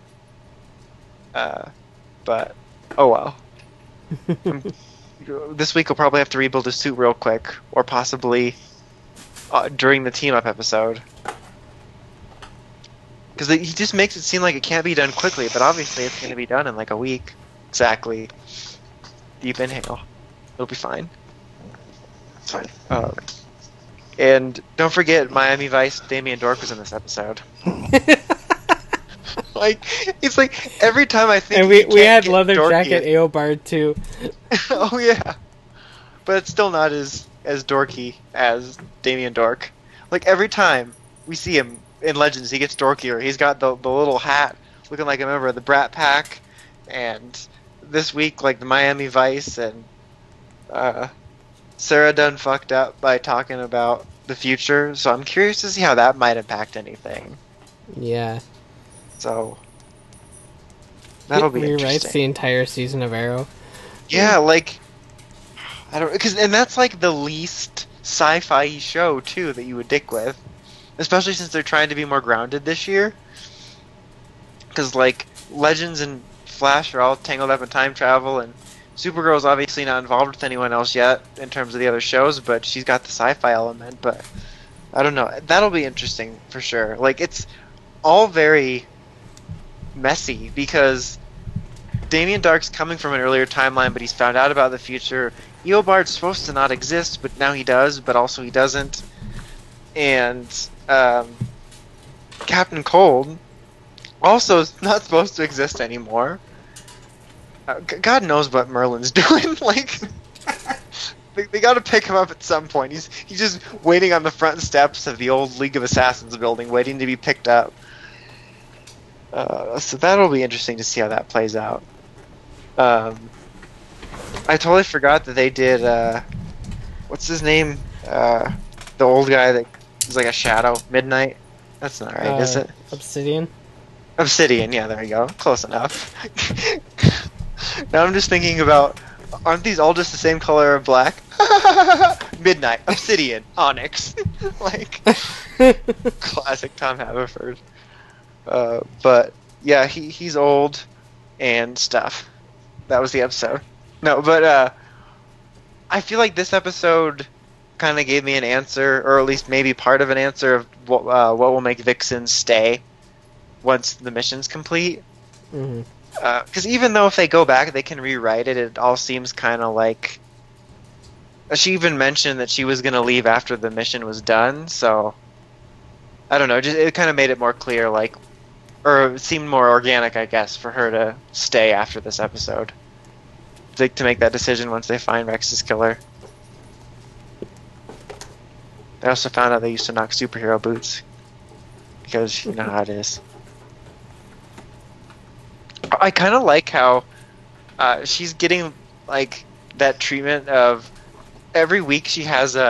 But oh well. This week I'll probably have to rebuild his suit real quick, or possibly during the team-up episode, because he just makes it seem like it can't be done quickly, but obviously it's going to be done in like a week. Exactly. Deep inhale. It'll be fine. It's fine. And don't forget, Miami Vice Damien Dork was in this episode. Like, it's like every time I think, and we had Leather Jacket Eobard too. Oh yeah, but it's still not as dorky as Damien Dork. Like every time we see him in Legends, he gets dorkier. He's got the little hat, looking like a member of the Brat Pack, and this week like the Miami Vice, and Sarah done fucked up by talking about the future. So I'm curious to see how that might impact anything. Yeah. So that'll be rewrites interesting. the entire season of Arrow. Yeah, like I don't, and that's like the least sci-fi show too that you would dick with, especially since they're trying to be more grounded this year. Because like Legends and Flash are all tangled up in time travel, and Supergirl's obviously not involved with anyone else yet in terms of the other shows, but she's got the sci-fi element. But I don't know, that'll be interesting for sure. Like it's all very messy because Damien Dark's coming from an earlier timeline, but he's found out about the future. Eobard's supposed to not exist, but now he does, but also he doesn't. And Captain Cold also is not supposed to exist anymore. God knows what Merlin's doing. Like, they got to pick him up at some point. He's just waiting on the front steps of the old League of Assassins building, waiting to be picked up. So that'll be interesting to see how that plays out. I totally forgot that they did. What's his name? The old guy that was like a shadow. Midnight. That's not right, is it? Obsidian. Obsidian. Yeah, there you go. Close enough. Now I'm just thinking about. Aren't these all just the same color of black? Midnight, Obsidian, Onyx. Like, classic Tom Haverford. But, yeah, he's old and stuff. That was the episode. No, but I feel like this episode kind of gave me an answer, or at least maybe part of an answer of what will make Vixen stay once the mission's complete. Mm-hmm. Because even though if they go back, they can rewrite it, it all seems kind of like... She even mentioned that she was going to leave after the mission was done, so... I don't know, it kind of made it more clear, like... Or it seemed more organic, I guess, for her to stay after this episode. To make that decision once they find Rex's killer. They also found out they used to knock superhero boots. Because you know how it is. I kind of like how she's getting like that treatment of every week she's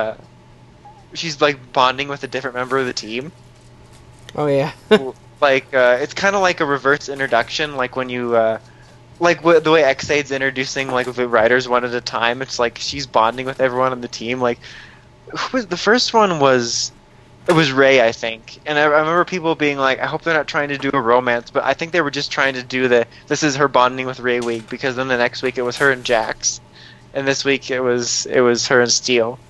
like bonding with a different member of the team. Oh yeah. Like it's kind of like a reverse introduction, like when you like the way X-Aid's introducing like the writers one at a time. It's like she's bonding with everyone on the team. Like the first one was. It was Ray, I think, and I remember people being like, "I hope they're not trying to do a romance," but I think they were just trying to do this is her bonding with Ray week, because then the next week it was her and Jax, and this week it was her and Steel.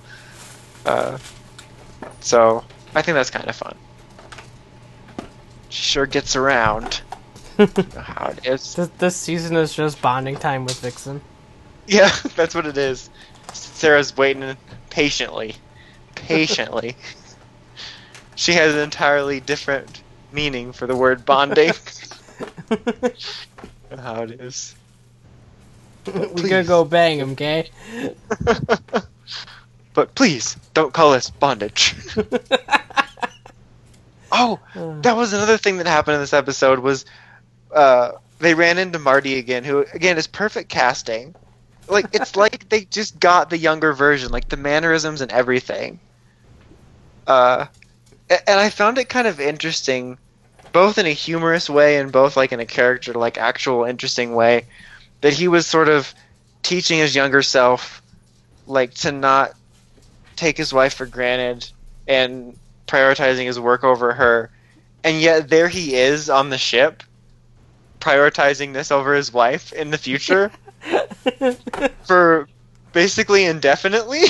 So I think that's kind of fun. She sure gets around. You know how it is. This season is just bonding time with Vixen. Yeah, that's what it is. Sarah's waiting patiently. She has an entirely different meaning for the word bonding. How it is. We gotta go bang him, okay? But please, don't call us bondage. Oh, that was another thing that happened in this episode was they ran into Marty again, who, again, is perfect casting. Like, it's like they just got the younger version, like the mannerisms and everything. And I found it kind of interesting, both in a humorous way and both like in a character, like actual interesting way, that he was sort of teaching his younger self, like to not take his wife for granted and prioritizing his work over her, and yet there he is on the ship, prioritizing this over his wife in the future for basically indefinitely.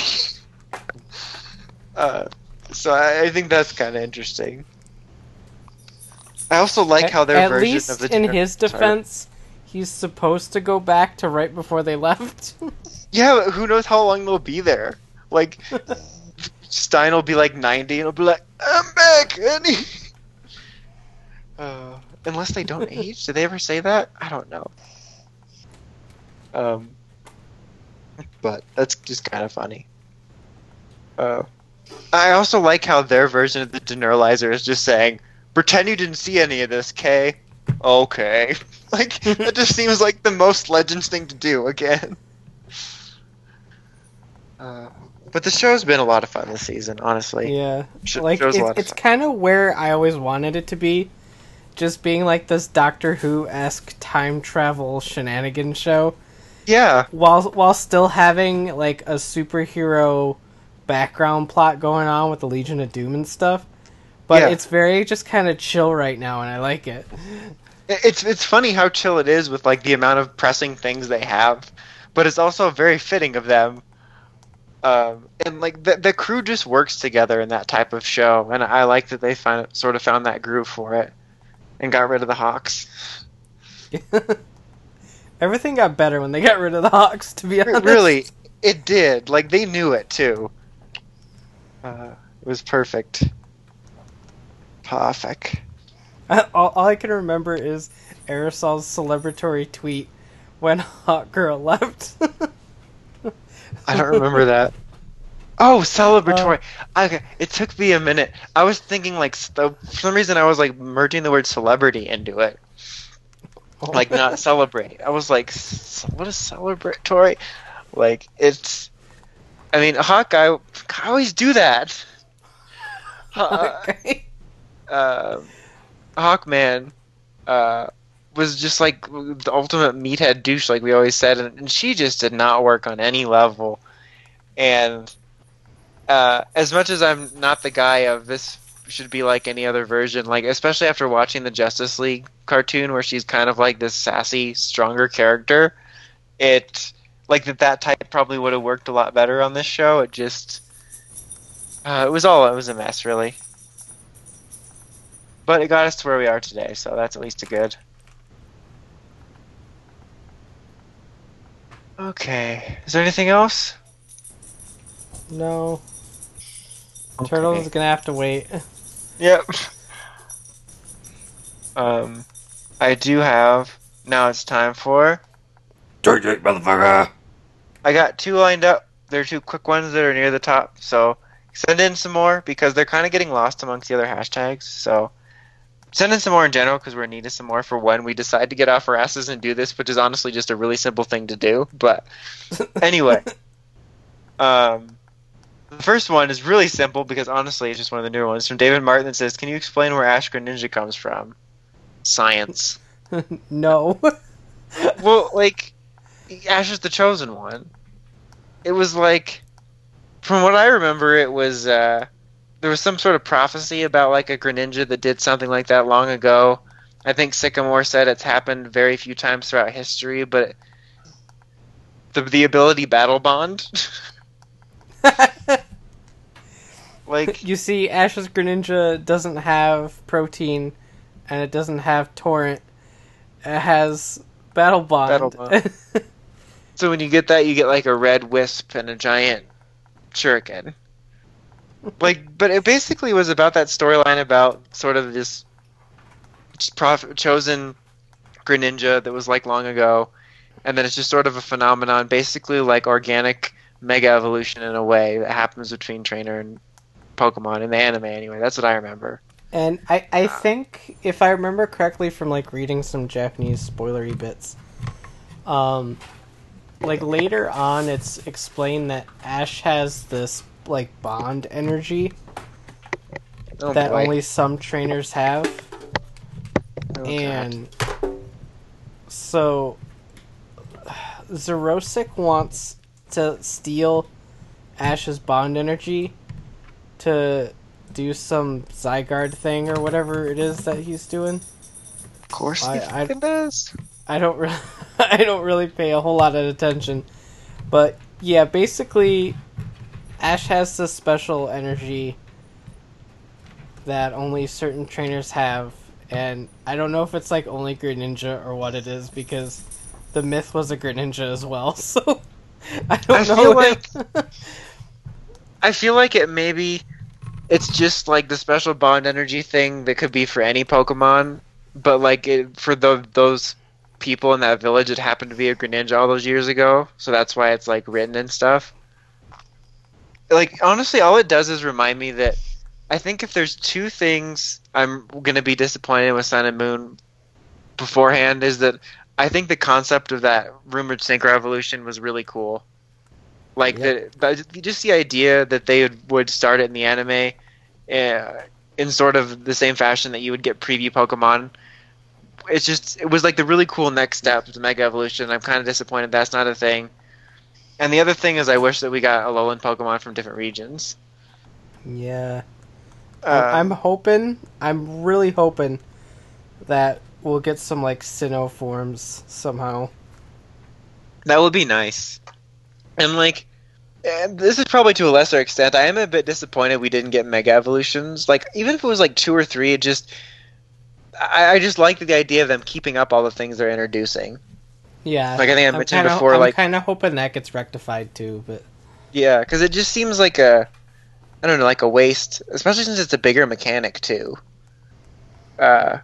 So I think that's kind of interesting. I also like how their version least of the... in his defense, he's supposed to go back to right before they left. Yeah, but who knows how long they'll be there. Like, Stein will be like 90 and he'll be like, I'm back, honey! Unless they don't age? Did they ever say that? I don't know. But that's just kind of funny. I also like how their version of the deneuralizer is just saying, pretend you didn't see any of this, Kay. Okay. Like, that just seems like the most Legends thing to do, again. But the show's been a lot of fun this season, honestly. Yeah. Like, it's kind of where I always wanted it to be. Just being like this Doctor Who-esque time travel shenanigan show. Yeah. While still having, like, a superhero background plot going on with the Legion of Doom and stuff, but it's very just kind of chill right now, and I like it. It's funny how chill it is with like the amount of pressing things they have, but it's also very fitting of them. And like the crew just works together in that type of show, and I like that they sort of found that groove for it and got rid of the Hawks. Everything got better when they got rid of the Hawks, to be honest. Really, it did. Like, they knew it too. It was perfect. Perfect. All I can remember is Aerosol's celebratory tweet when Hawk Girl left. I don't remember that. Oh, celebratory. Okay, it took me a minute. I was thinking for some reason I was like merging the word celebrity into it, like not celebrate. I was like, what is celebratory? Like it's. I mean, Hawkeye. I always do that. Okay. Hawkman was just like the ultimate meathead douche, like we always said, and she just did not work on any level. And as much as I'm not the guy of this should be like any other version, like especially after watching the Justice League cartoon where she's kind of like this sassy, stronger character, it like that type probably would have worked a lot better on this show. It just it was a mess, really. But it got us to where we are today, so that's at least a good. Okay. Is there anything else? No. Okay. Turtles is gonna have to wait. Yep. I do have. Now it's time for. JJ, motherfucker! I got 2 lined up. They're 2 quick ones that are near the top, so send in some more because they're kind of getting lost amongst the other hashtags. So send in some more in general because we're in need of some more for when we decide to get off our asses and do this, which is honestly just a really simple thing to do. But anyway, the first one is really simple because honestly it's just one of the newer ones from David Martin that says, "Can you explain where Ash Greninja comes from?" Science. No. Well, like, Ash is the chosen one. It was like, from what I remember, it was there was some sort of prophecy about like a Greninja that did something like that long ago. I think Sycamore said it's happened very few times throughout history, but the ability Battle Bond. Like, you see, Ash's Greninja doesn't have protein, and it doesn't have torrent. It has Battle Bond. Battle Bond. So when you get that, you get like a red wisp and a giant shuriken. Like, but it basically was about that storyline about sort of this chosen Greninja that was like long ago, and then it's just sort of a phenomenon, basically like organic mega evolution in a way that happens between trainer and Pokemon in the anime. Anyway, that's what I remember. And I think, if I remember correctly from like reading some Japanese spoilery bits, like later on it's explained that Ash has this like bond energy that only some trainers have. And so Zerosic wants to steal Ash's bond energy to do some Zygarde thing or whatever it is that he's doing. Of course he does. I don't really pay a whole lot of attention. But yeah, basically Ash has this special energy that only certain trainers have, and I don't know if it's like only Greninja or what it is, because the myth was a Greninja as well, so I don't know. I feel like it maybe it's just like the special bond energy thing that could be for any Pokemon, but like for those people in that village, it happened to be a Greninja all those years ago, so that's why it's like written and stuff. Like, honestly, all it does is remind me that I think if there's 2 things I'm gonna be disappointed with Sun and Moon beforehand, is that I think the concept of that rumored Synchro Evolution was really cool. Like, just the idea that they would start it in the anime in sort of the same fashion that you would get preview Pokemon. It was like the really cool next step to Mega Evolution. I'm kind of disappointed that's not a thing. And the other thing is I wish that we got Alolan Pokemon from different regions. Yeah. I'm really hoping that we'll get some like Sinnoh forms somehow. That would be nice. And like, this is probably to a lesser extent, I am a bit disappointed we didn't get Mega Evolutions. Like, even if it was like 2 or 3, it just... I just like the idea of them keeping up all the things they're introducing. Yeah. Like I think I mentioned before, I'm kind of hoping that gets rectified too, but... Yeah, because it just seems like I don't know, like a waste, especially since it's a bigger mechanic too. I'm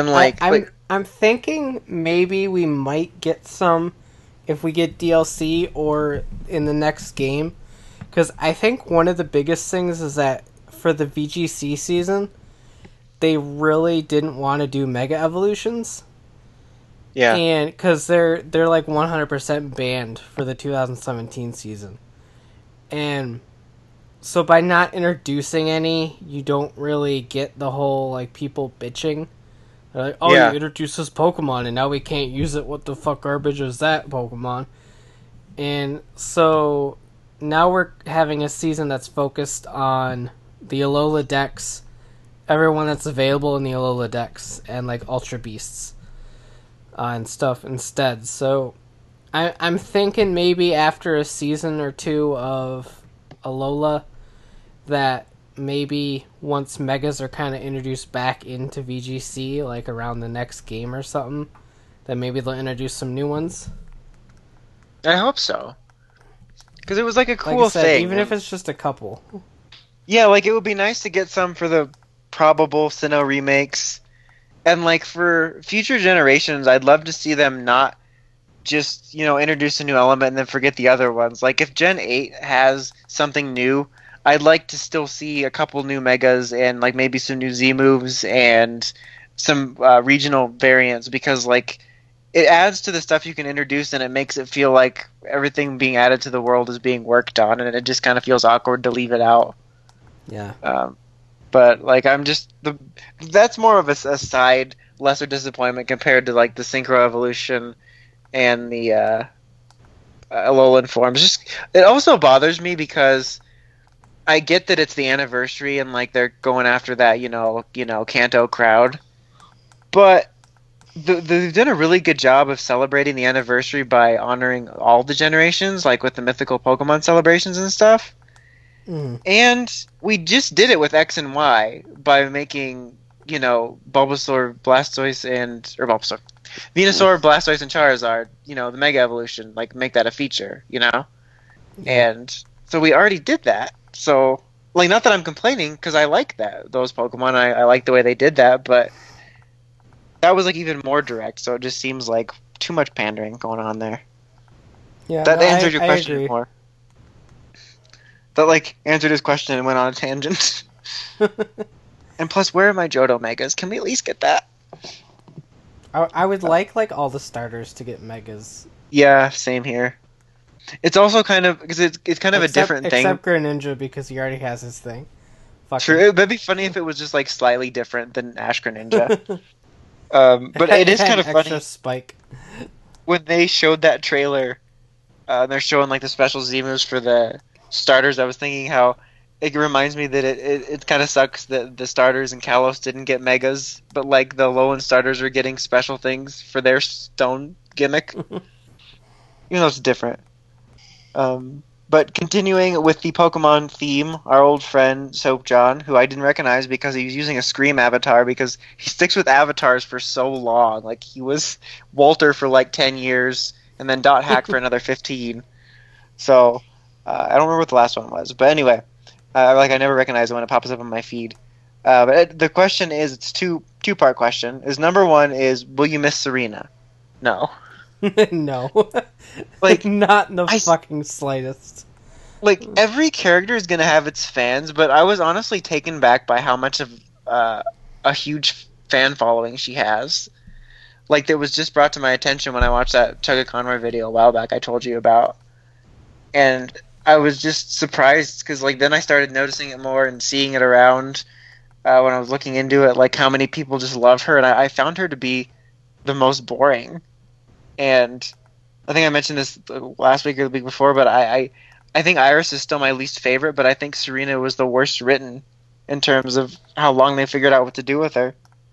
thinking maybe we might get some if we get DLC or in the next game, Because I think one of the biggest things is that for the VGC season, they really didn't want to do Mega Evolutions. Yeah. And because they're like 100% banned for the 2017 season. And so by not introducing any, you don't really get the whole like people bitching. They're like, oh, Yeah. you introduced this Pokemon and now we can't use it. What the fuck garbage is that Pokemon? And so now we're having a season that's focused on the Alola Dex, everyone that's available in the Alola Dex, and like Ultra Beasts and stuff instead. So I'm thinking maybe after a season or two of Alola that maybe once Megas are kind of introduced back into VGC, like around the next game or something, that maybe they'll introduce some new ones. I hope so. Because it was like a cool Like I said, thing. even if it's just a couple. Yeah, like it would be nice to get some for the probable Sinnoh remakes. And like for future generations, I'd love to see them not just, introduce a new element and then forget the other ones. Like if Gen 8 has something new, I'd like to still see a couple new Megas and like maybe some new Z moves and some regional variants, because like it adds to the stuff you can introduce and it makes it feel like everything being added to the world is being worked on, and it just kind of feels awkward to leave it out. Yeah. But like that's more of a side lesser disappointment compared to like the Synchro Evolution and the Alolan forms. Just it also bothers me because I get that it's the anniversary and like they're going after that Kanto crowd, but they've done a really good job of celebrating the anniversary by honoring all the generations, like with the mythical Pokemon celebrations and stuff. And we just did it with X and Y by making, Venusaur, Blastoise, and Charizard, the Mega Evolution, like make that a feature, And so we already did that. So, like, not that I'm complaining, because I like those Pokemon. I like the way they did that, but that was like even more direct. So it just seems like too much pandering going on there. Yeah, that answered your I question agree. more. That like answered his question and went on a tangent. And plus, where are my Johto Megas? Can we at least get that? I would like all the starters to get Megas. Yeah, same here. It's also kind of because it's kind of a different thing. Except Greninja, because he already has his thing. Fuck True, that'd be funny if it was just like slightly different than Ash Greninja. But it is kind of funny. Extra spike. When they showed that trailer, they're showing like the special Z moves for the starters. I was thinking how it reminds me that it kind of sucks that the starters in Kalos didn't get Megas, but like the Alolan starters are getting special things for their stone gimmick. Even though it's different. But continuing with the Pokemon theme, our old friend Soap John, who I didn't recognize because he was using a Scream avatar, because he sticks with avatars for so long. Like he was Walter for like 10 years, and then Dot Hack for another 15. So I don't remember what the last one was, but anyway, I never recognize it when it pops up on my feed. But the question is, it's two-part question. Number one is, will you miss Serena? No. No. Like not in the fucking slightest. Like every character is gonna have its fans, but I was honestly taken back by how much of a huge fan following she has. Like that was just brought to my attention when I watched that Chugga Conroy video a while back I told you about. And I was just surprised because like then I started noticing it more and seeing it around when I was looking into it, like how many people just love her, and I found her to be the most boring. And I think I mentioned this last week or the week before, but I think Iris is still my least favorite, but I think Serena was the worst written in terms of how long they figured out what to do with her.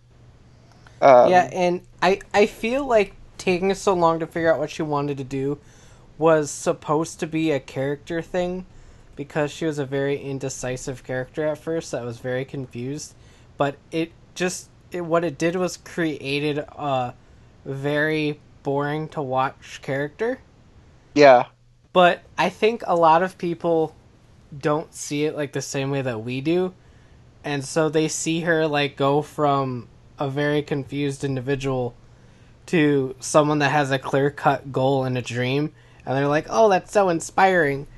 Yeah, and I feel like taking so long to figure out what she wanted to do was supposed to be a character thing, because she was a very indecisive character at first that was very confused. But what it did was created a very boring to watch character. Yeah. But I think a lot of people don't see it like the same way that we do. And so they see her like go from a very confused individual to someone that has a clear-cut goal and a dream. And they're like, oh, that's so inspiring.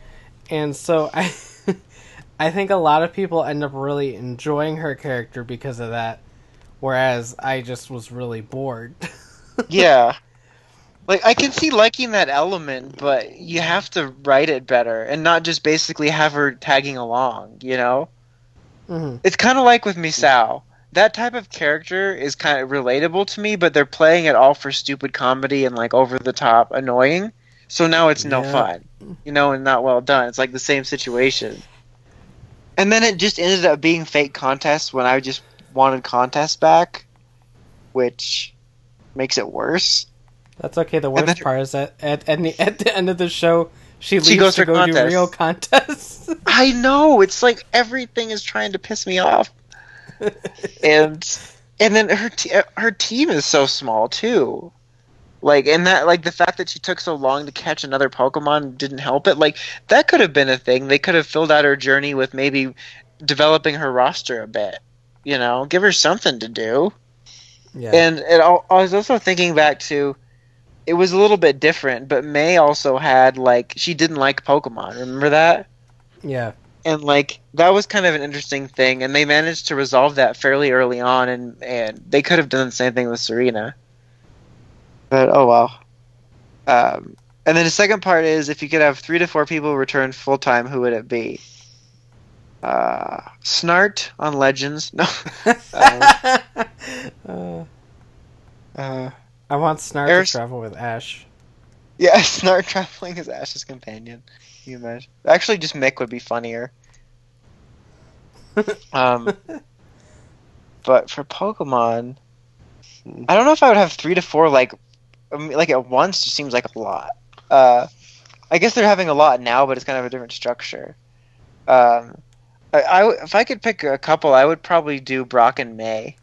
And so I think a lot of people end up really enjoying her character because of that, whereas I just was really bored. Yeah. Like, I can see liking that element, but you have to write it better and not just basically have her tagging along, you know? Mm-hmm. It's kind of like with Misao. That type of character is kind of relatable to me, but they're playing it all for stupid comedy and, like, over-the-top annoying. So now it's no fun, you know, and not well done. It's like the same situation. And then it just ended up being fake contests when I just wanted contests back, which makes it worse. That's okay. The worst part is that at the end of the show, she leaves goes to for go do contests. real contests. I know, it's like everything is trying to piss me off, and then her team is so small too. Like, and that, like, the fact that she took so long to catch another Pokemon didn't help it. Like, that could have been a thing. They could have filled out her journey with maybe developing her roster a bit. You know, give her something to do. Yeah. And I was also thinking back to, it was a little bit different, but May also had, like, she didn't like Pokemon. Remember that? Yeah. And, like, that was kind of an interesting thing, and they managed to resolve that fairly early on, and they could have done the same thing with Serena. But, oh well. And then the second part is, if you could have 3 to 4 people return full-time, who would it be? Snart on Legends. No. I want Snart to travel with Ash. Yeah, Snart traveling as Ash's companion. Can you imagine? Actually, just Mick would be funnier. But for Pokemon, I don't know if I would have 3 to 4 like at once. Just seems like a lot. I guess they're having a lot now, but it's kind of a different structure. If I could pick a couple, I would probably do Brock and May.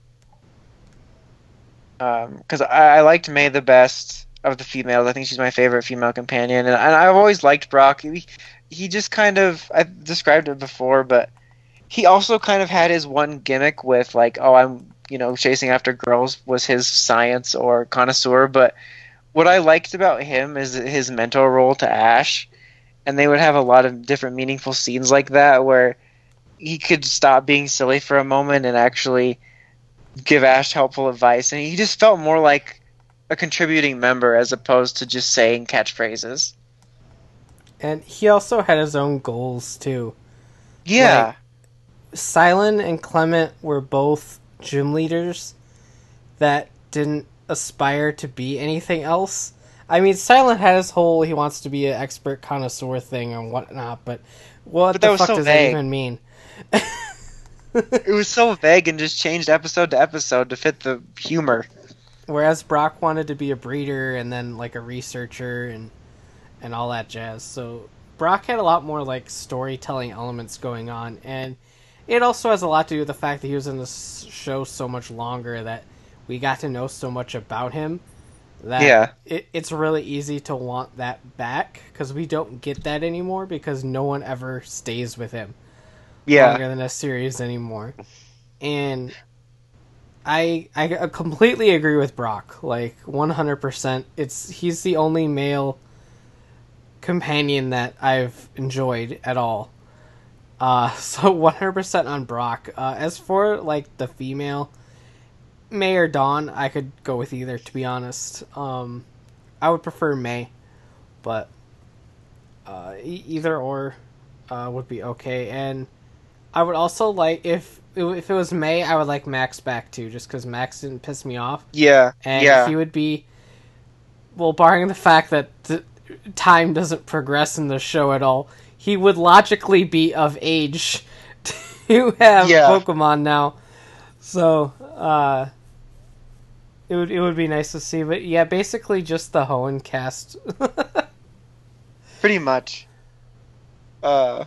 Because I liked May the best of the females. I think she's my favorite female companion, and I've always liked Brock. He just kind of, I've described it before, but he also kind of had his one gimmick with, like, oh, I'm, you know, chasing after girls was his science or connoisseur. But what I liked about him is his mentor role to Ash, and they would have a lot of different meaningful scenes like that where he could stop being silly for a moment and actually give Ash helpful advice, and he just felt more like a contributing member as opposed to just saying catchphrases. And he also had his own goals too. Yeah. Like, Silent and Clement were both gym leaders that didn't aspire to be anything else. I mean, Silent had his whole he wants to be an expert connoisseur thing and whatnot, but what the fuck does that even mean? It was so vague and just changed episode to episode to fit the humor. Whereas Brock wanted to be a breeder and then like a researcher and all that jazz. So Brock had a lot more like storytelling elements going on, and it also has a lot to do with the fact that he was in this show so much longer that we got to know so much about him that it's really easy to want that back, because we don't get that anymore because no one ever stays with him longer than a series anymore. And I completely agree with Brock, like 100%. He's the only male companion that I've enjoyed at all. So 100% on Brock. As for like the female, May or Dawn, I could go with either, to be honest. I would prefer May, but either or would be okay. And I would also like, if it was May, I would like Max back too, just because Max didn't piss me off. Yeah, and he would be, well, barring the fact that time doesn't progress in the show at all, he would logically be of age to have Pokemon now. So it would be nice to see. But yeah, basically just the Hoenn cast. Pretty much. I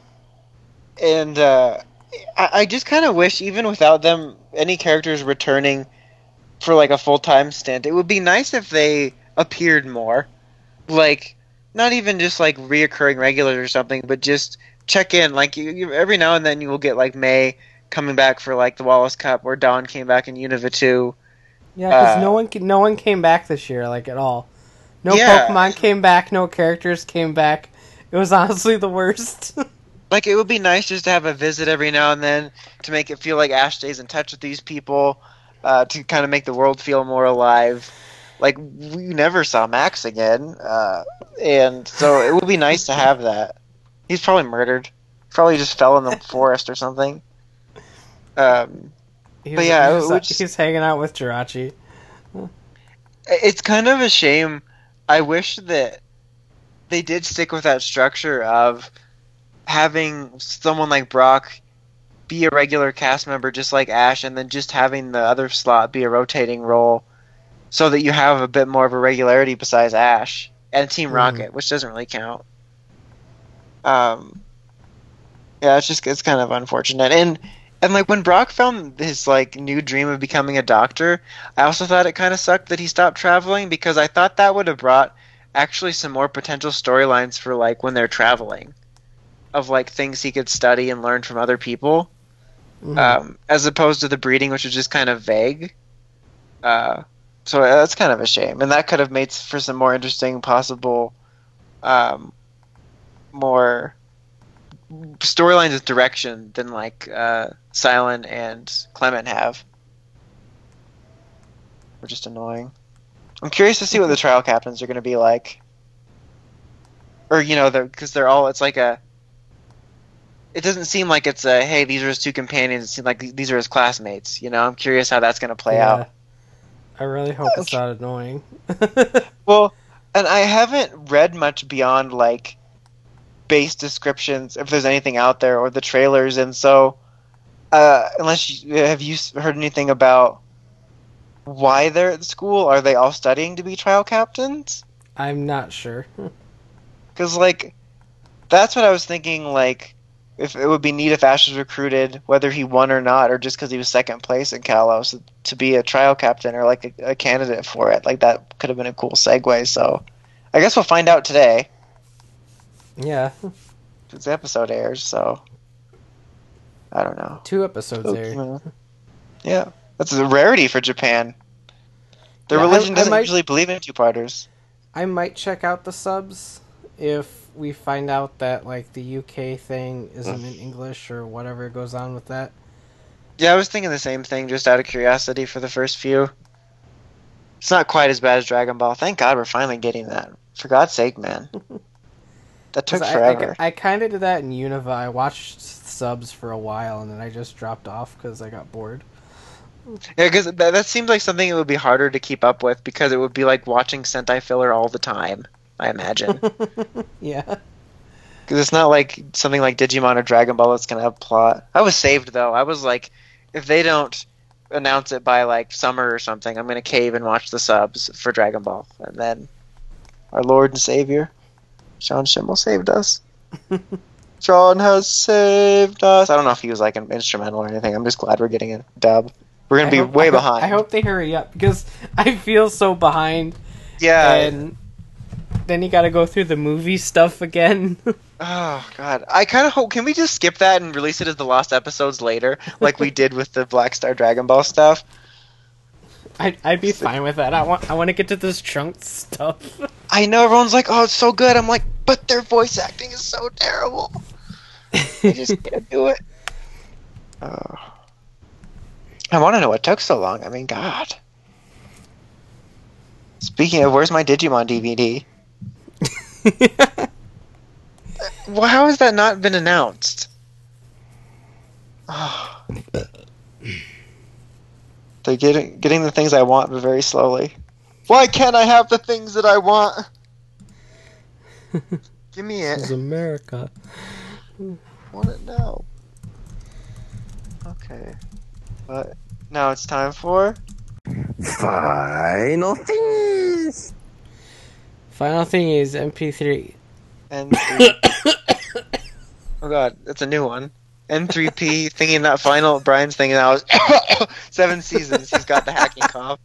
just kind of wish, even without them, any characters returning for like a full-time stint, it would be nice if they appeared more. Like, not even just like reoccurring regulars or something, but just check in. Like, you every now and then you will get like May coming back for like the Wallace Cup, or Dawn came back in Unova 2. Yeah, because no one came back this year, like, at all. No Pokemon came back, no characters came back. It It was honestly the worst. Like, it would be nice just to have a visit every now and then to make it feel like Ash stays in touch with these people, to kind of make the world feel more alive. Like, we never saw Max again, and so it would be nice to have that. He's probably murdered. Probably just fell in the forest or something. But yeah, he's hanging out with Jirachi. It's kind of a shame. I wish that they did stick with that structure of having someone like Brock be a regular cast member just like Ash, and then just having the other slot be a rotating role so that you have a bit more of a regularity besides Ash and Team Rocket, which doesn't really count. Yeah, it's kind of unfortunate. And like when Brock found his like new dream of becoming a doctor, I also thought it kind of sucked that he stopped traveling, because I thought that would have brought actually some more potential storylines for like when they're traveling, of like things he could study and learn from other people, as opposed to the breeding, which was just kind of vague. So that's kind of a shame, and that could have made for some more interesting possible, more storylines with direction than like Silent and Clement have. We're just annoying. I'm curious to see what the trial captains are going to be like, or because they're all. It's like a. It doesn't seem like it's a hey, these are his two companions. It seems like these are his classmates. I'm curious how that's going to play out. I really hope it's not annoying. Well, and I haven't read much beyond like base descriptions, if there's anything out there, or the trailers, and so have you heard anything about why they're at the school? Are they all studying to be trial captains? I'm not sure. Because like that's what I was thinking. Like, if it would be neat if Ash was recruited, whether he won or not, or just because he was second place in Kalos, to be a trial captain or like a candidate for it. Like, that could have been a cool segue. So I guess we'll find out today. Yeah. This episode airs, so I don't know. 2 episodes aired. Yeah. That's a rarity for Japan. Their religion doesn't usually believe in two-parters. I might check out the subs if we find out that like the UK thing isn't in English or whatever goes on with that. Yeah, I was thinking the same thing, just out of curiosity for the first few. It's not quite as bad as Dragon Ball. Thank God we're finally getting that. For God's sake, man. That took forever. I kind of did that in Univa. I watched subs for a while, and then I just dropped off because I got bored. Yeah, because that seems like something that would be harder to keep up with, because it would be like watching Sentai filler all the time, I imagine. Yeah. Because it's not like something like Digimon or Dragon Ball that's going to have plot. I was saved, though. I was like, if they don't announce it by like summer or something, I'm going to cave and watch the subs for Dragon Ball. And then our Lord and Savior, Sean Schimmel, saved us. Sean has saved us. I don't know if he was like an instrumental or anything. I'm just glad we're getting a dub. We're going to be way behind. I hope they hurry up, because I feel so behind. Yeah. And then you got to go through the movie stuff again. Oh, God. I kind of hope... Can we just skip that and release it as the lost episodes later, like we did with the Black Star Dragon Ball stuff? I'd be fine with that. I want to get to this Trunks stuff. I know, everyone's like, oh, it's so good. I'm like, but their voice acting is so terrible. I just can't do it. I want to know what took so long. I mean, God. Speaking of, where's my Digimon DVD? Well, how has that not been announced? Oh. They're getting the things I want, but very slowly. Why can't I have the things that I want? Give me it. This is America. I want it now. Okay. But now it's time for... Final Thingies! Final thing is MP3. N3. Oh God, that's a new one. N3P thinking that final. Brian's thinking that was 7 seasons. He's got the hacking cough.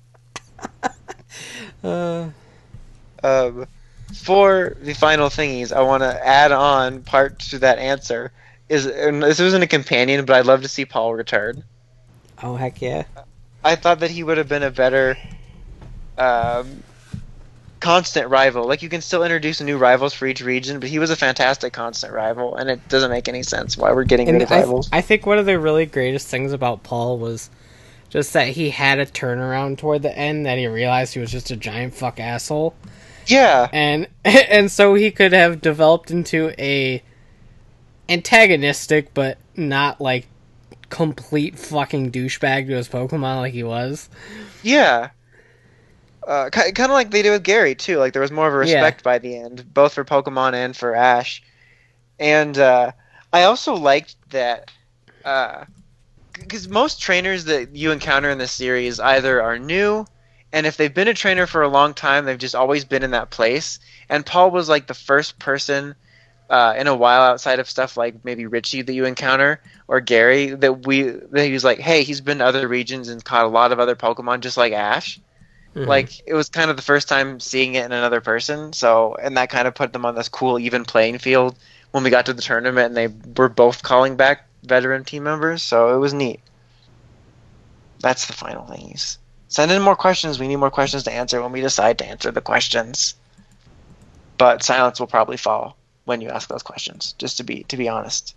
For the final thingies, I want to add on part to that answer. This wasn't a companion, but I'd love to see Paul return. Oh, heck yeah. I thought that he would have been a better constant rival. Like, you can still introduce new rivals for each region, but he was a fantastic constant rival, and it doesn't make any sense why we're getting rid of rivals. I think one of the really greatest things about Paul was just that he had a turnaround toward the end, that he realized he was just a giant fuck asshole. Yeah. And so he could have developed into a antagonistic, but not, like, complete fucking douchebag to his Pokemon like he was. Yeah. Kind of like they did with Gary, too. Like, there was more of a respect by the end, both for Pokemon and for Ash. And I also liked that... because most trainers that you encounter in this series either are new, and if they've been a trainer for a long time, they've just always been in that place. And Paul was like the first person in a while outside of stuff like maybe Richie that you encounter, or Gary, that he was like, hey, he's been to other regions and caught a lot of other Pokemon just like Ash. Mm-hmm. Like, it was kind of the first time seeing it in another person, and that kind of put them on this cool even playing field when we got to the tournament and they were both calling back veteran team members, so it was neat. That's the final things. Send in more questions. We need more questions to answer when we decide to answer the questions. But silence will probably fall when you ask those questions, just to be honest.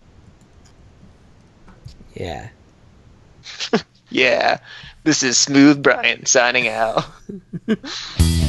Yeah. Yeah. This is Smooth Brian signing out.